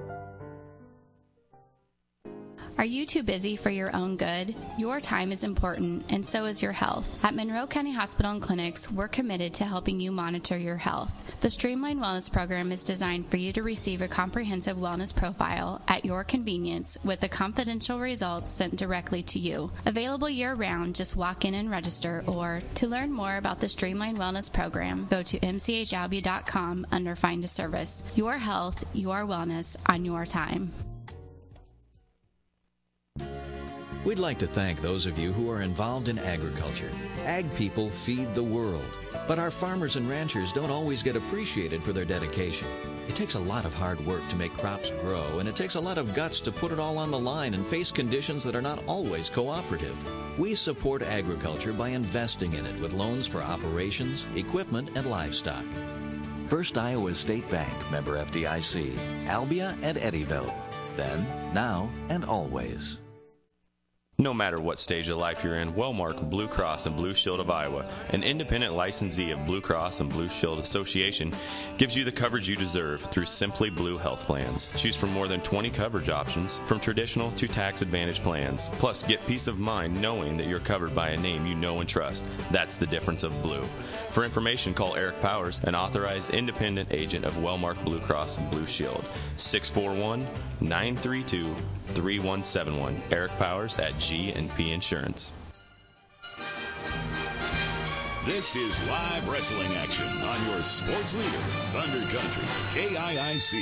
S9: Are you too busy for your own good? Your time is important, and so is your health. At Monroe County Hospital and Clinics, we're committed to helping you monitor your health. The Streamline Wellness Program is designed for you to receive a comprehensive wellness profile at your convenience with the confidential results sent directly to you. Available year-round, just walk in and register, or to learn more about the Streamline Wellness Program, go to mchalbia.com under Find a Service. Your health, your wellness, on your time.
S14: We'd like to thank those of you who are involved in agriculture. Ag people feed the world, but our farmers and ranchers don't always get appreciated for their dedication. It takes a lot of hard work to make crops grow, and it takes a lot of guts to put it all on the line and face conditions that are not always cooperative. We support agriculture by investing in it with loans for operations, equipment, and livestock. First Iowa State Bank, member FDIC, Albia and Eddyville. Then, now, and always.
S15: No matter what stage of life you're in, Wellmark Blue Cross and Blue Shield of Iowa, an independent licensee of Blue Cross and Blue Shield Association, gives you the coverage you deserve through Simply Blue health plans. Choose from more than 20 coverage options, from traditional to tax advantage plans. Plus, get peace of mind knowing that you're covered by a name you know and trust. That's the difference of blue. For information, call Eric Powers, an authorized independent agent of Wellmark Blue Cross and Blue Shield. 641-932-3171. Eric Powers at G&P Insurance.
S1: This is live wrestling action on your sports leader, Thunder Country, KIIC.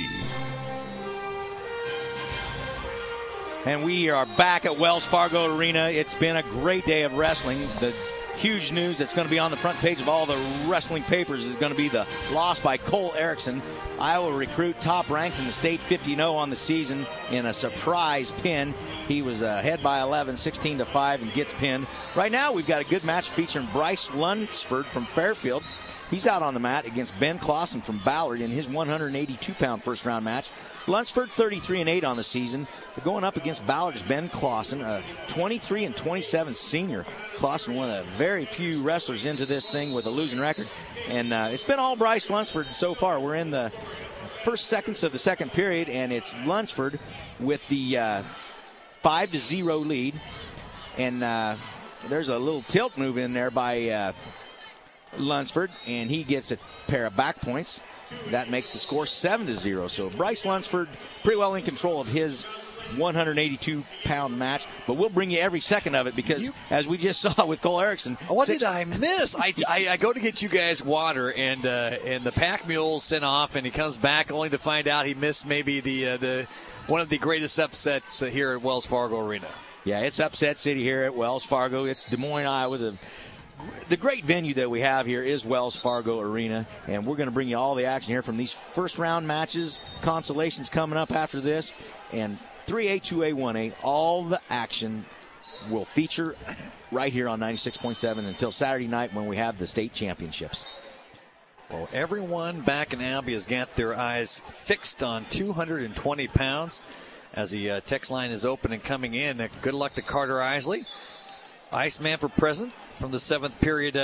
S4: And we are back at Wells Fargo Arena. It's been a great day of wrestling. The huge news that's going to be on the front page of all the wrestling papers is going to be the loss by Cole Erickson, Iowa recruit, top ranked in the state, 50-0 on the season in a surprise pin. He was ahead by 11, 16-5, and gets pinned. Right now, we've got a good match featuring Bryce Lunsford from Fairfield. He's out on the mat against Ben Clausen from Ballard in his 182-pound first-round match. Lunsford 33-8 on the season. They're going up against Ballard's Ben Clausen, a 23-27 senior. Clausen, one of the very few wrestlers into this thing with a losing record. And it's been all Bryce Lunsford so far. We're in the first seconds of the second period, and it's Lunsford with the 5-0 lead. And there's a little tilt move in there by Lunsford, and he gets a pair of back points. That makes the score 7-0. So Bryce Lunsford pretty well in control of his 182-pound match, but we'll bring you every second of it because, as we just saw with Cole Erickson,
S2: what did I miss? I go to get you guys water, and the pack mule sent off, and he comes back only to find out he missed maybe the one of the greatest upsets here at Wells Fargo Arena.
S4: Yeah, it's upset city here at Wells Fargo. It's Des Moines, Iowa. The great venue that we have here is Wells Fargo Arena, and we're going to bring you all the action here from these first-round matches, consolations coming up after this, and 3A, 2A, 1A. All the action will feature right here on 96.7 until Saturday night when we have the state championships.
S2: Well, everyone back in Albia has got their eyes fixed on 220 pounds as the text line is open and coming in. Good luck to Carter Isley. Iceman for present from the 7th period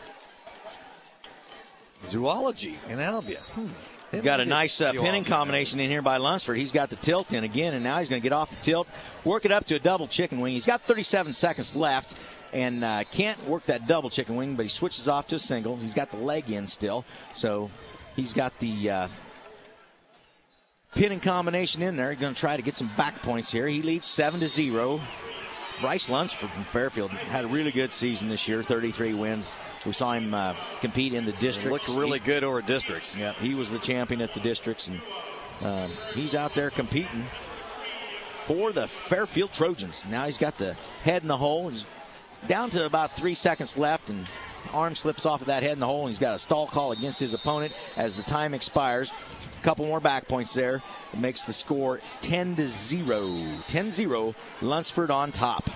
S2: zoology in Albia.
S4: We've got a nice pinning combination in here by Lunsford. He's got the tilt in again, and now he's going to get off the tilt, work it up to a double chicken wing. He's got 37 seconds left and can't work that double chicken wing, but he switches off to a single. He's got the leg in still, so he's got the pinning combination in there. He's going to try to get some back points here. He leads 7-0. Bryce Lunsford from Fairfield had a really good season this year, 33 wins. We saw him compete in the districts.
S2: Looked really good over districts.
S4: Yeah, he was the champion at the districts, and he's out there competing for the Fairfield Trojans. Now he's got the head in the hole. He's down to about 3 seconds left, and arm slips off of that head in the hole, and he's got a stall call against his opponent as the time expires. A couple more back points there. It makes the score 10-0. 10-0, Lunsford on top.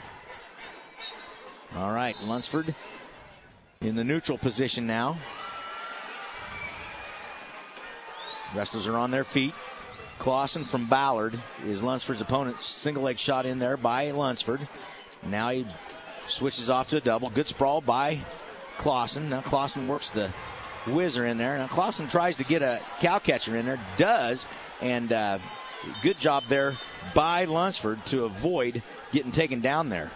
S4: All right, Lunsford in the neutral position now. Wrestlers are on their feet. Clausen from Ballard is Lunsford's opponent. Single leg shot in there by Lunsford. Now he switches off to a double. Good sprawl by Clausen. Now Clausen works the whizzer in there. Now Clausen tries to get a cow catcher in there. Does. And good job there by Lunsford to avoid getting taken down there.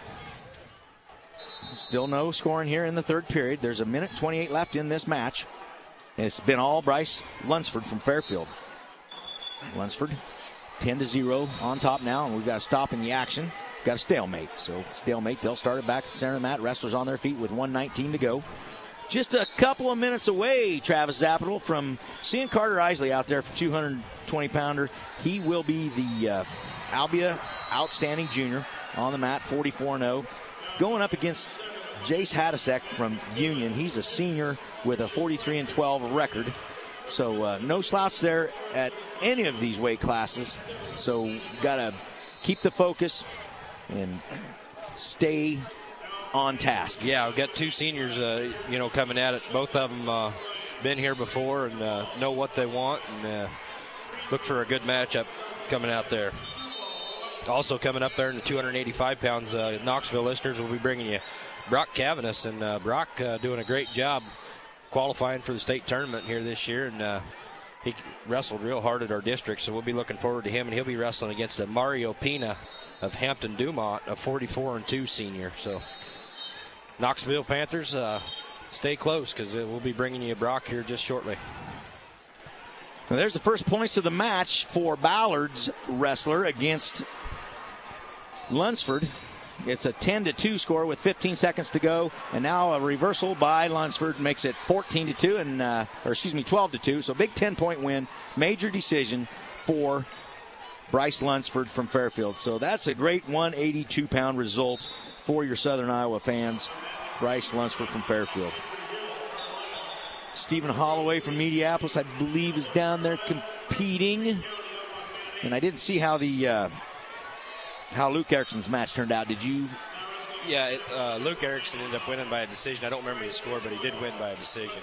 S4: Still no scoring here in the third period. There's a minute 28 left in this match. And it's been all Bryce Lunsford from Fairfield. Lunsford 10-0 on top now, and we've got a stop in the action. Got a stalemate. So stalemate, they'll start it back at the center of the mat. Wrestlers on their feet with 1:19 to go. Just a couple of minutes away, Travis Zappital, from seeing Carter Isley out there for 220-pounder. He will be the Albia Outstanding Junior on the mat, 44-0. Going up against Jace Hadasek from Union. He's a senior with a 43-12 record. So no slouch there at any of these weight classes. So got to keep the focus and stay on task.
S3: Yeah, we've got two seniors, coming at it. Both of them been here before and know what they want, and look for a good matchup coming out there. Also coming up there in the 285 pounds, Knoxville listeners will be bringing you Brock Cavanis, and Brock doing a great job qualifying for the state tournament here this year, and he wrestled real hard at our district, so we'll be looking forward to him, and he'll be wrestling against Mario Pina of Hampton Dumont, a 44-2 senior. So Knoxville Panthers, stay close, because we'll be bringing you Brock here just shortly.
S4: Well, there's the first points of the match for Ballard's wrestler against Lunsford. It's a 10-2 score with 15 seconds to go, and now a reversal by Lunsford makes it 14-2 and 12-2. So big 10-point win, major decision for Bryce Lunsford from Fairfield. So that's a great 182-pound result for your Southern Iowa fans. Bryce Lunsford from Fairfield. Stephen Holloway from Mediapolis, I believe, is down there competing. And I didn't see how how Luke Erickson's match turned out. Did you?
S3: Yeah, Luke Erickson ended up winning by a decision. I don't remember the score, but he did win by a decision.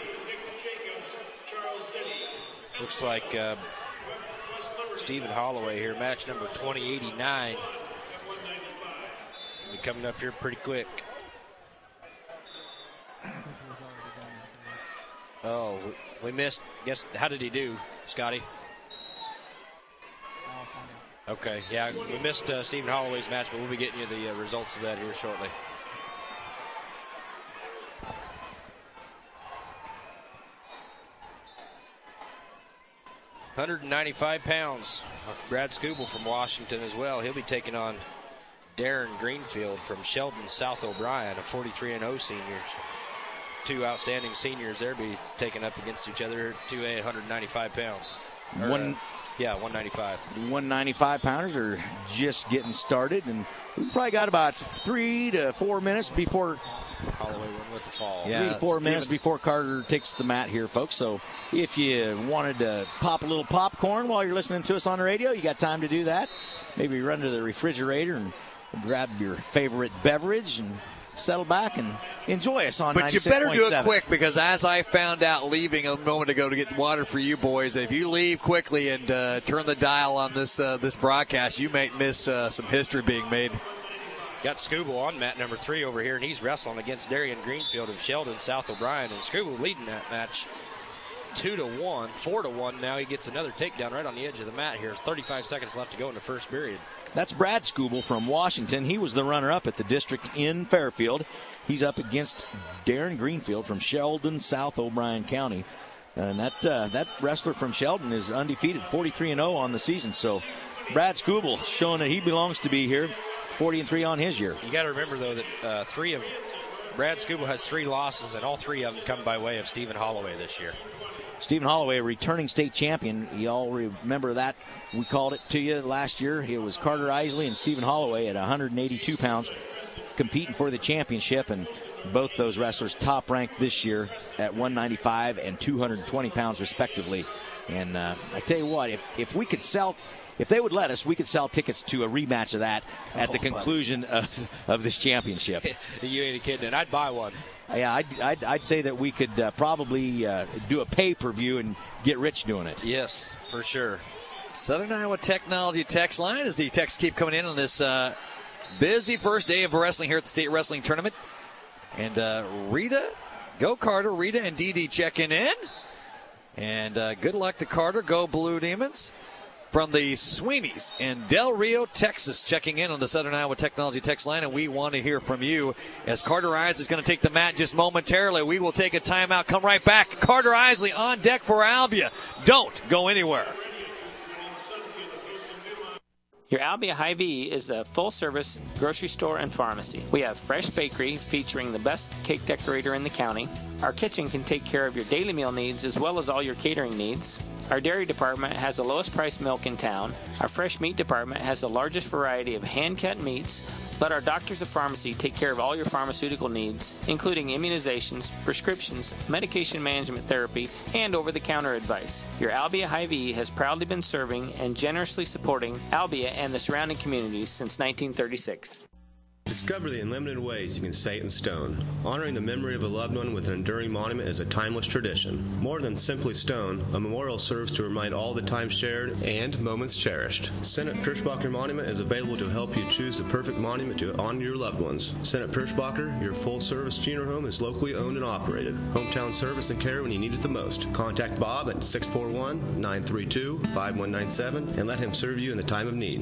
S3: Looks like Stephen Holloway here, match number 2089. Be coming up here pretty quick. Oh, we missed. Guess, how did he do, Scotty? Okay, yeah, we missed Stephen Holloway's match, but we'll be getting you the results of that here shortly. £195. Brad Scooble from Washington as well. He'll be taking on Darren Greenfield from Sheldon South O'Brien, a 43-0 senior. Two outstanding seniors there be taking up against each other, 195 pounds. 195. 195
S4: pounders are just getting started, and we've probably got about 3 to 4 minutes before
S3: Holloway went with the fall.
S4: Yeah, 3 to 4 minutes before Carter takes the mat here, folks. So if you wanted to pop a little popcorn while you're listening to us on the radio, you got time to do that. Maybe run to the refrigerator and grab your favorite beverage and settle back and enjoy us on 96.7.
S2: But you better do it quick, because as I found out leaving a moment ago to get water for you boys, if you leave quickly and turn the dial on this broadcast, you may miss some history being made.
S3: Got Scooble on mat number 3 over here, and he's wrestling against Darian Greenfield of Sheldon South O'Brien, and Scooble leading that match 2-1, 4-1. Now he gets another takedown right on the edge of the mat here. 35 seconds left to go in the first period.
S4: That's Brad Scooble from Washington. He was the runner-up at the district in Fairfield. He's up against Darren Greenfield from Sheldon, South O'Brien County. And that wrestler from Sheldon is undefeated, 43-0 on the season. So Brad Scooble showing that he belongs to be here, 40-3 on his year.
S3: You got to remember, though, that Brad Scooble has 3 losses, and all 3 of them come by way of Stephen Holloway this year.
S4: Stephen Holloway, a returning state champion. You all remember that. We called it to you last year. It was Carter Isley and Stephen Holloway at 182 pounds competing for the championship, and both those wrestlers top ranked this year at 195 and 220 pounds respectively. And I tell you what, if we could sell, if they would let us, we could sell tickets to a rematch of that at the conclusion of this championship.
S3: You ain't kidding. I'd buy one.
S4: Yeah, I'd say that we could probably do a pay-per-view and get rich doing it.
S3: Yes, for sure.
S2: Southern Iowa Technology text line as the texts keep coming in on this busy first day of wrestling here at the State Wrestling Tournament. And Rita, go Carter, Rita and Dee Dee checking in. And good luck to Carter, go Blue Demons. From the Sweeneys in Del Rio, Texas, checking in on the Southern Iowa Technology text line, and we want to hear from you. As Carter Isley is going to take the mat just momentarily, we will take a timeout, come right back. Carter Isley on deck for Albia. Don't go anywhere.
S13: Your Albia Hy-Vee is a full-service grocery store and pharmacy. We have fresh bakery featuring the best cake decorator in the county. Our kitchen can take care of your daily meal needs as well as all your catering needs. Our dairy department has the lowest priced milk in town. Our fresh meat department has the largest variety of hand-cut meats. Let our doctors of pharmacy take care of all your pharmaceutical needs, including immunizations, prescriptions, medication management therapy, and over-the-counter advice. Your Albia Hy-Vee has proudly been serving and generously supporting Albia and the surrounding communities since 1936.
S16: Discover the unlimited ways you can say it in stone. Honoring the memory of a loved one with an enduring monument is a timeless tradition. More than simply stone, a memorial serves to remind all the time shared and moments cherished. Senate Pirschbacher Monument is available to help you choose the perfect monument to honor your loved ones. Senate Pirschbacher, your full-service funeral home, is locally owned and operated. Hometown service and care when you need it the most. Contact Bob at 641-932-5197 and let him serve you in the time of need.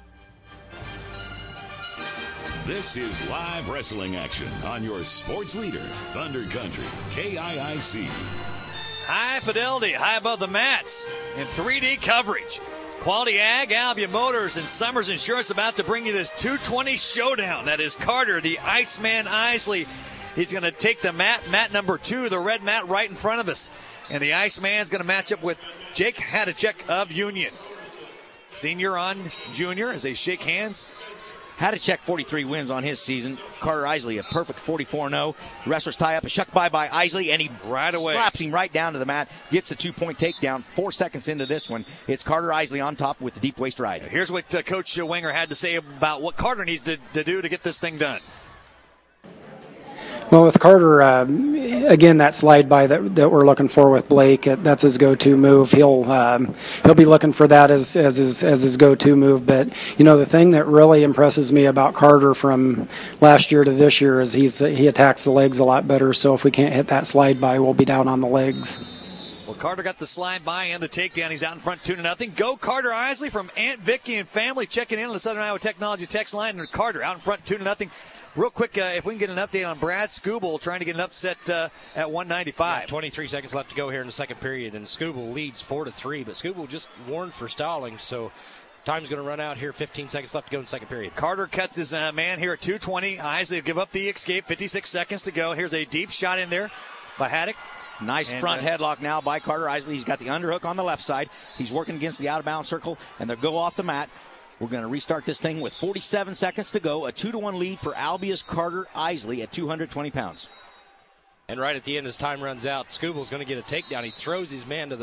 S1: This is live wrestling action on your sports leader, Thunder Country, KIIC.
S2: High fidelity, high above the mats, in 3D coverage. Quality Ag, Albia Motors, and Summers Insurance about to bring you this 220 showdown. That is Carter, the Iceman Isley. He's going to take the mat number 2, the red mat right in front of us. And the Iceman's going to match up with Jake Hadachek of Union. Senior on junior as they shake hands.
S4: Hadachek 43 wins on his season. Carter Isley a perfect 44-0. Wrestlers tie up, a shuck by Isley, and he
S2: right away
S4: slaps him right down to the mat. Gets the 2-point takedown. 4 seconds into this one, it's Carter Isley on top with the deep waist ride.
S2: Here's what Coach Winger had to say about what Carter needs to do to get this thing done.
S5: Well, with Carter, again, that slide by that we're looking for with Blake, that's his go-to move. He'll be looking for that as his go-to move. But you know, the thing that really impresses me about Carter from last year to this year is he attacks the legs a lot better. So if we can't hit that slide by, we'll be down on the legs.
S2: Well, Carter got the slide by and the takedown. He's out in front 2-0. Go Carter Isley from Aunt Vicky and family checking in on the Southern Iowa Technology text line. And Carter out in front 2-0. Real quick, if we can get an update on Brad Scooble trying to get an upset at 195.
S3: Yeah, 23 seconds left to go here in the second period, and Scooble leads 4-3. But Scooble just warned for stalling, so time's going to run out here. 15 seconds left to go in the second period.
S2: Carter cuts his man here at 220. Isley will give up the escape. 56 seconds to go. Here's a deep shot in there by Haddock.
S4: Nice front headlock now by Carter Isley. He's got the underhook on the left side. He's working against the out-of-bounds circle, and they'll go off the mat. We're going to restart this thing with 47 seconds to go. A 2-1 lead for Albia's Carter Isley at 220 pounds.
S3: And right at the end, as time runs out, Scooble's going to get a takedown. He throws his man to the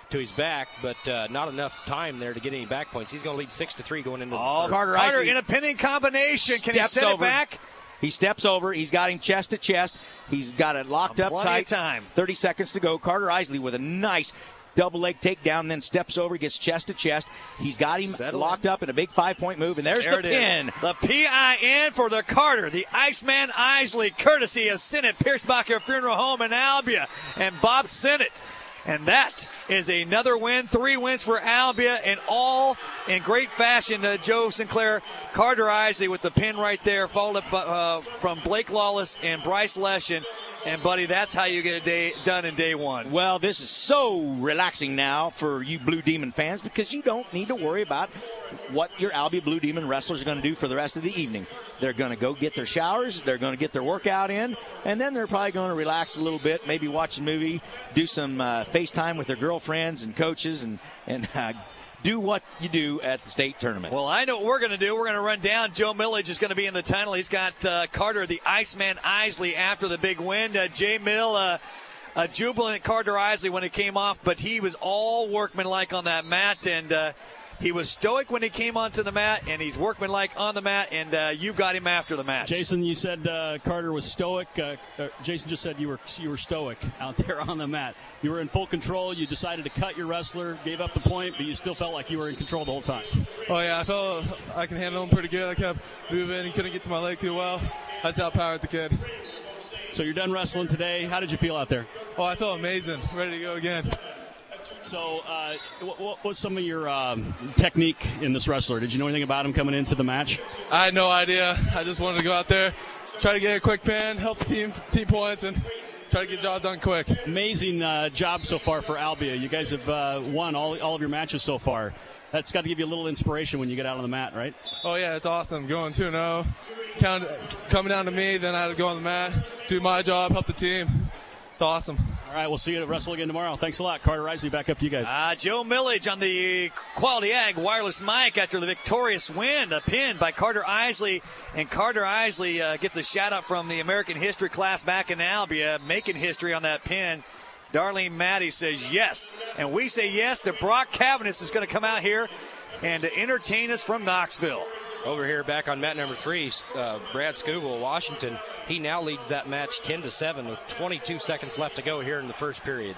S3: to his back, but not enough time there to get any back points. He's going to lead 6-3 going into the third.
S2: Carter in a pinning combination. Can he set it back?
S4: He steps over. He's got him chest to chest. He's got it locked up tight.
S2: Time.
S4: 30 seconds to go. Carter Isley with a nice double leg takedown, then steps over, gets chest to chest. He's got him locked up in a big 5-point move, and there's the pin.
S2: The PIN for the Carter, the Iceman Isley, courtesy of Sinnott Piercebacher Funeral Home in Albia, and Bob Sinnott. And that is another win. 3 wins for Albia, and all in great fashion. Joe Sinclair, Carter Isley with the pin right there, followed up from Blake Lawless and Bryce Leshin. And, buddy, that's how you get a day done in day one.
S4: Well, this is so relaxing now for you Blue Demon fans because you don't need to worry about what your Albia Blue Demon wrestlers are going to do for the rest of the evening. They're going to go get their showers. They're going to get their workout in. And then they're probably going to relax a little bit, maybe watch a movie, do some FaceTime with their girlfriends and coaches, and do what you do at the state tournament.
S2: Well, I know what we're going to do. We're going to run down. Joe Millage is going to be in the tunnel. He's got Carter, the Iceman Isley, after the big win. Jay Mill, a jubilant Carter Isley when it came off, but he was all workmanlike on that mat, and he was stoic when he came onto the mat, and he's workmanlike on the mat, and you got him after the match.
S22: Jason, you said Carter was stoic. Jason just said you were stoic out there on the mat. You were in full control. You decided to cut your wrestler, gave up the point, but you still felt like you were in control the whole time.
S7: Oh, yeah, I felt I can handle him pretty good. I kept moving. He couldn't get to my leg too well. I just outpowered the kid.
S22: So you're done wrestling today. How did you feel out there?
S7: Oh, I felt amazing. Ready to go again.
S22: So what was some of your technique in this wrestler? Did you know anything about him coming into the match?
S7: I had no idea. I just wanted to go out there, try to get a quick pin, help the team points, and try to get the job done quick.
S22: Amazing job so far for Albia. You guys have won all of your matches so far. That's got to give you a little inspiration when you get out on the mat, right?
S7: Oh, yeah, it's awesome. Going 2-0, coming down to me, then I had to go on the mat, do my job, help the team. It's awesome.
S22: All right, we'll see you at Wrestle again tomorrow. Thanks a lot. Carter Isley, back up to you guys.
S2: Joe Millage on the Quality Ag wireless mic after the victorious win, a pin by Carter Isley. And Carter Isley gets a shout-out from the American History class back in Albia, making history on that pin. Darlene Maddie says yes. And we say yes to Brock Cavanis is going to come out here and to entertain us from Knoxville.
S3: Over here, back on mat number 3, Brad Scooble, Washington. He now leads that match 10-7 with 22 seconds left to go here in the first period.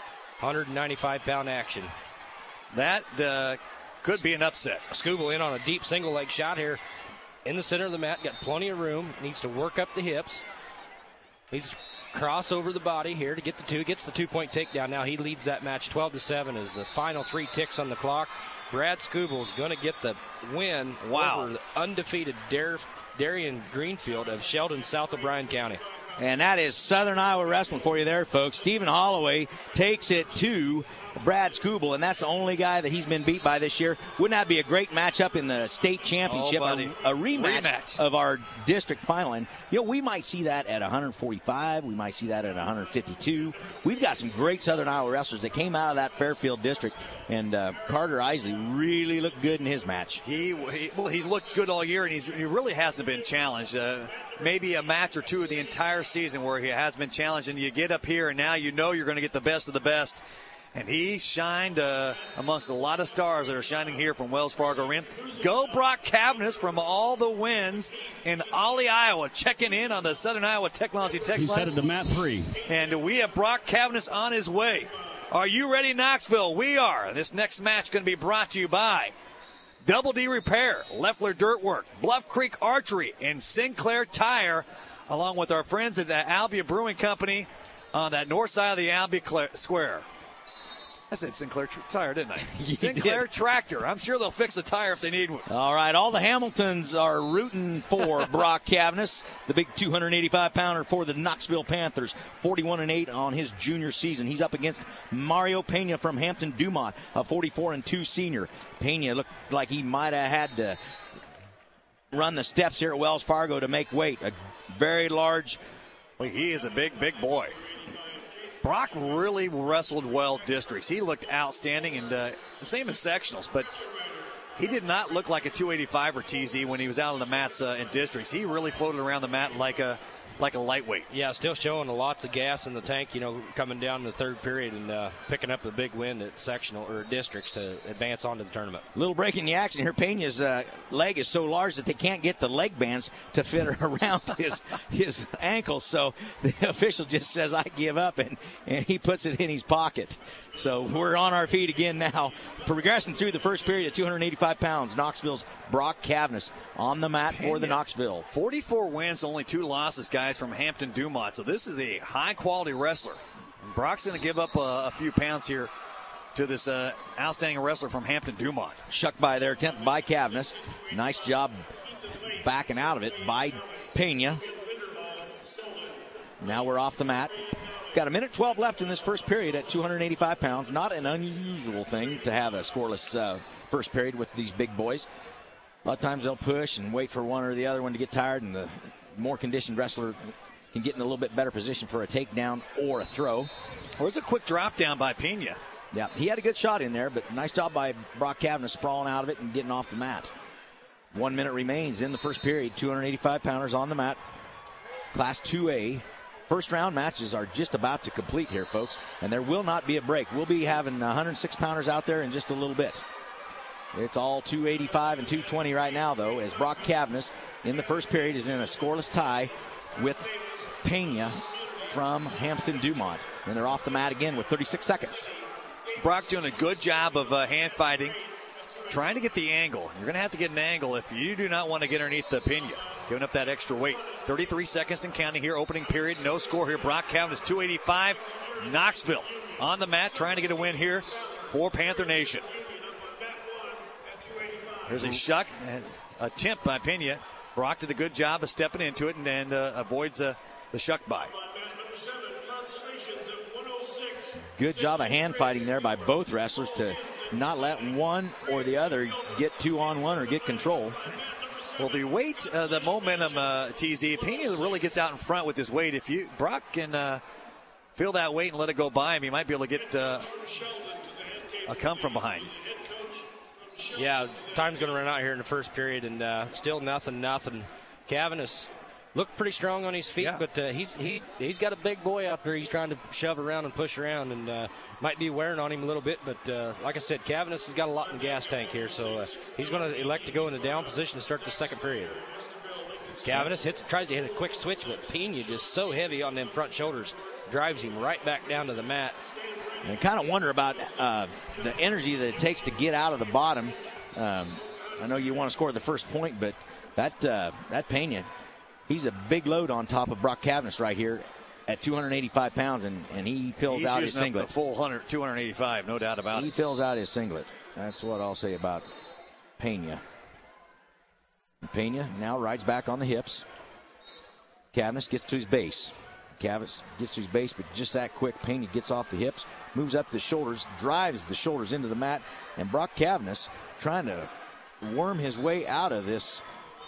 S3: 195-pound action.
S2: That could be an upset.
S3: Scooble in on a deep single leg shot here in the center of the mat. Got plenty of room. Needs to work up the hips. Needs to cross over the body here to get the 2. Gets the 2-point takedown. Now he leads that match 12-7 as the final 3 ticks on the clock. Brad Scooble's going to get the win over the undefeated Darian Greenfield of Sheldon, South O'Brien County.
S4: And that is Southern Iowa Wrestling for you there, folks. Stephen Holloway takes it to Brad Scooble, and that's the only guy that he's been beat by this year. Wouldn't that be a great matchup in the state championship? A rematch of our district final. And, we might see that at 145. We might see that at 152. We've got some great Southern Iowa wrestlers that came out of that Fairfield district, and Carter Isley really looked good in his match.
S2: He's looked good all year, and he really hasn't been challenged. Maybe a match or two of the entire season where he has been challenged, and you get up here, and now you know you're going to get the best of the best. And he shined amongst a lot of stars that are shining here from Wells Fargo Arena. Go Brock Cavanis from all the wins in Ollie, Iowa, checking in on the Southern Iowa Technology Text Line.
S22: He's headed to mat 3.
S2: And we have Brock Cavanis on his way. Are you ready, Knoxville? We are. This next match is going to be brought to you by Double D Repair, Leffler Dirt Work, Bluff Creek Archery, and Sinclair Tire, along with our friends at the Albia Brewing Company on that north side of the Albia Square. I said Sinclair Tire, didn't I? Sinclair Tractor. I'm sure they'll fix a tire if they need one.
S4: All right, all the Hamiltons are rooting for Brock Cavanis, the big 285-pounder for the Knoxville Panthers, 41-8 on his junior season. He's up against Mario Pena from Hampton Dumont, a 44-2 senior. Pena looked like he might have had to run the steps here at Wells Fargo to make weight. A very large.
S2: Well, he is a big, big boy. Brock really wrestled well districts. He looked outstanding, and the same as sectionals. But he did not look like a 285 or TZ when he was out on the mats in districts. He really floated around the mat like a lightweight.
S3: Yeah, still showing lots of gas in the tank, coming down in the third period and picking up a big win at sectional or districts to advance on to the tournament.
S4: Little break in the action here. Pena's leg is so large that they can't get the leg bands to fit around his ankle. So the official just says, I give up, and he puts it in his pocket. So we're on our feet again now. Progressing through the first period at 285 pounds, Knoxville's Brock Cavness on the mat for the Knoxville.
S2: 44 wins, only 2 losses, guys, from Hampton Dumont. So this is a high-quality wrestler. And Brock's going to give up a few pounds here to this outstanding wrestler from Hampton Dumont.
S4: Shucked by their attempt by Cavness. Nice job backing out of it by Pena. Now we're off the mat. Got a minute 12 left in this first period at 285 pounds. Not an unusual thing to have a scoreless first period with these big boys. A lot of times they'll push and wait for one or the other one to get tired, and the more conditioned wrestler can get in a little bit better position for a takedown or a throw.
S2: Or it's a quick drop down by Pena.
S4: Yeah, he had a good shot in there, but nice job by Brock Cavness sprawling out of it and getting off the mat. 1 minute remains in the first period. 285 pounders on the mat. Class 2A. First round matches are just about to complete here, folks, and there will not be a break. We'll be having 106 pounders out there in just a little bit. It's all 285 and 220 right now, though, as Brock Cavness in the first period is in a scoreless tie with Pena from Hampton Dumont. And they're off the mat again with 36 seconds.
S2: Brock doing a good job of hand fighting, trying to get the angle. You're going to have to get an angle if you do not want to get underneath the Pena. Giving up that extra weight. 33 seconds and counting here. Opening period. No score here. Brock Cavness 285. Knoxville on the mat trying to get a win here for Panther Nation. There's a shuck and attempt by Pena. Brock did a good job of stepping into it and avoids the shuck by.
S4: Good job of hand fighting there by both wrestlers to not let one or the other get 2-on-1 or get control.
S2: Well, the weight, the momentum, TZ, Pena really gets out in front with his weight. If Brock can feel that weight and let it go by him, he might be able to get a come from behind.
S3: Yeah, time's going to run out here in the first period, and still nothing. Cavness looked pretty strong on his feet, yeah. But he's got a big boy out there. He's trying to shove around and push around, and might be wearing on him a little bit. But like I said, Cavness has got a lot in the gas tank here, so he's going to elect to go in the down position to start the second period. Cavness tries to hit a quick switch, but Pena just so heavy on them front shoulders, drives him right back down to the mat.
S4: And I kind of wonder about the energy that it takes to get out of the bottom. I know you want to score the first point, but that Pena, he's a big load on top of Brock Cavness right here at 285 pounds, and he fills out his singlet.
S2: The full 285, no doubt about it.
S4: He fills out his singlet. That's what I'll say about Pena. Pena now rides back on the hips. Cavness gets to his base. Cavness gets to his base, but just that quick, Pena gets off the hips, moves up the shoulders, drives the shoulders into the mat, and Brock Cavness trying to worm his way out of this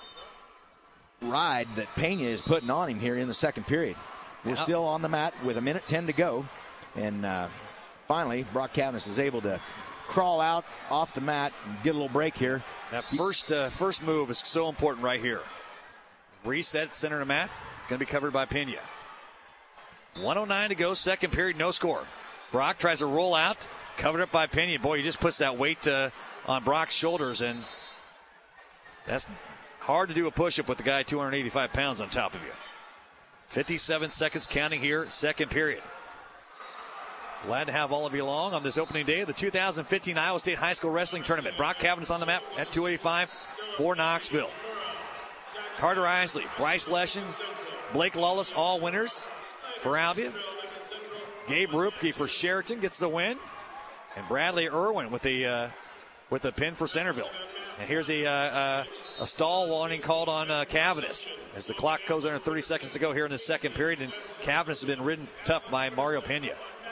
S4: ride that Pena is putting on him here in the second period. We're still on the mat with 1:10 to go, and finally Brock Cavness is able to crawl out off the mat and get a little break here.
S2: That first move is so important right here. Reset, center of the mat. It's going to be covered by Pena. 1:09 to go, second period, no score. Brock tries to roll out, covered up by Pena. Boy, he just puts that weight on Brock's shoulders, and that's hard to do a push-up with the guy 285 pounds on top of you. 57 seconds counting here, second period. Glad to have all of you along on this opening day of the 2015 Iowa State High School Wrestling Tournament. Brock Cavness on the map at 285 for Knoxville. Carter Isley, Bryce Leshen, Blake Lawless, all winners for Albia. Gabe Rupke for Sheraton gets the win. And Bradley Irwin with the pin for Centerville. And here's a stall warning called on Cavness as the clock goes under 30 seconds to go here in the second period. And Cavness has been ridden tough by Mario Pena.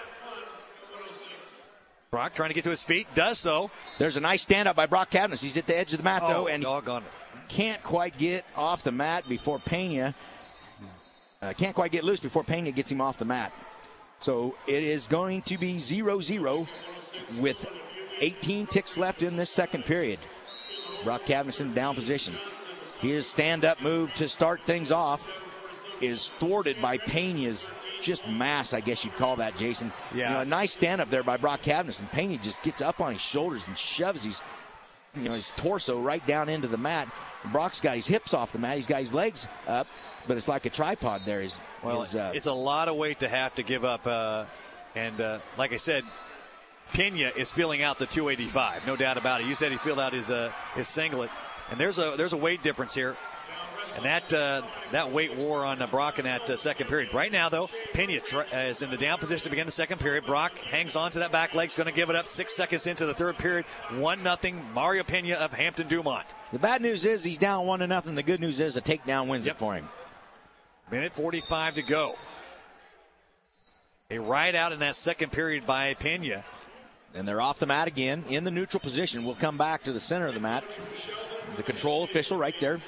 S2: Brock trying to get to his feet, does so.
S4: There's a nice stand up by Brock Cavness. He's at the edge of the mat, though, and
S2: doggone it.
S4: Can't quite get off the mat before Pena. Can't quite get loose before Pena gets him off the mat. So it is going to be 0-0 with 18 ticks left in this second period. Brock Cavness in down position. His stand-up move to start things off is thwarted by Pena's just mass, I guess you'd call that, Jason.
S2: Yeah.
S4: A nice stand-up there by Brock Cavness, and Pena just gets up on his shoulders and shoves his torso right down into the mat. Brock's got his hips off the mat. He's got his legs up, but it's like a tripod there.
S2: It's a lot of weight to have to give up. Like I said, Pena is filling out the 285, no doubt about it. You said he filled out his singlet, and there's a weight difference here, and that weight wore on Brock in that second period. Right now, though, Pena is in the down position to begin the second period. Brock hangs on to that back leg, going to give it up 6 seconds into the third period. 1-0 Mario Pena of Hampton-Dumont.
S4: The bad news is he's down 1-0. The good news is a takedown wins it for him.
S2: Minute 45 to go. A ride out in that second period by Pena.
S4: And they're off the mat again in the neutral position. We'll come back to the center of the mat. The control official right there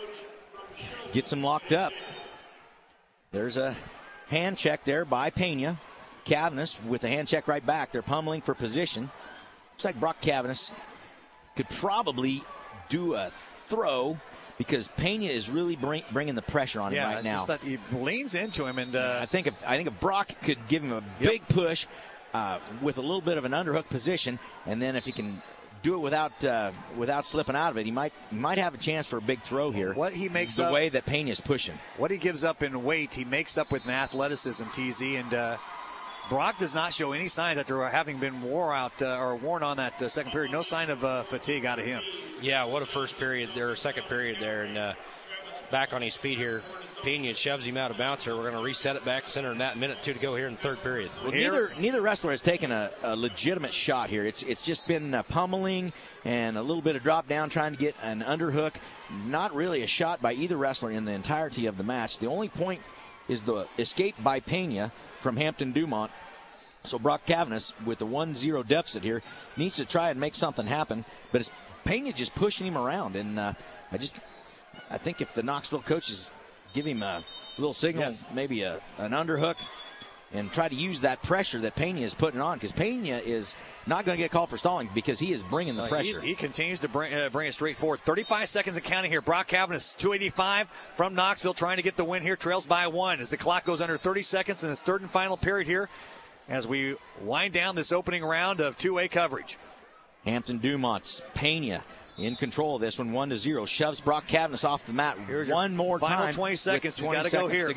S4: gets him locked up. There's a hand check there by Pena. Cavness with the hand check right back. They're pummeling for position. Looks like Brock Cavness could probably do a throw because Pena is really bringing the pressure on him right now.
S2: Just that he leans into him, and
S4: I think if Brock could give him a big push with a little bit of an underhook position, and then if he can do it without slipping out of it, he might have a chance for a big throw here.
S2: What he makes
S4: the
S2: up,
S4: way that Pena's pushing.
S2: What he gives up in weight, he makes up with athleticism, TZ, and Brock does not show any signs that they're having been worn on that second period. No sign of fatigue out of him.
S3: Yeah, what a first period there, second period there, and back on his feet here. Pena shoves him out of bounds here. We're going to reset it back center in that minute 2 to go here in the third period.
S4: Well, neither wrestler has taken a legitimate shot here. It's just been pummeling and a little bit of drop down trying to get an underhook. Not really a shot by either wrestler in the entirety of the match. The only point is the escape by Pena from Hampton-Dumont. So Brock Cavness, with the 1-0 deficit here, needs to try and make something happen. But it's Pena just pushing him around. And I think if the Knoxville coaches give him a little signal, maybe an underhook, and try to use that pressure that Pena is putting on, because Pena is not going to get called for stalling because he is bringing the pressure.
S2: He continues to bring it straight forward. 35 seconds and counting here. Brock Cavness, 285 from Knoxville, trying to get the win here. Trails by 1 as the clock goes under 30 seconds in this third and final period here as we wind down this opening round of 2A coverage.
S4: Hampton-Dumont's Pena in control of this one, 1-0. Shoves Brock Cavness off the mat one more time.
S2: Final 20 seconds. He's got to go here.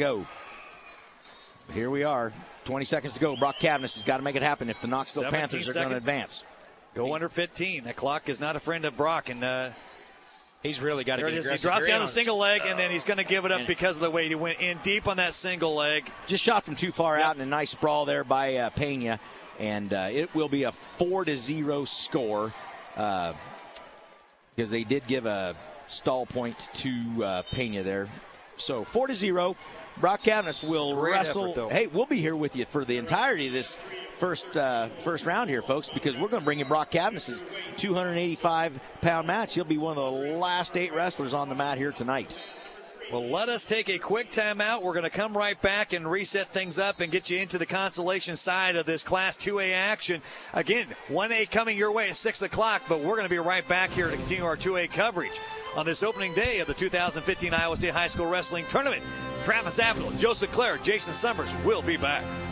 S4: Here we are. 20 seconds to go. Brock Cavness has got to make it happen if the Knoxville Panthers are going to advance.
S2: Go under 15. That clock is not a friend of Brock, and
S3: he's really got to get aggressive.
S2: He drops down the single leg, and then he's going to give it up because of the weight. He went in deep on that single leg.
S4: Just shot from too far out, and a nice sprawl there by Pena, and it will be a 4-0 score. Because they did give a stall point to Pena there. So 4-0. Brock Cavness will wrestle.
S2: Effort,
S4: hey, we'll be here with you for the entirety of this first round here, folks, because we're going to bring you Brock Cavness' 285-pound match. He'll be one of the last 8 wrestlers on the mat here tonight.
S2: Well, let us take a quick timeout. We're going to come right back and reset things up and get you into the consolation side of this Class 2A action. Again, 1A coming your way at 6 o'clock, but we're going to be right back here to continue our 2A coverage on this opening day of the 2015 Iowa State High School Wrestling Tournament. Travis Avenel, Joseph Clare, Jason Summers will be back.